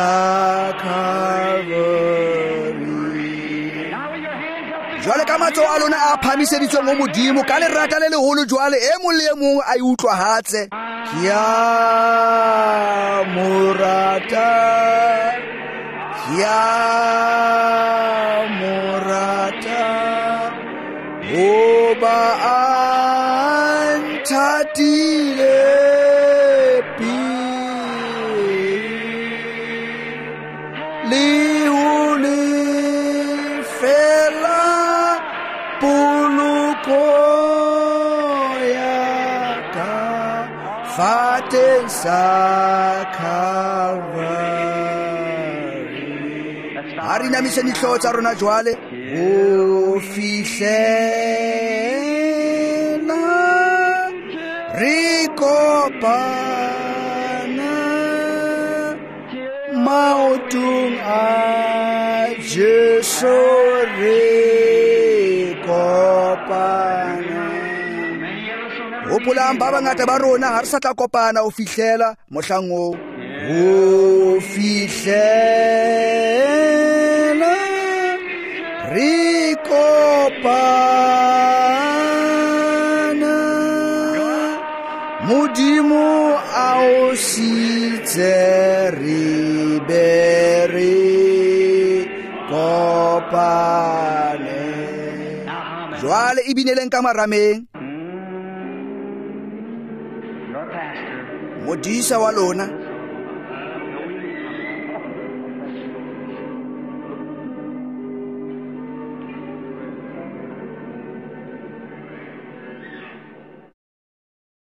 Calvary Jwale ka matso a lona a phamiseditswe mo Modimo ka lerata le leholo jwale e mong le mong a utlwa hatse Kia morata Kia morata Oba anthatile pili Le uli fela puluko yaka faten sa Calvary Hari namise dihlooho tsa rona jwale ho fihlela re kopana maotong a Jesu re kopana Hopolang ba bangata ba rona ha re sa tla kopana ho fihlela mohlang oo ho fihlela re kopana Modimo a o sitse re be re kopane jwale e bineleng ka marameng modisa wa lona